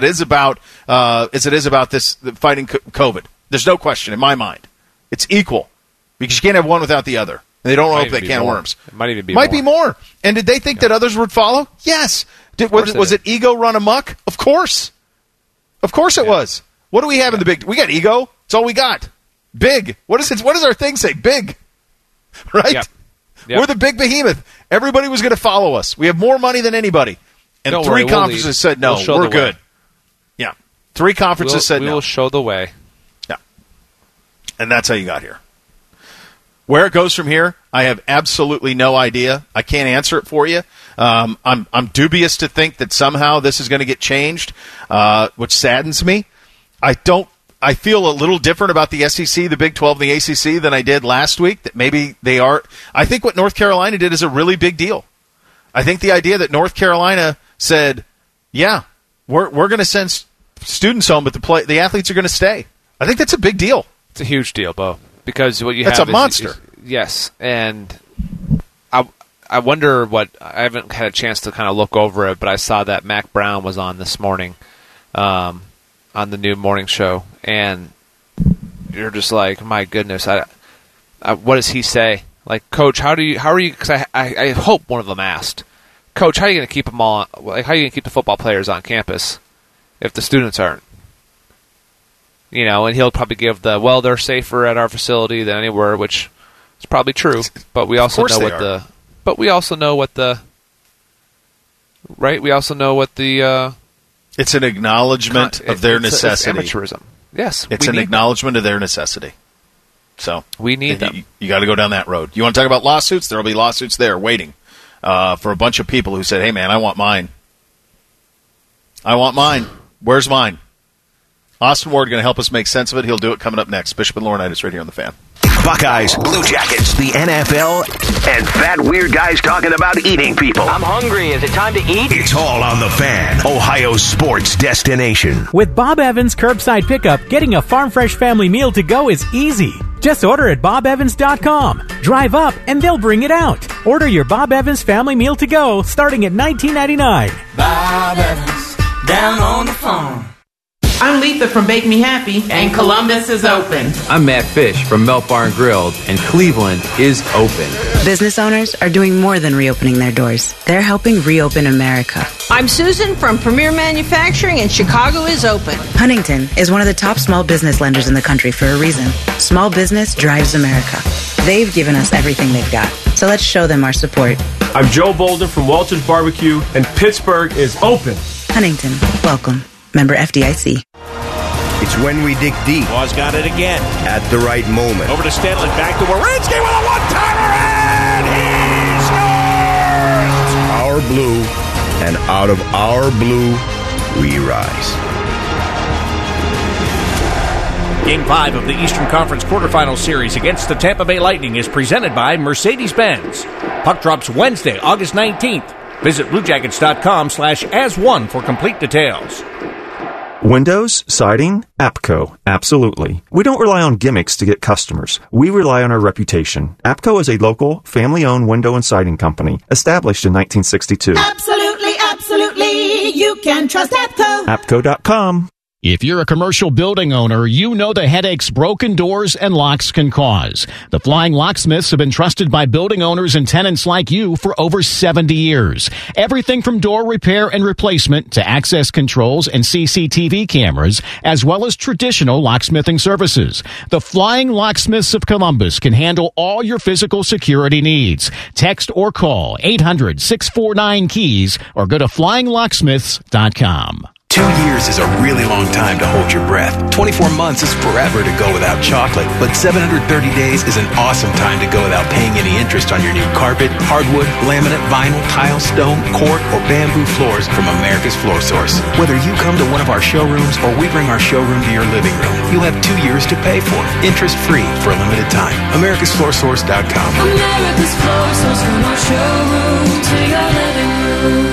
as it is about this fighting COVID. There's no question in my mind. It's equal because you can't have one without the other. And they don't open that can of worms. It might even be be more. And did they think that others would follow? Yes. Was it ego run amok? Of course. Of course it was. What do we have in the big? We got ego. That's all we got. Big. What does our thing say? Big. Right? Yep. We're the big behemoth. Everybody was going to follow us. We have more money than anybody. And Don't 3 worry, conferences said, no, we're good. Yeah. 3 conferences said no. We will show the way. Yeah. And that's how you got here. Where it goes from here, I have absolutely no idea. I can't answer it for you. I'm dubious to think that somehow this is going to get changed, which saddens me. I feel a little different about the SEC, the Big 12, and the ACC than I did last week, that maybe they are. I think what North Carolina did is a really big deal. I think the idea that North Carolina said, yeah, we're going to send students home, but the athletes are going to stay. I think that's a big deal. It's a huge deal, Bo, because what you have is... That's a monster. Yes, and I wonder what... I haven't had a chance to kind of look over it, but I saw that Mac Brown was on this morning, on the new morning show, and you're just like, my goodness, what does he say? Like, Coach, how are you? Because I hope one of them asked, Coach, how are you going to keep them all? Like, how are you going to keep the football players on campus if the students aren't? And he'll probably give they're safer at our facility than anywhere, which It's probably true, but we also know what the. But we also know what the. Right, we also know what the. It's an acknowledgement of their necessity. It's amateurism. Yes, it's an acknowledgement of their necessity. So we need them. You got to go down that road. You want to talk about lawsuits? There will be lawsuits there waiting for a bunch of people who said, "Hey, man, I want mine. I want mine. Where's mine?" Austin Ward going to help us make sense of it. He'll do it coming up next. Bishop and Laurinaitis right here on The Fan. Buckeyes, Blue Jackets, the NFL, and fat weird guys talking about eating people. I'm hungry. Is it time to eat? It's all on The Fan, Ohio's sports destination. With Bob Evans Curbside Pickup, getting a Farm Fresh family meal to go is easy. Just order at bobevans.com. Drive up and they'll bring it out. Order your Bob Evans family meal to go starting at $19.99. Bob Evans, down on the farm. I'm Letha from Bake Me Happy, and Columbus is open. I'm Matt Fish from Melt Bar and Grilled, and Cleveland is open. Business owners are doing more than reopening their doors. They're helping reopen America. I'm Susan from Premier Manufacturing, and Chicago is open. Huntington is one of the top small business lenders in the country for a reason. Small business drives America. They've given us everything they've got, so let's show them our support. I'm Joe Bolden from Walter's Barbecue, and Pittsburgh is open. Huntington, welcome. Member FDIC. It's when we dig deep. Waz got it again. At the right moment. Over to Stanley, back to Werenski with a one-timer, and he scores! Our blue, and out of our blue, we rise. Game 5 of the Eastern Conference quarterfinal series against the Tampa Bay Lightning is presented by Mercedes-Benz. Puck drops Wednesday, August 19th. Visit BlueJackets.com/as1 for complete details. Windows, siding, APCO. Absolutely. We don't rely on gimmicks to get customers. We rely on our reputation. APCO is a local, family-owned window and siding company established in 1962. Absolutely, absolutely. You can trust APCO. APCO.com. If you're a commercial building owner, you know the headaches broken doors and locks can cause. The Flying Locksmiths have been trusted by building owners and tenants like you for over 70 years. Everything from door repair and replacement to access controls and CCTV cameras, as well as traditional locksmithing services. The Flying Locksmiths of Columbus can handle all your physical security needs. Text or call 800-649-KEYS or go to flyinglocksmiths.com. 2 years is a really long time to hold your breath. 24 months is forever to go without chocolate. But 730 days is an awesome time to go without paying any interest on your new carpet, hardwood, laminate, vinyl, tile, stone, cork, or bamboo floors from America's Floor Source. Whether you come to one of our showrooms or we bring our showroom to your living room, you'll have 2 years to pay for it. Interest-free for a limited time. AmericasFloorSource.com. America's Floor Source, from our showroom to your living room.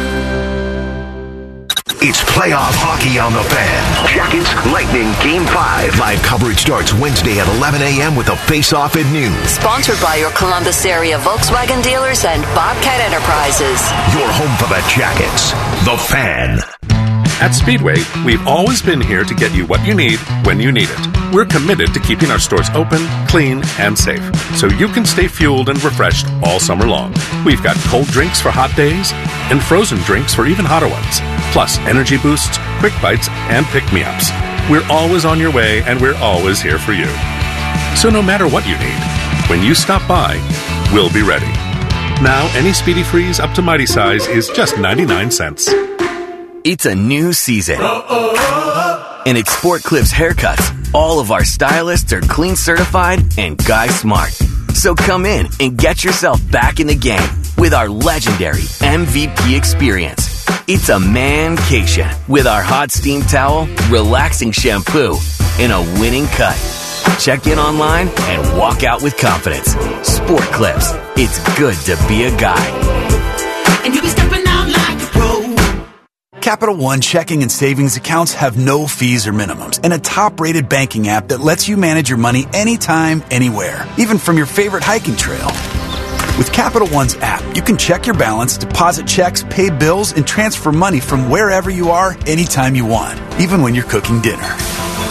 It's playoff hockey on The Fan. Jackets, Lightning, Game 5. Live coverage starts Wednesday at 11 a.m. with a face-off at noon. Sponsored by your Columbus area Volkswagen dealers and Bobcat Enterprises. Your home for the Jackets. The Fan. At Speedway, we've always been here to get you what you need when you need it. We're committed to keeping our stores open, clean, and safe, so you can stay fueled and refreshed all summer long. We've got cold drinks for hot days and frozen drinks for even hotter ones, plus energy boosts, quick bites, and pick-me-ups. We're always on your way, and we're always here for you. So no matter what you need, when you stop by, we'll be ready. Now, any Speedy Freeze up to Mighty Size is just 99 cents. It's a new season. And at Sport Clips Haircuts, all of our stylists are clean certified and guy smart. So come in and get yourself back in the game with our legendary MVP experience. It's a mancation with our hot steam towel, relaxing shampoo, and a winning cut. Check in online and walk out with confidence. Sport Clips. It's good to be a guy. And you'll be stepping out like a pro. Capital One checking and savings accounts have no fees or minimums, and a top-rated banking app that lets you manage your money anytime, anywhere, even from your favorite hiking trail. With Capital One's app, you can check your balance, deposit checks, pay bills, and transfer money from wherever you are anytime you want, even when you're cooking dinner.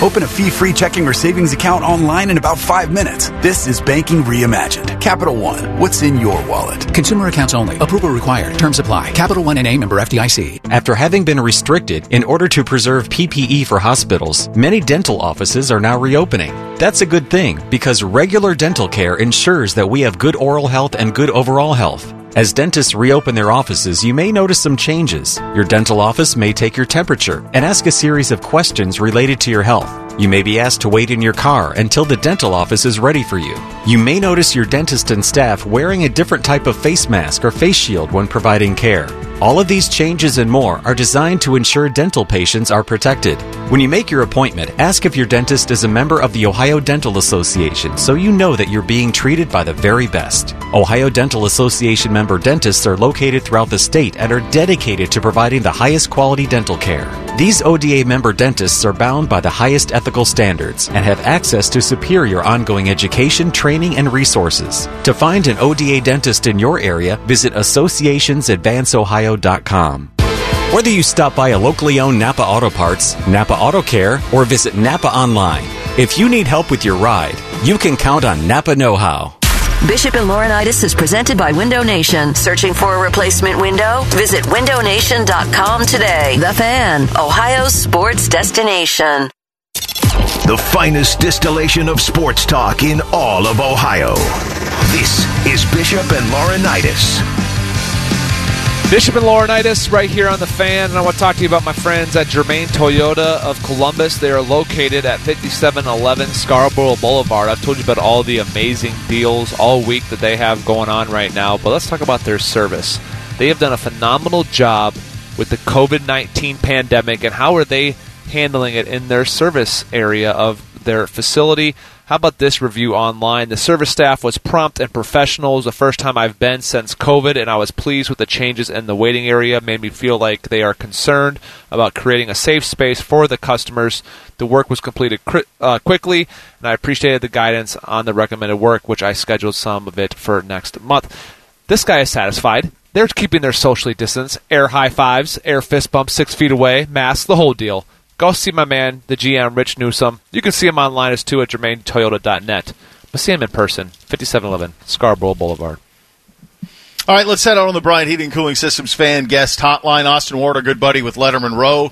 Open a fee-free checking or savings account online in about 5 minutes. This is banking reimagined. Capital One, what's in your wallet? Consumer accounts only. Approval required. Terms apply. Capital One N.A. member FDIC. After having been restricted in order to preserve PPE for hospitals, many dental offices are now reopening. That's a good thing because regular dental care ensures that we have good oral health and good overall health. As dentists reopen their offices, you may notice some changes. Your dental office may take your temperature and ask a series of questions related to your health. You may be asked to wait in your car until the dental office is ready for you. You may notice your dentist and staff wearing a different type of face mask or face shield when providing care. All of these changes and more are designed to ensure dental patients are protected. When you make your appointment, ask if your dentist is a member of the Ohio Dental Association so you know that you're being treated by the very best. Ohio Dental Association member dentists are located throughout the state and are dedicated to providing the highest quality dental care. These ODA member dentists are bound by the highest ethical standards and have access to superior ongoing education, training, and resources. To find an ODA dentist in your area, visit associationsadvanceohio.com. Whether you stop by a locally owned Napa Auto Parts, Napa Auto Care, or visit Napa online, if you need help with your ride, you can count on Napa Know-How. Bishop and Laurinaitis is presented by Window Nation. Searching for a replacement window? Visit windownation.com today. The Fan, Ohio's sports destination. The finest distillation of sports talk in all of Ohio. This is Bishop and Laurinaitis. Bishop and Laurinaitis right here on The Fan, and I want to talk to you about my friends at Germain Toyota of Columbus. They are located at 5711 Scarborough Boulevard. I've told you about all the amazing deals all week that they have going on right now, but let's talk about their service. They have done a phenomenal job with the COVID-19 pandemic, and how are they handling it in their service area of their facility? How about this review online? The service staff was prompt and professional. It was the first time I've been since COVID, and I was pleased with the changes in the waiting area. Made me feel like they are concerned about creating a safe space for the customers. The work was completed quickly, and I appreciated the guidance on the recommended work, which I scheduled some of it for next month. This guy is satisfied. They're keeping their socially distanced. Air high fives, air fist bumps 6 feet away, masks, the whole deal. Go see my man, the GM, Rich Newsom. You can see him online as too at GermainToyota.net. But see him in person, 5711 Scarborough Boulevard. All right, let's head out on the Bryant Heating and Cooling Systems fan guest hotline. Austin Ward, our good buddy with Letterman Row.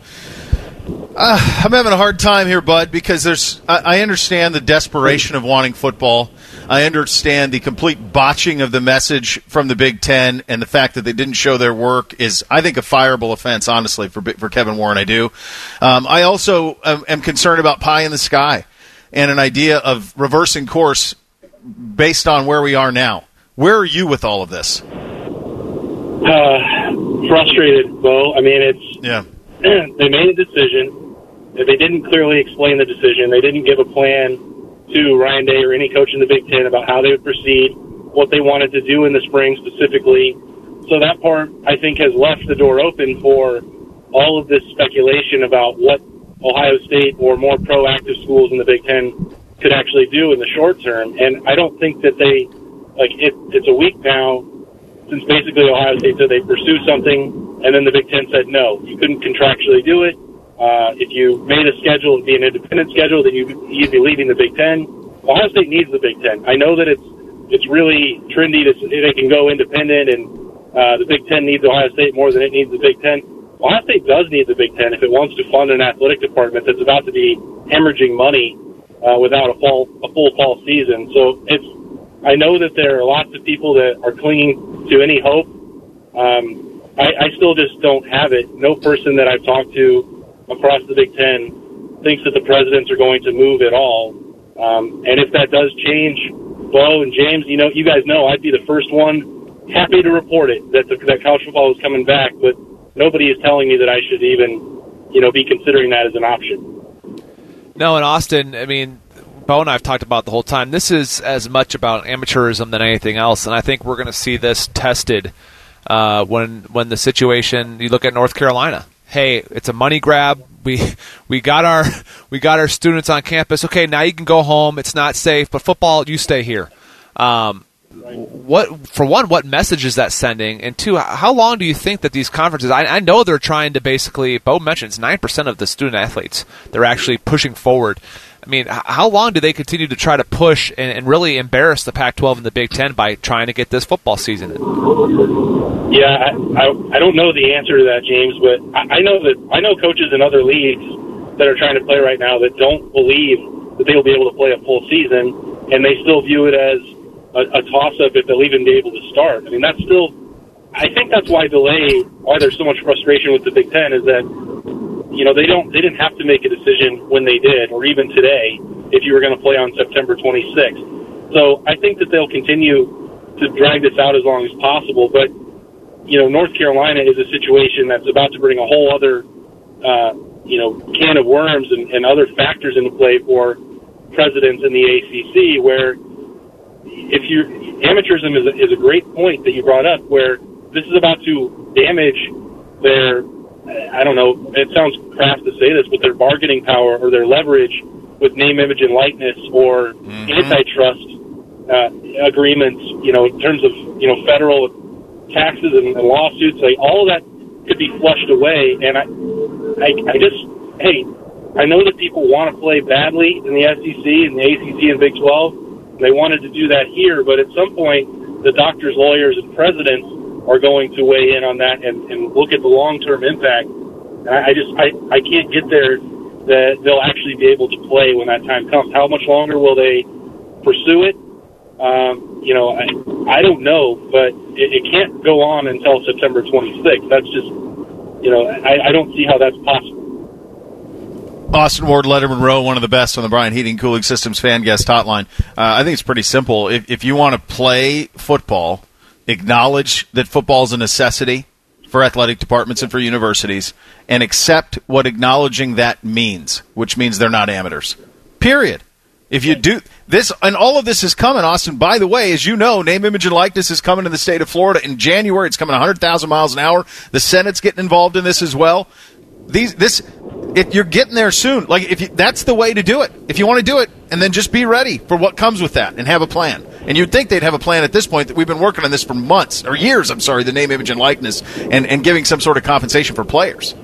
I'm having a hard time here, bud, because I understand the desperation of wanting football. I understand the complete botching of the message from the Big Ten, and the fact that they didn't show their work is, I think, a fireable offense, honestly, for Kevin Warren. I do. I also am concerned about pie in the sky and an idea of reversing course based on where we are now. Where are you with all of this? Frustrated, Bo. I mean, they made a decision. They didn't clearly explain the decision. They didn't give a plan to Ryan Day or any coach in the Big Ten about how they would proceed, what they wanted to do in the spring specifically. So that part, I think, has left the door open for all of this speculation about what Ohio State or more proactive schools in the Big Ten could actually do in the short term. And I don't think that it's a week now since basically Ohio State said they'd pursue something, and then the Big Ten said no, you couldn't contractually do it. If you made a schedule, it'd be an independent schedule, then you'd be leaving the Big Ten. Ohio State needs the Big Ten. I know that it's really trendy that they can go independent, and the Big Ten needs Ohio State more than it needs the Big Ten. Ohio State does need the Big Ten if it wants to fund an athletic department that's about to be hemorrhaging money without a full fall season. So I know that there are lots of people that are clinging to any hope. I still just don't have it. No person that I've talked to across the Big Ten thinks that the presidents are going to move at all. And if that does change, Bo and James, you guys know I'd be the first one happy to report it, that college football is coming back, but nobody is telling me that I should even, be considering that as an option. No, and Austin, I mean, Bo and I have talked about the whole time. This is as much about amateurism than anything else, and I think we're going to see this tested when the situation. You look at North Carolina. Hey, it's a money grab. We got our students on campus. Okay, now you can go home. It's not safe, but football, you stay here. what message is that sending? And two, how long do you think that these conferences, I know they're trying to basically, Bo mentions 9% of the student athletes they're actually pushing forward. I mean, how long do they continue to try to push and really embarrass the Pac-12 and the Big Ten by trying to get this football season in? Yeah, I don't know the answer to that, James, but I know coaches in other leagues that are trying to play right now that don't believe that they'll be able to play a full season, and they still view it as a toss-up if they'll even be able to start. I mean, I think that's why there's so much frustration with the Big Ten is that, you know, they didn't have to make a decision when they did, or even today, if you were going to play on September 26th. So I think that they'll continue to drag this out as long as possible. But, you know, North Carolina is a situation that's about to bring a whole other, can of worms and other factors into play for presidents in the ACC, where amateurism is a great point that you brought up, where this is about to damage their, I don't know, it sounds crass to say this, but their bargaining power or their leverage with name, image, and likeness or antitrust agreements, you know, in terms of, you know, federal taxes and lawsuits, like all of that could be flushed away. And I know that people want to play badly in the SEC and the ACC and Big 12. They wanted to do that here, but at some point, the doctors, lawyers, and presidents are going to weigh in on that and look at the long-term impact. And I can't get there that they'll actually be able to play when that time comes. How much longer will they pursue it? You know, I don't know, but it can't go on until September 26th. That's just, you know, I don't see how that's possible. Austin Ward, Letterman Row, one of the best on the Brian Heating Cooling Systems fan guest hotline. I think it's pretty simple. If you want to play football, acknowledge that football is a necessity for athletic departments and for universities, and accept what acknowledging that means, which means they're not amateurs. Period. If you do this, and all of this is coming, Austin, by the way, as you know, name, image, and likeness is coming to the state of Florida in January. It's coming 100,000 miles an hour. The Senate's getting involved in this as well. You're getting there soon. Like, that's the way to do it. If you want to do it, and then just be ready for what comes with that and have a plan. And you'd think they'd have a plan at this point that we've been working on this for months, or years, the name, image, and likeness, and giving some sort of compensation for players.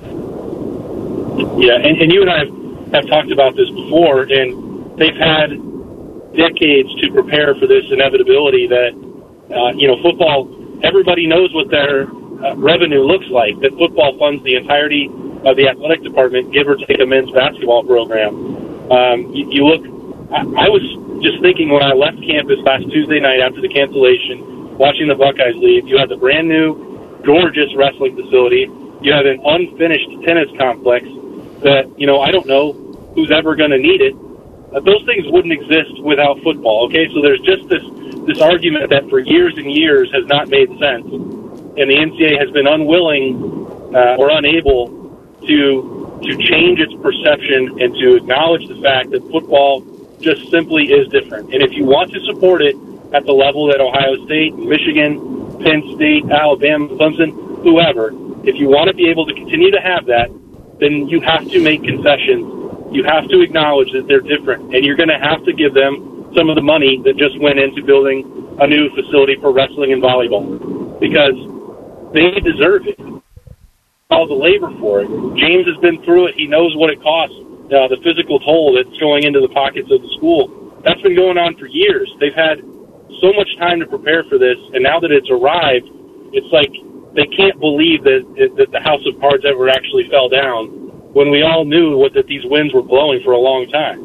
Yeah, and you and I have talked about this before, and they've had decades to prepare for this inevitability that, football, everybody knows what their revenue looks like, that football funds the entirety of the athletic department, give or take a men's basketball program. You look, I was just thinking when I left campus last Tuesday night after the cancellation, watching the Buckeyes leave, you have the brand new, gorgeous wrestling facility. You have an unfinished tennis complex that, I don't know who's ever going to need it. Those things wouldn't exist without football, okay? So there's just this argument that for years and years has not made sense. And the NCAA has been unwilling or unable to change its perception and to acknowledge the fact that football just simply is different. And if you want to support it at the level that Ohio State, Michigan, Penn State, Alabama, Clemson, whoever, if you want to be able to continue to have that, then you have to make concessions. You have to acknowledge that they're different. And you're going to have to give them some of the money that just went into building a new facility for wrestling and volleyball, because they deserve it. All the labor for it. James has been through it. He knows what it costs, the physical toll that's going into the pockets of the school. That's been going on for years. They've had so much time to prepare for this, and now that it's arrived, it's like they can't believe that the house of cards ever actually fell down when we all knew that these winds were blowing for a long time.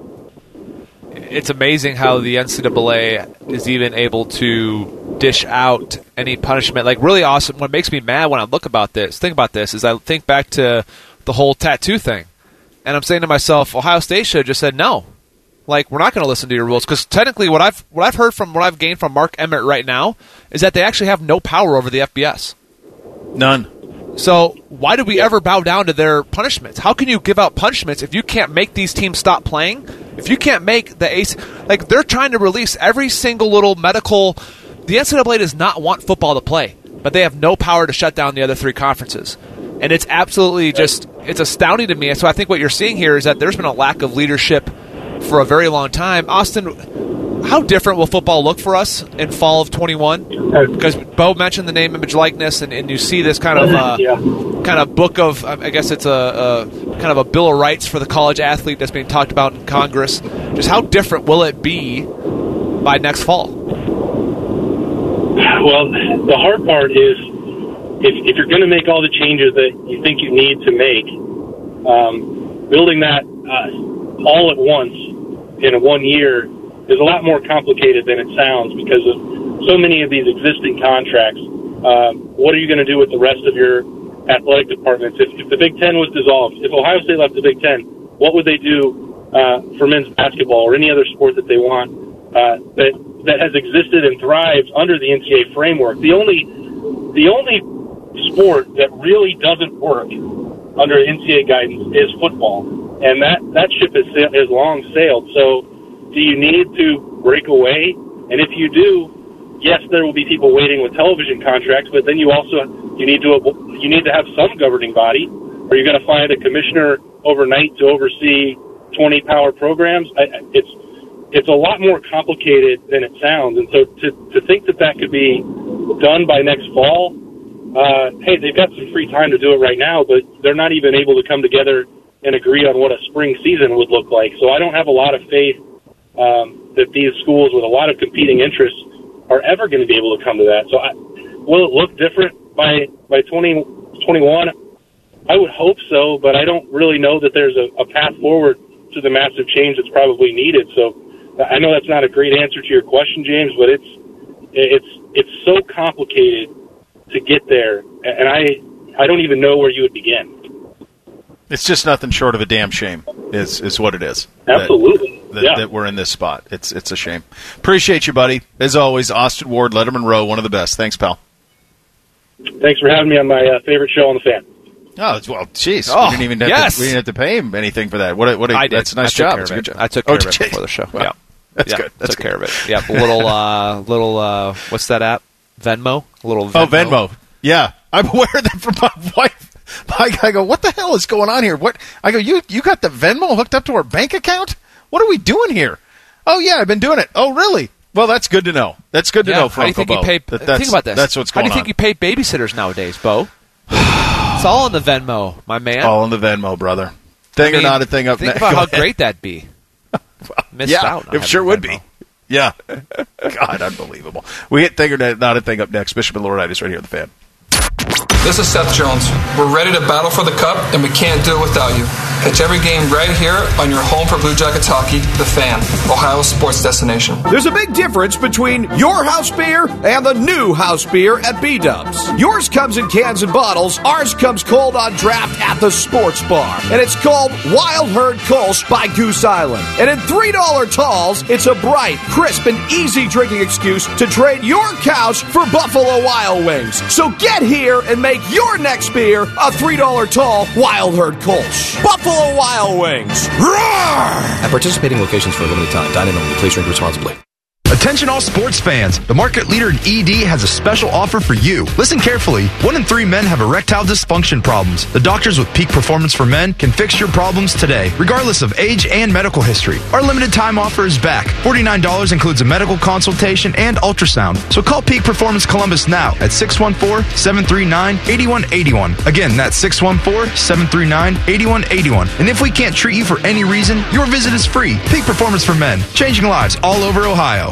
It's amazing how the NCAA is even able to dish out any punishment. Like, really awesome. What makes me mad when I think about this, is I think back to the whole tattoo thing. And I'm saying to myself, Ohio State should have just said no. Like, we're not going to listen to your rules. Because technically what I've heard from, what I've gained from Mark Emmert right now, is that they actually have no power over the FBS. None. So why did we ever bow down to their punishments? How can you give out punishments if you can't make these teams stop playing? If you can't make the ace, like, they're trying to release every single little medical. The NCAA does not want football to play, but they have no power to shut down the other three conferences. And it's absolutely it's astounding to me. And so I think what you're seeing here is that there's been a lack of leadership for a very long time. Austin, how different will football look for us in fall of 21? Because Bo mentioned the name, image, likeness, and you see this kind of kind of book of, I guess it's a kind of a Bill of Rights for the college athlete that's being talked about in Congress. Just how different will it be by next fall? Well, the hard part is if you're going to make all the changes that you think you need to make, building that all at once in 1 year is a lot more complicated than it sounds because of so many of these existing contracts. What are you going to do with the rest of your athletic departments? If the Big Ten was dissolved, if Ohio State left the Big Ten, what would they do for men's basketball or any other sport that they want that has existed and thrived under the NCAA framework? The only sport that really doesn't work under NCAA guidance is football, and that ship has long sailed. So do you need to break away? And if you do, yes, there will be people waiting with television contracts, but then you need to have some governing body. Are you going to find a commissioner overnight to oversee 20 power programs? It's a lot more complicated than it sounds. And so to think that could be done by next fall, hey, they've got some free time to do it right now, but they're not even able to come together and agree on what a spring season would look like. So I don't have a lot of faith that these schools with a lot of competing interests are ever going to be able to come to that. So will it look different by 2021? I would hope so, but I don't really know that there's a path forward to the massive change that's probably needed. So I know that's not a great answer to your question, James, but it's so complicated to get there, and I don't even know where you would begin. It's just nothing short of a damn shame is what it is. Absolutely. That we're in this spot. It's a shame. Appreciate you, buddy. As always, Austin Ward, Letterman Row, one of the best. Thanks, pal. Thanks for having me on my favorite show on the Fan. Oh, well, jeez. We didn't even have to pay him anything for that. I did. That's a nice job. That's a good job. I took care of it before the show. Wow. Yeah. That's good. Took care of it. Yeah, little what's that app? Venmo? Venmo. Oh, Venmo. Yeah. I'm aware of that from my wife. I go, what the hell is going on here? What? I go, you got the Venmo hooked up to our bank account? What are we doing here? Oh, yeah, I've been doing it. Oh, really? Well, that's good to know. That's good to know from Uncle Bo. Think about this. That's what's going on. How do you think you pay babysitters nowadays, Bo? It's all in the Venmo, my man. All in the Venmo, brother. Thing or not a thing up next. Think about how great that'd be. Missed out. It sure would be. Yeah. God, unbelievable. We hit Thing or Not a Thing up next. Bishop and Laurinaitis right here on the Fan. This is Seth Jones. We're ready to battle for the cup, and we can't do it without you. Catch every game right here on your home for Blue Jackets hockey, The Fan, Ohio's sports destination. There's a big difference between your house beer and the new house beer at B-Dubs. Yours comes in cans and bottles. Ours comes cold on draft at the sports bar. And it's called Wild Herd Kolsch by Goose Island. And in $3 talls, it's a bright, crisp, and easy drinking excuse to trade your couch for Buffalo Wild Wings. So get here and make your next beer a $3 tall Wild Herd Kolsch. Buffalo Wild Wings. Roar! At participating locations for a limited time. Dine in only. Please drink responsibly. Attention all sports fans. The market leader in ED has a special offer for you. Listen carefully. 1 in 3 men have erectile dysfunction problems. The doctors with Peak Performance for Men can fix your problems today, regardless of age and medical history. Our limited time offer is back. $49 includes a medical consultation and ultrasound. So call Peak Performance Columbus now at 614-739-8181. Again, that's 614-739-8181. And if we can't treat you for any reason, your visit is free. Peak Performance for Men, changing lives all over Ohio.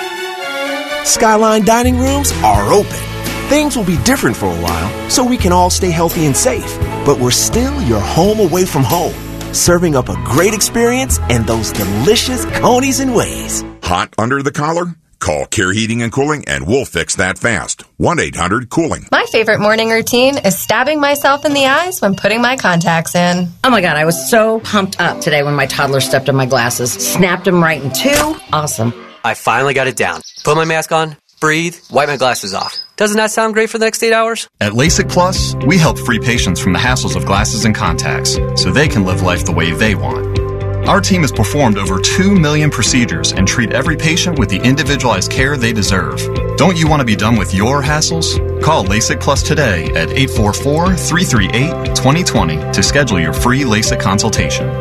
Skyline dining rooms are open. Things will be different for a while, so we can all stay healthy and safe. But we're still your home away from home, serving up a great experience and those delicious conies and ways. Hot under the collar? Call Care Heating and Cooling and we'll fix that fast. 1-800-COOLING. My favorite morning routine is stabbing myself in the eyes when putting my contacts in. Oh my God, I was so pumped up today when my toddler stepped on my glasses. Snapped them right in two. Awesome. I finally got it down. Put my mask on, breathe, wipe my glasses off. Doesn't that sound great for the next 8 hours? At LASIK Plus, we help free patients from the hassles of glasses and contacts so they can live life the way they want. Our team has performed over 2 million procedures and treat every patient with the individualized care they deserve. Don't you want to be done with your hassles? Call LASIK Plus today at 844-338-2020 to schedule your free LASIK consultation.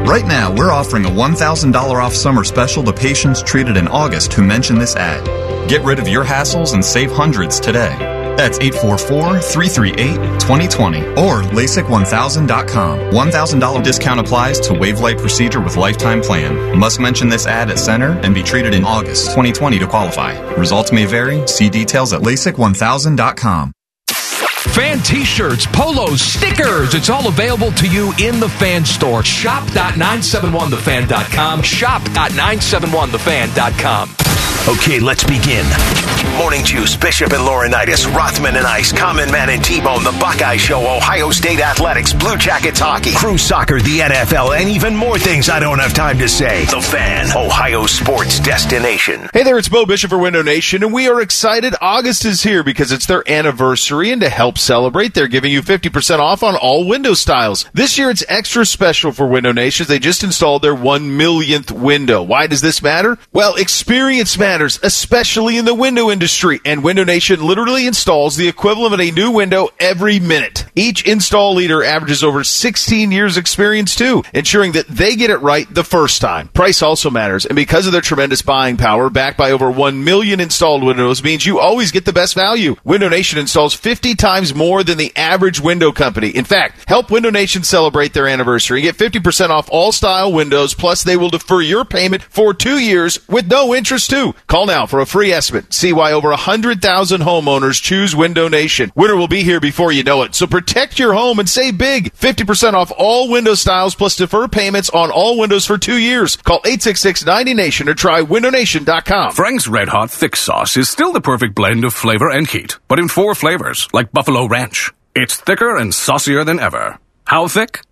Right now, we're offering a $1,000 off summer special to patients treated in August who mention this ad. Get rid of your hassles and save hundreds today. That's 844-338-2020 or LASIK1000.com. $1,000 discount applies to Wavelight procedure with lifetime plan. Must mention this ad at center and be treated in August 2020 to qualify. Results may vary. See details at LASIK1000.com. Fan t-shirts, polos, stickers. It's all available to you in the Fan Store. Shop.971thefan.com. Shop.971thefan.com. Okay, let's begin. Morning Juice, Bishop and Laurinaitis, Rothman and Ice, Common Man and T-Bone, The Buckeye Show, Ohio State Athletics, Blue Jackets Hockey, Crew Soccer, the NFL, and even more things I don't have time to say. The Fan, Ohio sports destination. Hey there, it's Bo Bishop for Window Nation, and we are excited. August is here because it's their anniversary, and to help celebrate, they're giving you 50% off on all window styles. This year, it's extra special for Window Nation. They just installed their 1 millionth window. Why does this matter? Well, experience matters, especially in the window industry, and Window Nation literally installs the equivalent of a new window every minute. Each install leader averages over 16 years experience too, ensuring that they get it right the first time. Price also matters, and because of their tremendous buying power, backed by over 1 million installed windows, means you always get the best value. Window Nation installs 50 times more than the average window company. In fact, help Window Nation celebrate their anniversary. Get 50% off all style windows, plus they will defer your payment for 2 years with no interest too. Call now for a free estimate. See why over 100,000 homeowners choose Window Nation. Winter will be here before you know it, so protect your home and save big. 50% off all window styles, plus defer payments on all windows for 2 years. Call 866-90NATION or try windownation.com. Frank's Red Hot Thick Sauce is still the perfect blend of flavor and heat, but in 4 flavors, like Buffalo Ranch. It's thicker and saucier than ever. How thick?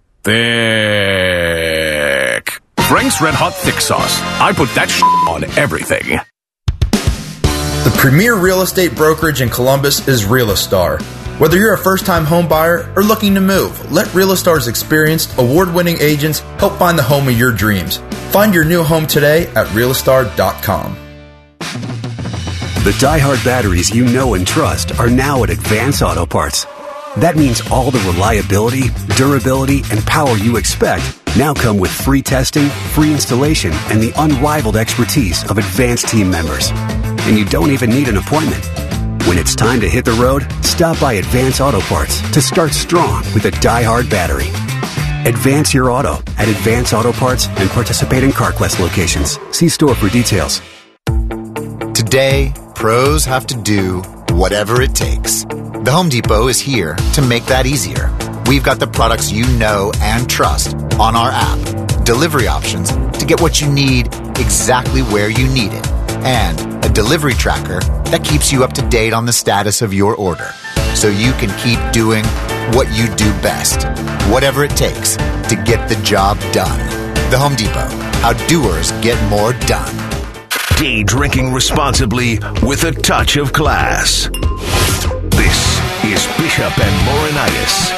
Thick. Frank's Red Hot Thick Sauce. I put that on everything. The premier real estate brokerage in Columbus is Realistar. Whether you're a first-time home buyer or looking to move, let Realistar's experienced, award-winning agents help find the home of your dreams. Find your new home today at Realistar.com. The die-hard batteries you know and trust are now at Advance Auto Parts. That means all the reliability, durability, and power you expect now come with free testing, free installation, and the unrivaled expertise of Advance team members. And you don't even need an appointment. When it's time to hit the road, stop by Advance Auto Parts to start strong with a die-hard battery. Advance your auto at Advance Auto Parts and participating CarQuest locations. See store for details. Today, pros have to do whatever it takes. The Home Depot is here to make that easier. We've got the products you know and trust on our app, delivery options to get what you need exactly where you need it, and a delivery tracker that keeps you up to date on the status of your order, so you can keep doing what you do best, whatever it takes to get the job done. The Home Depot, how doers get more done. Day drinking responsibly with a touch of class. This is Bishop and Laurinaitis.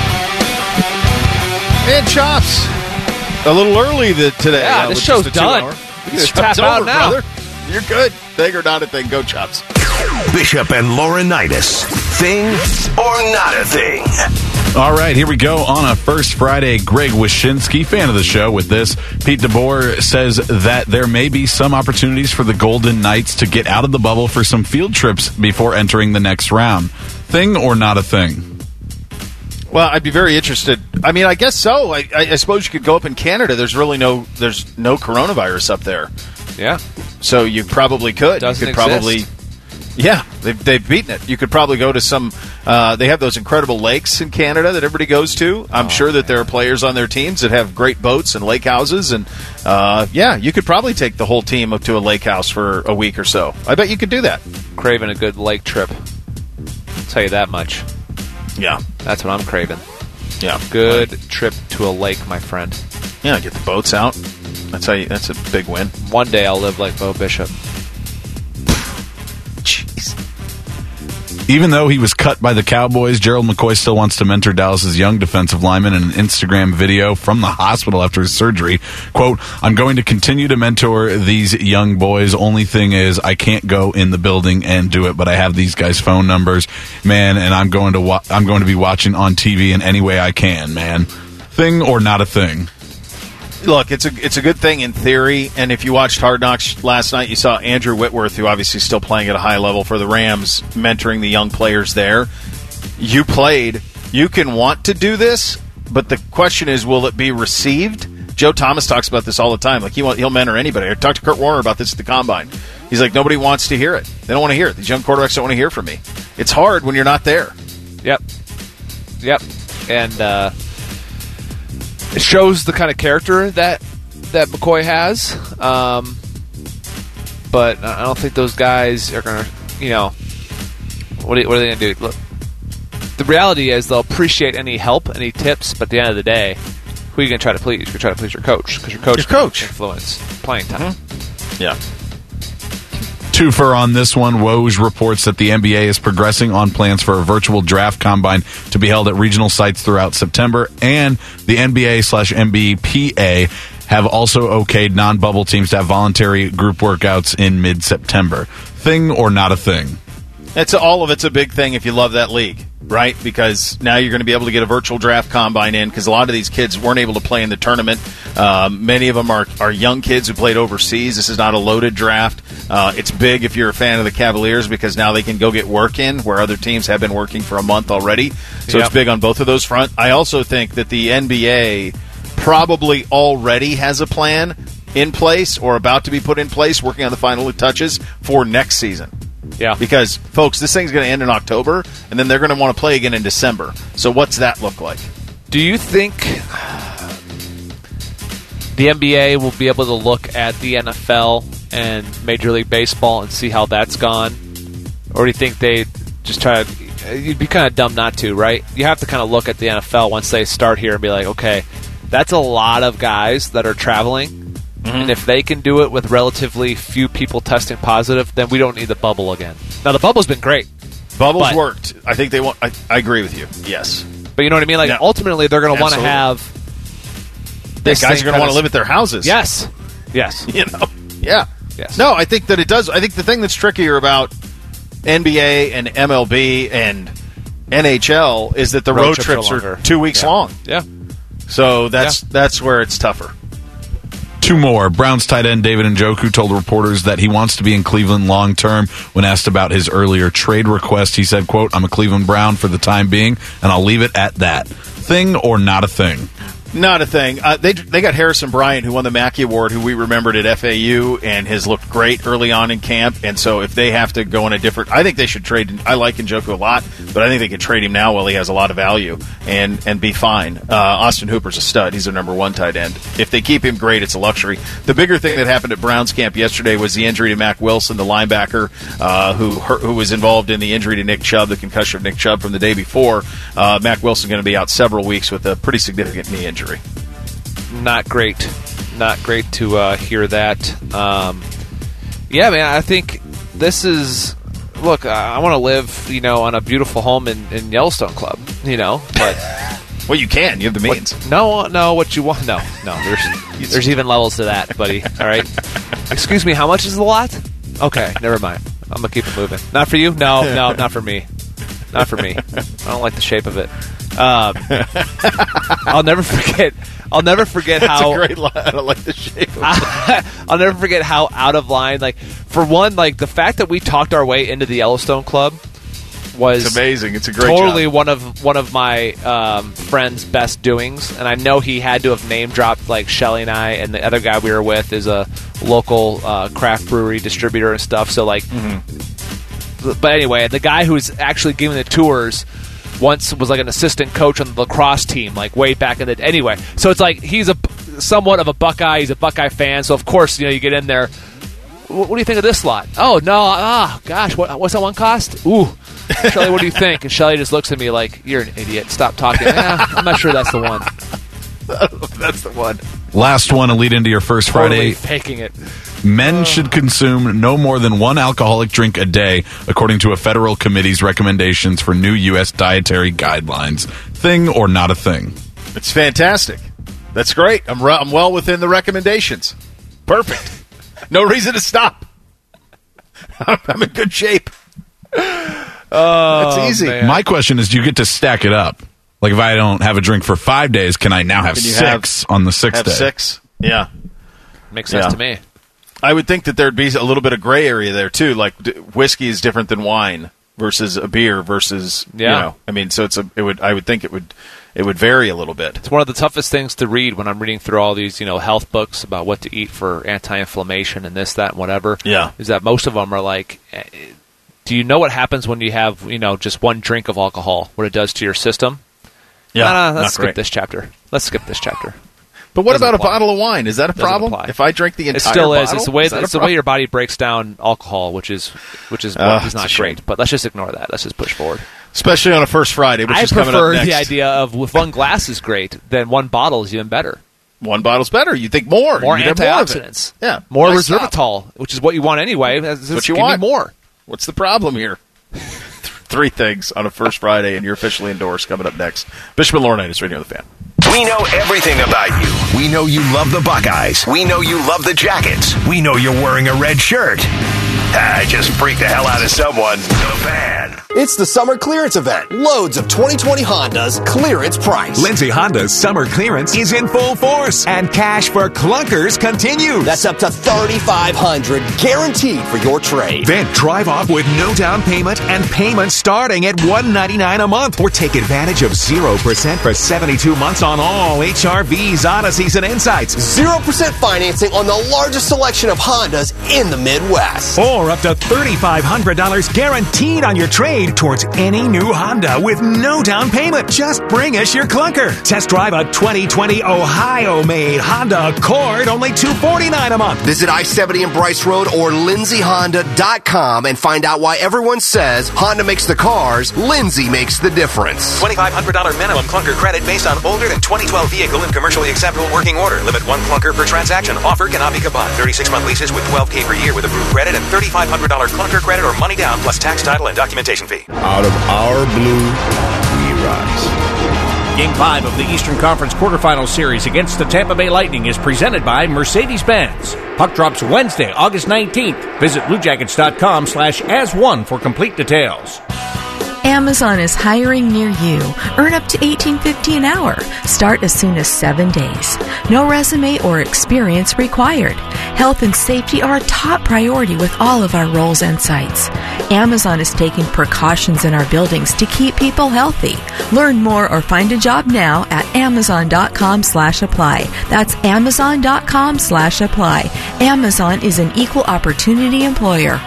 And Chops, a little early today. Yeah, this show's done. We can just tap out now. Brother. You're good. Thing or not a thing. Go Chops. Bishop and Laurinaitis. Thing or not a thing? All right, here we go on a First Friday. Greg Wyshynski, fan of the show with this. Pete DeBoer says that there may be some opportunities for the Golden Knights to get out of the bubble for some field trips before entering the next round. Thing or not a thing? Well, I'd be very interested. I mean, I guess so. I suppose you could go up in Canada. There's no coronavirus up there. Yeah. So you probably could. Doesn't you could probably. exist. Yeah, they've beaten it. You could probably go to some. They have those incredible lakes in Canada that everybody goes to. I'm sure that there are players on their teams that have great boats and lake houses, and yeah, you could probably take the whole team up to a lake house for a week or so. I bet you could do that. Craving a good lake trip. I'll tell you that much. Yeah, that's what I'm craving. Yeah, good trip to a lake, my friend. Yeah, get the boats out. That's a big win. One day I'll live like Bo Bishop. Jeez. Even though he was cut by the Cowboys, Gerald McCoy still wants to mentor Dallas's young defensive lineman in an Instagram video from the hospital after his surgery. Quote, "I'm going to continue to mentor these young boys. Only thing is I can't go in the building and do it, but I have these guys' phone numbers, man, and I'm going to be watching on TV in any way I can, man." Thing or not a thing? Look, it's a good thing in theory, and if you watched Hard Knocks last night, you saw Andrew Whitworth, who obviously is still playing at a high level for the Rams, mentoring the young players there. You played. You can want to do this, but the question is, will it be received? Joe Thomas talks about this all the time. Like he'll mentor anybody. I talked to Kurt Warner about this at the Combine. He's like, nobody wants to hear it. They don't want to hear it. These young quarterbacks don't want to hear from me. It's hard when you're not there. Yep. And it shows the kind of character that McCoy has. But I don't think those guys are going to, what are they going to do? Look, the reality is they'll appreciate any help, any tips, but at the end of the day, who are you going to try to please? You're going to try to please your coach, because your coach influence playing time. Mm-hmm. Yeah. Twofer on this one. Woj reports that the NBA is progressing on plans for a virtual draft combine to be held at regional sites throughout September, and the NBA/NBPA have also okayed non-bubble teams to have voluntary group workouts in mid-September. Thing or not a thing? All of it's a big thing if you love that league, right? Because now you're going to be able to get a virtual draft combine in, because a lot of these kids weren't able to play in the tournament. Many of them are young kids who played overseas. This is not a loaded draft. It's big if you're a fan of the Cavaliers, because now they can go get work in where other teams have been working for a month already. So It's big on both of those fronts. I also think that the NBA probably already has a plan in place or about to be put in place, working on the final touches for next season. Yeah. Because, folks, this thing's going to end in October, and then they're going to want to play again in December. So what's that look like? Do you think the NBA will be able to look at the NFL and Major League Baseball and see how that's gone? Or do you think they just try to... You'd be kind of dumb not to, right? You have to kind of look at the NFL once they start here and be like, okay, that's a lot of guys that are traveling. Mm-hmm. And if they can do it with relatively few people testing positive, then we don't need the bubble again. Now, the bubble's been great. Bubbles worked. I think they want... I agree with you. Yes. But you know what I mean? Like, ultimately, they're going to want to have... Guys are going to want to live at their houses. Yes. Yeah. Yes. No, I think that it does. I think the thing that's trickier about NBA and MLB and NHL is that the road trips are 2 weeks long. Yeah. So that's where it's tougher. Two more. Browns tight end David Njoku told reporters that he wants to be in Cleveland long term. When asked about his earlier trade request, he said, quote, "I'm a Cleveland Brown for the time being, and I'll leave it at that." Thing or not a thing? Not a thing. They got Harrison Bryant, who won the Mackey Award, who we remembered at FAU and has looked great early on in camp. And so if they have to go in a different... I think they should trade... I like Njoku a lot, but I think they could trade him now while he has a lot of value and be fine. Austin Hooper's a stud. He's their number one tight end. If they keep him, great. It's a luxury. The bigger thing that happened at Browns camp yesterday was the injury to Mack Wilson, the linebacker, who was involved in the injury to Nick Chubb, the concussion of Nick Chubb from the day before. Mack Wilson going to be out several weeks with a pretty significant knee injury. Not great to hear that. Yeah, man, I think this is... Look, I want to live, on a beautiful home in Yellowstone Club, but... Well, you can. You have the means. No, what you want... No, there's even levels to that, buddy, all right? Excuse me, how much is the lot? Okay, never mind. I'm going to keep it moving. Not for you? No, not for me. Not for me. I don't like the shape of it. I'll never forget how... That's a great line. I don't like the shape of it. I'll never forget how out of line. Like, for one, like the fact that we talked our way into the Yellowstone Club was... It's amazing. It's a great totally job. one of my friend's best doings. And I know he had to have name-dropped, like, Shelly and I, and the other guy we were with is a local craft brewery distributor and stuff. So, like... Mm-hmm. But anyway, the guy who's actually giving the tours... once was like an assistant coach on the lacrosse team, like way back in the... Anyway, so it's like he's somewhat of a Buckeye. He's a Buckeye fan, so of course, you get in there. What do you think of this lot? Oh, no, gosh, what's that one cost? Ooh, Shelly, what do you think? And Shelly just looks at me like, you're an idiot. Stop talking. I'm not sure that's the one. That's the one. Last one to lead into your first totally Friday. Faking it. Men should consume no more than one alcoholic drink a day, according to a federal committee's recommendations for new U.S. dietary guidelines. Thing or not a thing? It's fantastic. That's great. I'm well within the recommendations. Perfect. No reason to stop. I'm in good shape. That's easy. Man. My question is, do you get to stack it up? Like, if I don't have a drink for 5 days, can I now have six on the sixth day? Six? Yeah. Makes sense to me. I would think that there'd be a little bit of gray area there, too. Like, whiskey is different than wine versus a beer versus, I mean, so I would think it would vary a little bit. It's one of the toughest things to read when I'm reading through all these, health books about what to eat for anti-inflammation and this, that, and whatever. Yeah. Is that most of them are like, do you know what happens when you have, just one drink of alcohol, what it does to your system? Yeah. Let's skip this chapter. But what about a bottle of wine? Is that a problem? If I drink the entire bottle? It still is. It's the way your body breaks down alcohol, which is not great. But let's just ignore that. Let's just push forward. Especially on a First Friday, which is coming up next. I prefer the idea of if one glass is great, then one bottle is even better. One bottle's better. You think more. More antioxidants. More resveratrol, which is what you want anyway. That's what you want. More. What's the problem here? 3 things on a First Friday, and you're officially endorsed. Coming up next. Bishop and Laurinaitis, Radio The Fan. We know everything about you. We know you love the Buckeyes. We know you love the Jackets. We know you're wearing a red shirt. I just freaked the hell out of someone. The Fan. It's the summer clearance event. Loads of 2020 Hondas, clearance price. Lindsay Honda's summer clearance is in full force, and cash for clunkers continues. That's up to $3,500 guaranteed for your trade. Then drive off with no down payment and payments starting at $199 a month. Or take advantage of 0% for 72 months on all HRVs, Odysseys, and Insights. 0% financing on the largest selection of Hondas in the Midwest. Or up to $3,500 guaranteed on your trade towards any new Honda with no down payment. Just bring us your clunker. Test drive a 2020 Ohio-made Honda Accord, only $249 a month. Visit I-70 and Bryce Road or LindsayHonda.com and find out why everyone says Honda makes the cars, Lindsay makes the difference. $2,500 minimum clunker credit based on older than 2012 vehicle in commercially acceptable working order. Limit 1 clunker per transaction. Offer cannot be combined. 36-month leases with $12,000 per year with approved credit and $3,500 clunker credit or money down plus tax, title, and documentation fee. Out of our blue, we rise. Game 5 of the Eastern Conference quarterfinal series against the Tampa Bay Lightning is presented by Mercedes-Benz. Puck drops Wednesday, August 19th. Visit BlueJackets.com/as1 for complete details. Amazon is hiring near you. Earn up to $18.50 an hour. Start as soon as 7 days. No resume or experience required. Health and safety are a top priority with all of our roles and sites. Amazon is taking precautions in our buildings to keep people healthy. Learn more or find a job now at Amazon.com/apply. That's Amazon.com/apply. Amazon is an equal opportunity employer.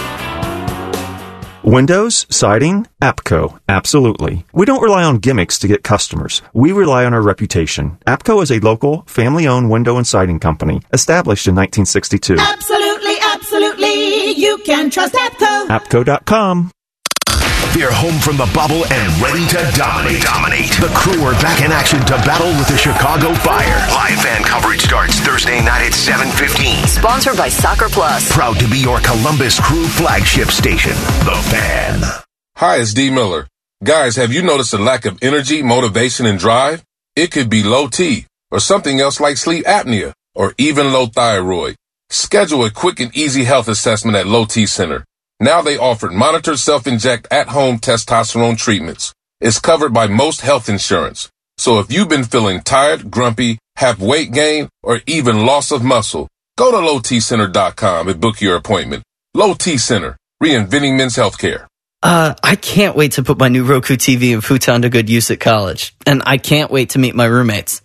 Windows, siding, APCO, absolutely. We don't rely on gimmicks to get customers. We rely on our reputation. APCO is a local, family-owned window and siding company established in 1962. Absolutely, absolutely. You can trust APCO. APCO.com. They're home from the bubble and ready to dominate. The crew are back in action to battle with the Chicago Fire. Live fan coverage starts Thursday night at 7:15. Sponsored by Soccer Plus. Proud to be your Columbus Crew flagship station, The Fan. Hi, it's D. Miller. Guys, have you noticed a lack of energy, motivation, and drive? It could be low T, or something else like sleep apnea, or even low thyroid. Schedule a quick and easy health assessment at Low T Center. Now they offer monitored self-inject at-home testosterone treatments. It's covered by most health insurance. So if you've been feeling tired, grumpy, have weight gain, or even loss of muscle, go to lowtcenter.com and book your appointment. Low T Center, reinventing men's healthcare. I can't wait to put my new Roku TV and futon to good use at college. And I can't wait to meet my roommates.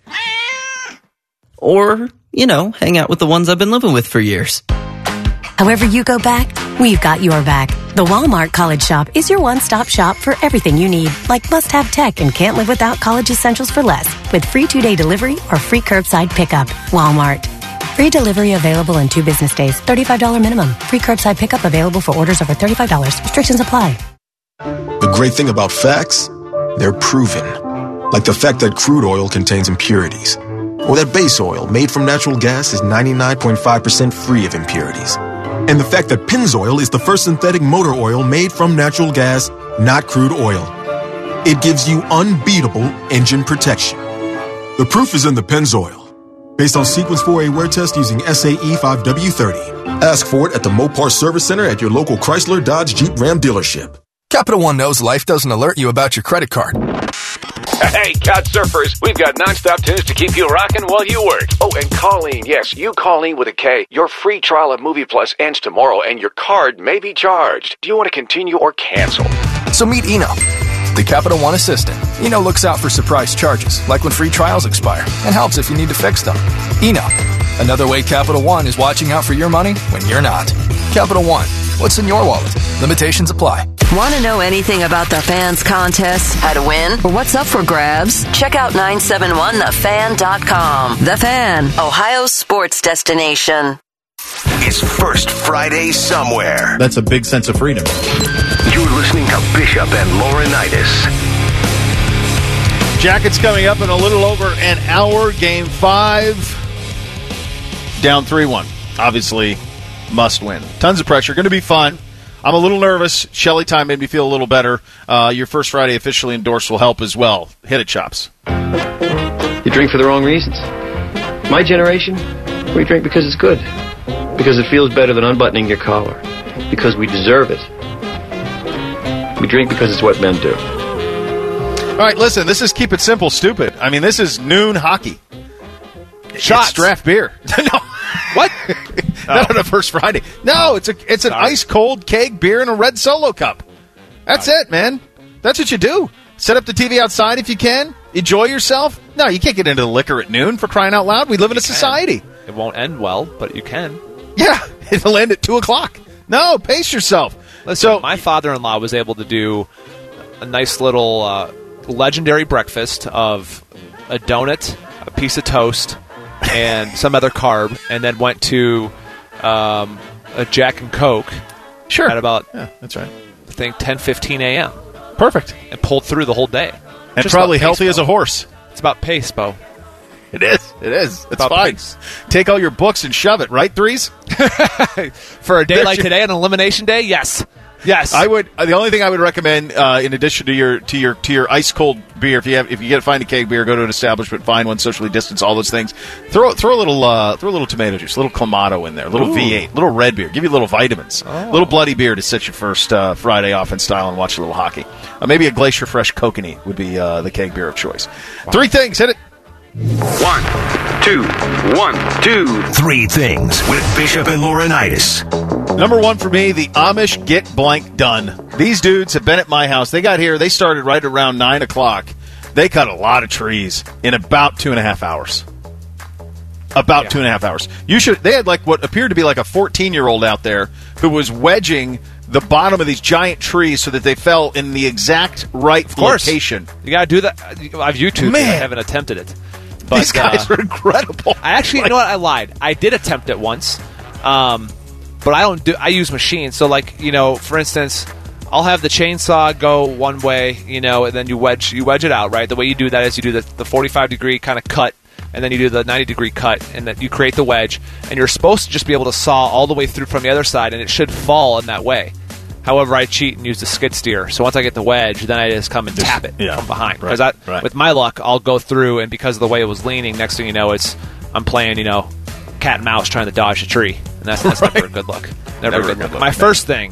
Or, hang out with the ones I've been living with for years. However you go back, we've got your back. The Walmart College Shop is your one-stop shop for everything you need, like must-have tech and can't live without college essentials for less, with free 2-day delivery or free curbside pickup. Walmart. Free delivery available in 2 business days. $35 minimum. Free curbside pickup available for orders over $35. Restrictions apply. The great thing about facts, they're proven. Like the fact that crude oil contains impurities. Or that base oil made from natural gas is 99.5% free of impurities. And the fact that Pennzoil is the first synthetic motor oil made from natural gas, not crude oil. It gives you unbeatable engine protection. The proof is in the Pennzoil. Based on Sequence 4A wear test using SAE 5W30. Ask for it at the Mopar Service Center at your local Chrysler, Dodge, Jeep, Ram dealership. Capital One knows life doesn't alert you about your credit card. Hey, couch surfers, we've got nonstop tunes to keep you rocking while you work. Oh, and Colleen, yes, you Colleen with a K. Your free trial of Movie Plus ends tomorrow, and your card may be charged. Do you want to continue or cancel? So meet Eno, the Capital One assistant. Eno looks out for surprise charges, like when free trials expire, and helps if you need to fix them. Eno, another way Capital One is watching out for your money when you're not. Capital One, what's in your wallet? Limitations apply. Want to know anything about the Fans contest, how to win, or what's up for grabs? Check out 971thefan.com. The Fan, Ohio's sports destination. It's First Friday somewhere. That's a big sense of freedom. You're listening to Bishop and Laurinaitis. Jackets coming up in a little over an hour. Game 5. Down 3-1. Obviously, must win. Tons of pressure. Going to be fun. I'm a little nervous. Shelly time made me feel a little better. Your First Friday officially endorsed will help as well. Hit it, Chops. You drink for the wrong reasons. My generation, we drink because it's good. Because it feels better than unbuttoning your collar. Because we deserve it. We drink because it's what men do. All right, listen, this is Keep It Simple, Stupid. I mean, this is noon hockey. Shots. It's draft beer. No. What? Not on a First Friday. No, it's an ice-cold keg beer in a red Solo cup. That's it, man. That's what you do. Set up the TV outside if you can. Enjoy yourself. No, you can't get into the liquor at noon, for crying out loud. We live in a society. It won't end well, but you can. Yeah, it'll end at 2 o'clock. No, pace yourself. Listen, my father-in-law was able to do a nice little legendary breakfast of a donut, a piece of toast, and some other carb, and then went to a Jack and Coke. Sure. At about, that's right. I think 10:15 a.m. Perfect. And pulled through the whole day. And just probably healthy pace, as a horse. It's about pace, Bo. It is. It's about fine. Pace. Take all your books and shove it, right, Threes? For a day like today, an elimination day, yes. Yes, I would. The only thing I would recommend, in addition to your ice cold beer, if you find a keg beer, go to an establishment, find one, socially distance, all those things. Throw a little tomato juice, a little Clamato in there, a little V8, a little red beer, give you a little vitamins, a little bloody beer to set your first Friday off in style and watch a little hockey. Maybe a Glacier Fresh Kokanee would be the keg beer of choice. Wow. 3 things, hit it. 1, 2, 1, 2, 3 things with Bishop and Laurinaitis. Number 1 for me, the Amish get blank done. These dudes have been at my house. They got here. They started right around 9 o'clock. They cut a lot of trees in about 2.5 hours. About 2.5 hours. They had like what appeared to be like a 14-year-old out there who was wedging the bottom of these giant trees so that they fell in the exact right location. You got to do that. I've YouTubed it. I haven't attempted it. But, these guys are incredible. I actually, you know what? I lied. I did attempt it once, but I use machines. So, for instance, I'll have the chainsaw go one way, and then you wedge it out, right? The way you do that is you do the 45-degree kind of cut, and then you do the 90-degree cut, and then you create the wedge. And you're supposed to just be able to saw all the way through from the other side, and it should fall in that way. However, I cheat and use the skid steer. So once I get the wedge, then I just come and tap it from behind. Because with my luck, I'll go through, and because of the way it was leaning, next thing you know, I'm playing, cat and mouse trying to dodge a tree. And that's never a good look. Never a good look. My first thing,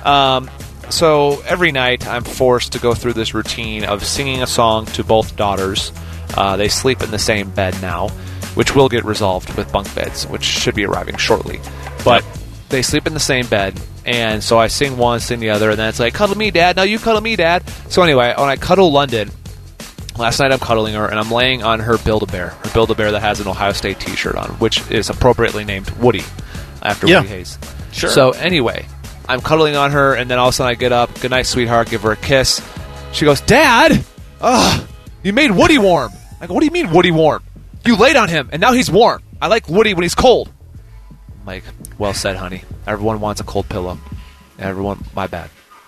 so every night I'm forced to go through this routine of singing a song to both daughters. They sleep in the same bed now, which will get resolved with bunk beds, which should be arriving shortly. But they sleep in the same bed. And so I sing one, sing the other, and then it's like, cuddle me, Dad. No, you cuddle me, Dad. So anyway, when I cuddle London, last night I'm cuddling her, and I'm laying on her Build-A-Bear. Her Build-A-Bear that has an Ohio State T-shirt on, which is appropriately named Woody, after Woody Hayes. Sure. So anyway, I'm cuddling on her, and then all of a sudden I get up, good night, sweetheart, give her a kiss. She goes, Dad, you made Woody warm. I go, what do you mean Woody warm? You laid on him, and now he's warm. I like Woody when he's cold. I'm like, well said, honey. Everyone wants a cold pillow. Everyone, my bad.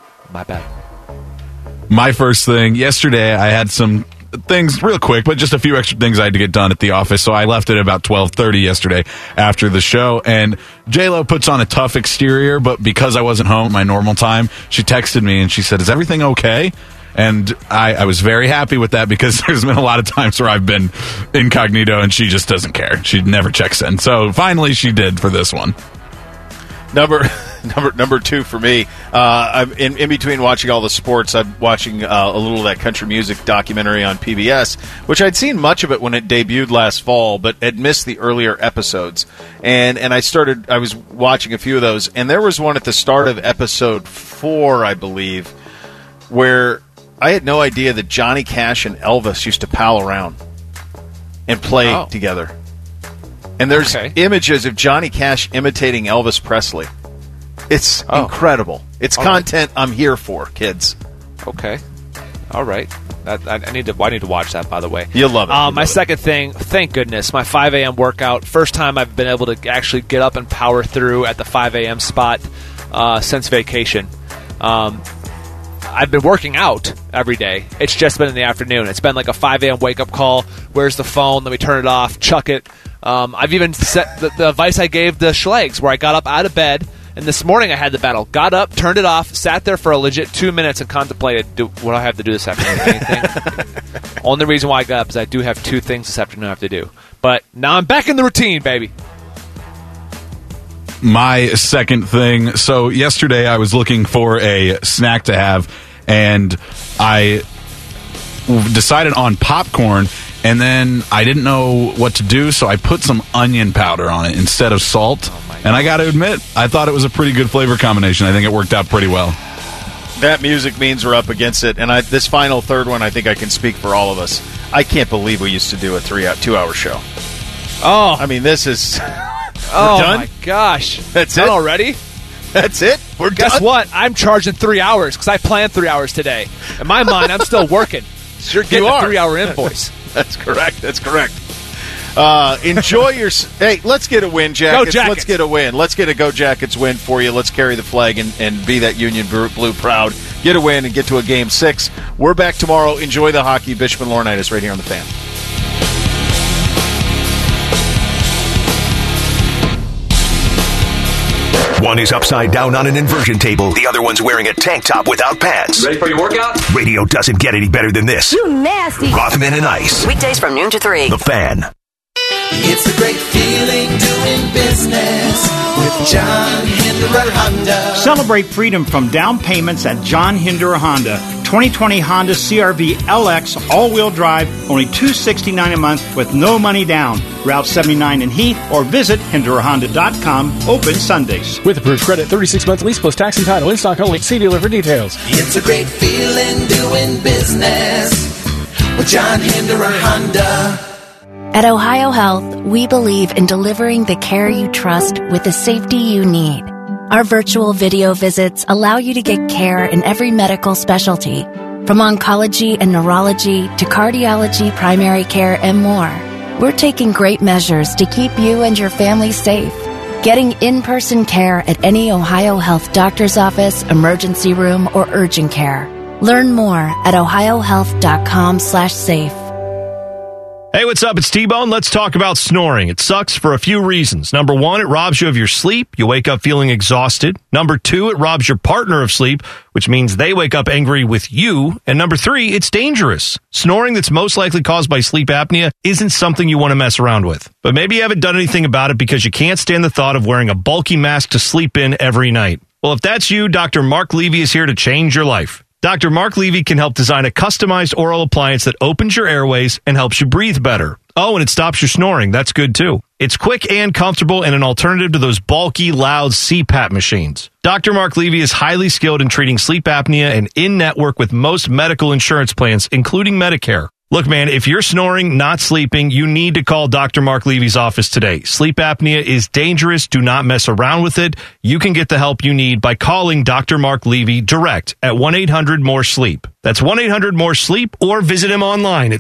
My first thing, yesterday I had some things real quick, but just a few extra things I had to get done at the office, so I left at about 12:30 yesterday after the show, and J-Lo puts on a tough exterior, but because I wasn't home at my normal time, she texted me and she said, is everything okay? And I was very happy with that because there's been a lot of times where I've been incognito and she just doesn't care. She never checks in. So finally she did for this one. Number Number two for me. I'm in between watching all the sports. I'm watching a little of that country music documentary on PBS, which I'd seen much of it when it debuted last fall, but had missed the earlier episodes. And I was watching a few of those, and there was one at the start of episode 4, I believe, where I had no idea that Johnny Cash and Elvis used to pal around and play together. And there's images of Johnny Cash imitating Elvis Presley. It's incredible. It's content I'm here for, kids. Okay. All right. I need to watch that, by the way. You'll love it. My second thing, thank goodness, my 5 a.m. workout. First time I've been able to actually get up and power through at the 5 a.m. spot since vacation. I've been working out every day. It's just been in the afternoon. It's been like a 5 a.m. wake-up call. Where's the phone? Let me turn it off. Chuck it. I've even set the advice I gave the Schlegs, where I got up out of bed, and this morning I had the battle. Got up, turned it off, sat there for a legit 2 minutes and contemplated, what do I have to do this afternoon? Anything? Only reason why I got up is I do have 2 things this afternoon I have to do. But now I'm back in the routine, baby. My second thing, so yesterday I was looking for a snack to have, and I decided on popcorn, and then I didn't know what to do, so I put some onion powder on it instead of salt. And I got to admit, I thought it was a pretty good flavor combination. I think it worked out pretty well. That music means we're up against it, and this final third one, I think I can speak for all of us. I can't believe we used to do a 2-hour show. Oh. I mean, this is... Oh, done? my gosh. That's Done it? already? That's it? We're done? Guess what? I'm charging 3 hours because I planned 3 hours today. In my mind, I'm still working. So you're getting a 3-hour invoice. That's correct. Enjoy your... Hey, let's get a win, Jackets. Go Jackets. Let's get a win. Let's get a Go Jackets win for you. Let's carry the flag and be that Union Blue proud. Get a win and get to a Game 6. We're back tomorrow. Enjoy the hockey. Bishop and Laurinaitis right here on The Fan. One is upside down on an inversion table. The other one's wearing a tank top without pants. Ready for your workout? Radio doesn't get any better than this. You nasty. Rothman and Ice. Weekdays from noon to 3. The Fan. It's a great feeling doing business with John Hinderer Honda. Celebrate freedom from down payments at John Hinderer Honda. 2020 Honda CR-V LX all-wheel drive, only $269 a month with no money down. Route 79 in Heath, or visit HindererHonda.com. Open Sundays. With approved credit, 36-month lease plus tax and title. In stock only. See dealer for details. It's a great feeling doing business with John Hinderer Honda. At Ohio Health, we believe in delivering the care you trust with the safety you need. Our virtual video visits allow you to get care in every medical specialty, from oncology and neurology to cardiology, primary care, and more. We're taking great measures to keep you and your family safe. Getting in-person care at any Ohio Health doctor's office, emergency room, or urgent care. Learn more at ohiohealth.com/safe. Hey, what's up? It's T-Bone. Let's talk about snoring. It sucks for a few reasons. Number one, it robs you of your sleep. You wake up feeling exhausted. Number two, it robs your partner of sleep, which means they wake up angry with you. And number three, it's dangerous. Snoring that's most likely caused by sleep apnea isn't something you want to mess around with. But maybe you haven't done anything about it because you can't stand the thought of wearing a bulky mask to sleep in every night. Well, if that's you, Dr. Mark Levy is here to change your life. Dr. Mark Levy can help design a customized oral appliance that opens your airways and helps you breathe better. Oh, and it stops your snoring. That's good, too. It's quick and comfortable and an alternative to those bulky, loud CPAP machines. Dr. Mark Levy is highly skilled in treating sleep apnea and in-network with most medical insurance plans, including Medicare. Look, man, if you're snoring, not sleeping, you need to call Dr. Mark Levy's office today. Sleep apnea is dangerous. Do not mess around with it. You can get the help you need by calling Dr. Mark Levy direct at 1-800-MORE-SLEEP. That's 1-800-MORE-SLEEP, or visit him online at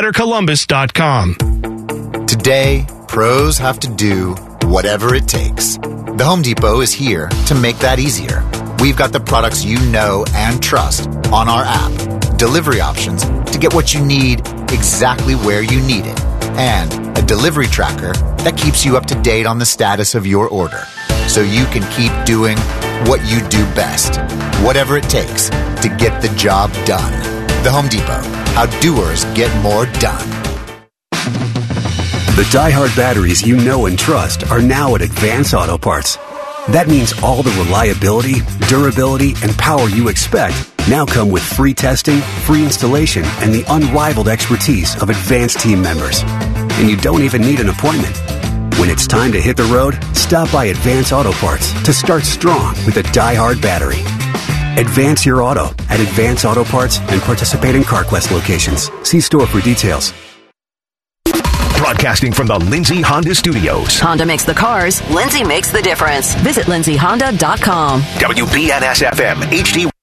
sleepbettercolumbus.com. Today, pros have to do whatever it takes. The Home Depot is here to make that easier. We've got the products you know and trust on our app, delivery options to get what you need exactly where you need it, and a delivery tracker that keeps you up to date on the status of your order, so you can keep doing what you do best, whatever it takes to get the job done. The Home Depot, how doers get more done. The Die-Hard batteries you know and trust are now at Advance Auto Parts. That means all the reliability, durability, and power you expect now come with free testing, free installation, and the unrivaled expertise of Advance team members. And you don't even need an appointment. When it's time to hit the road, stop by Advance Auto Parts to start strong with a die-hard battery. Advance your auto at Advance Auto Parts and participating CarQuest locations. See store for details. Broadcasting from the Lindsay Honda Studios. Honda makes the cars. Lindsay makes the difference. Visit lindsayhonda.com. WBNS FM HD.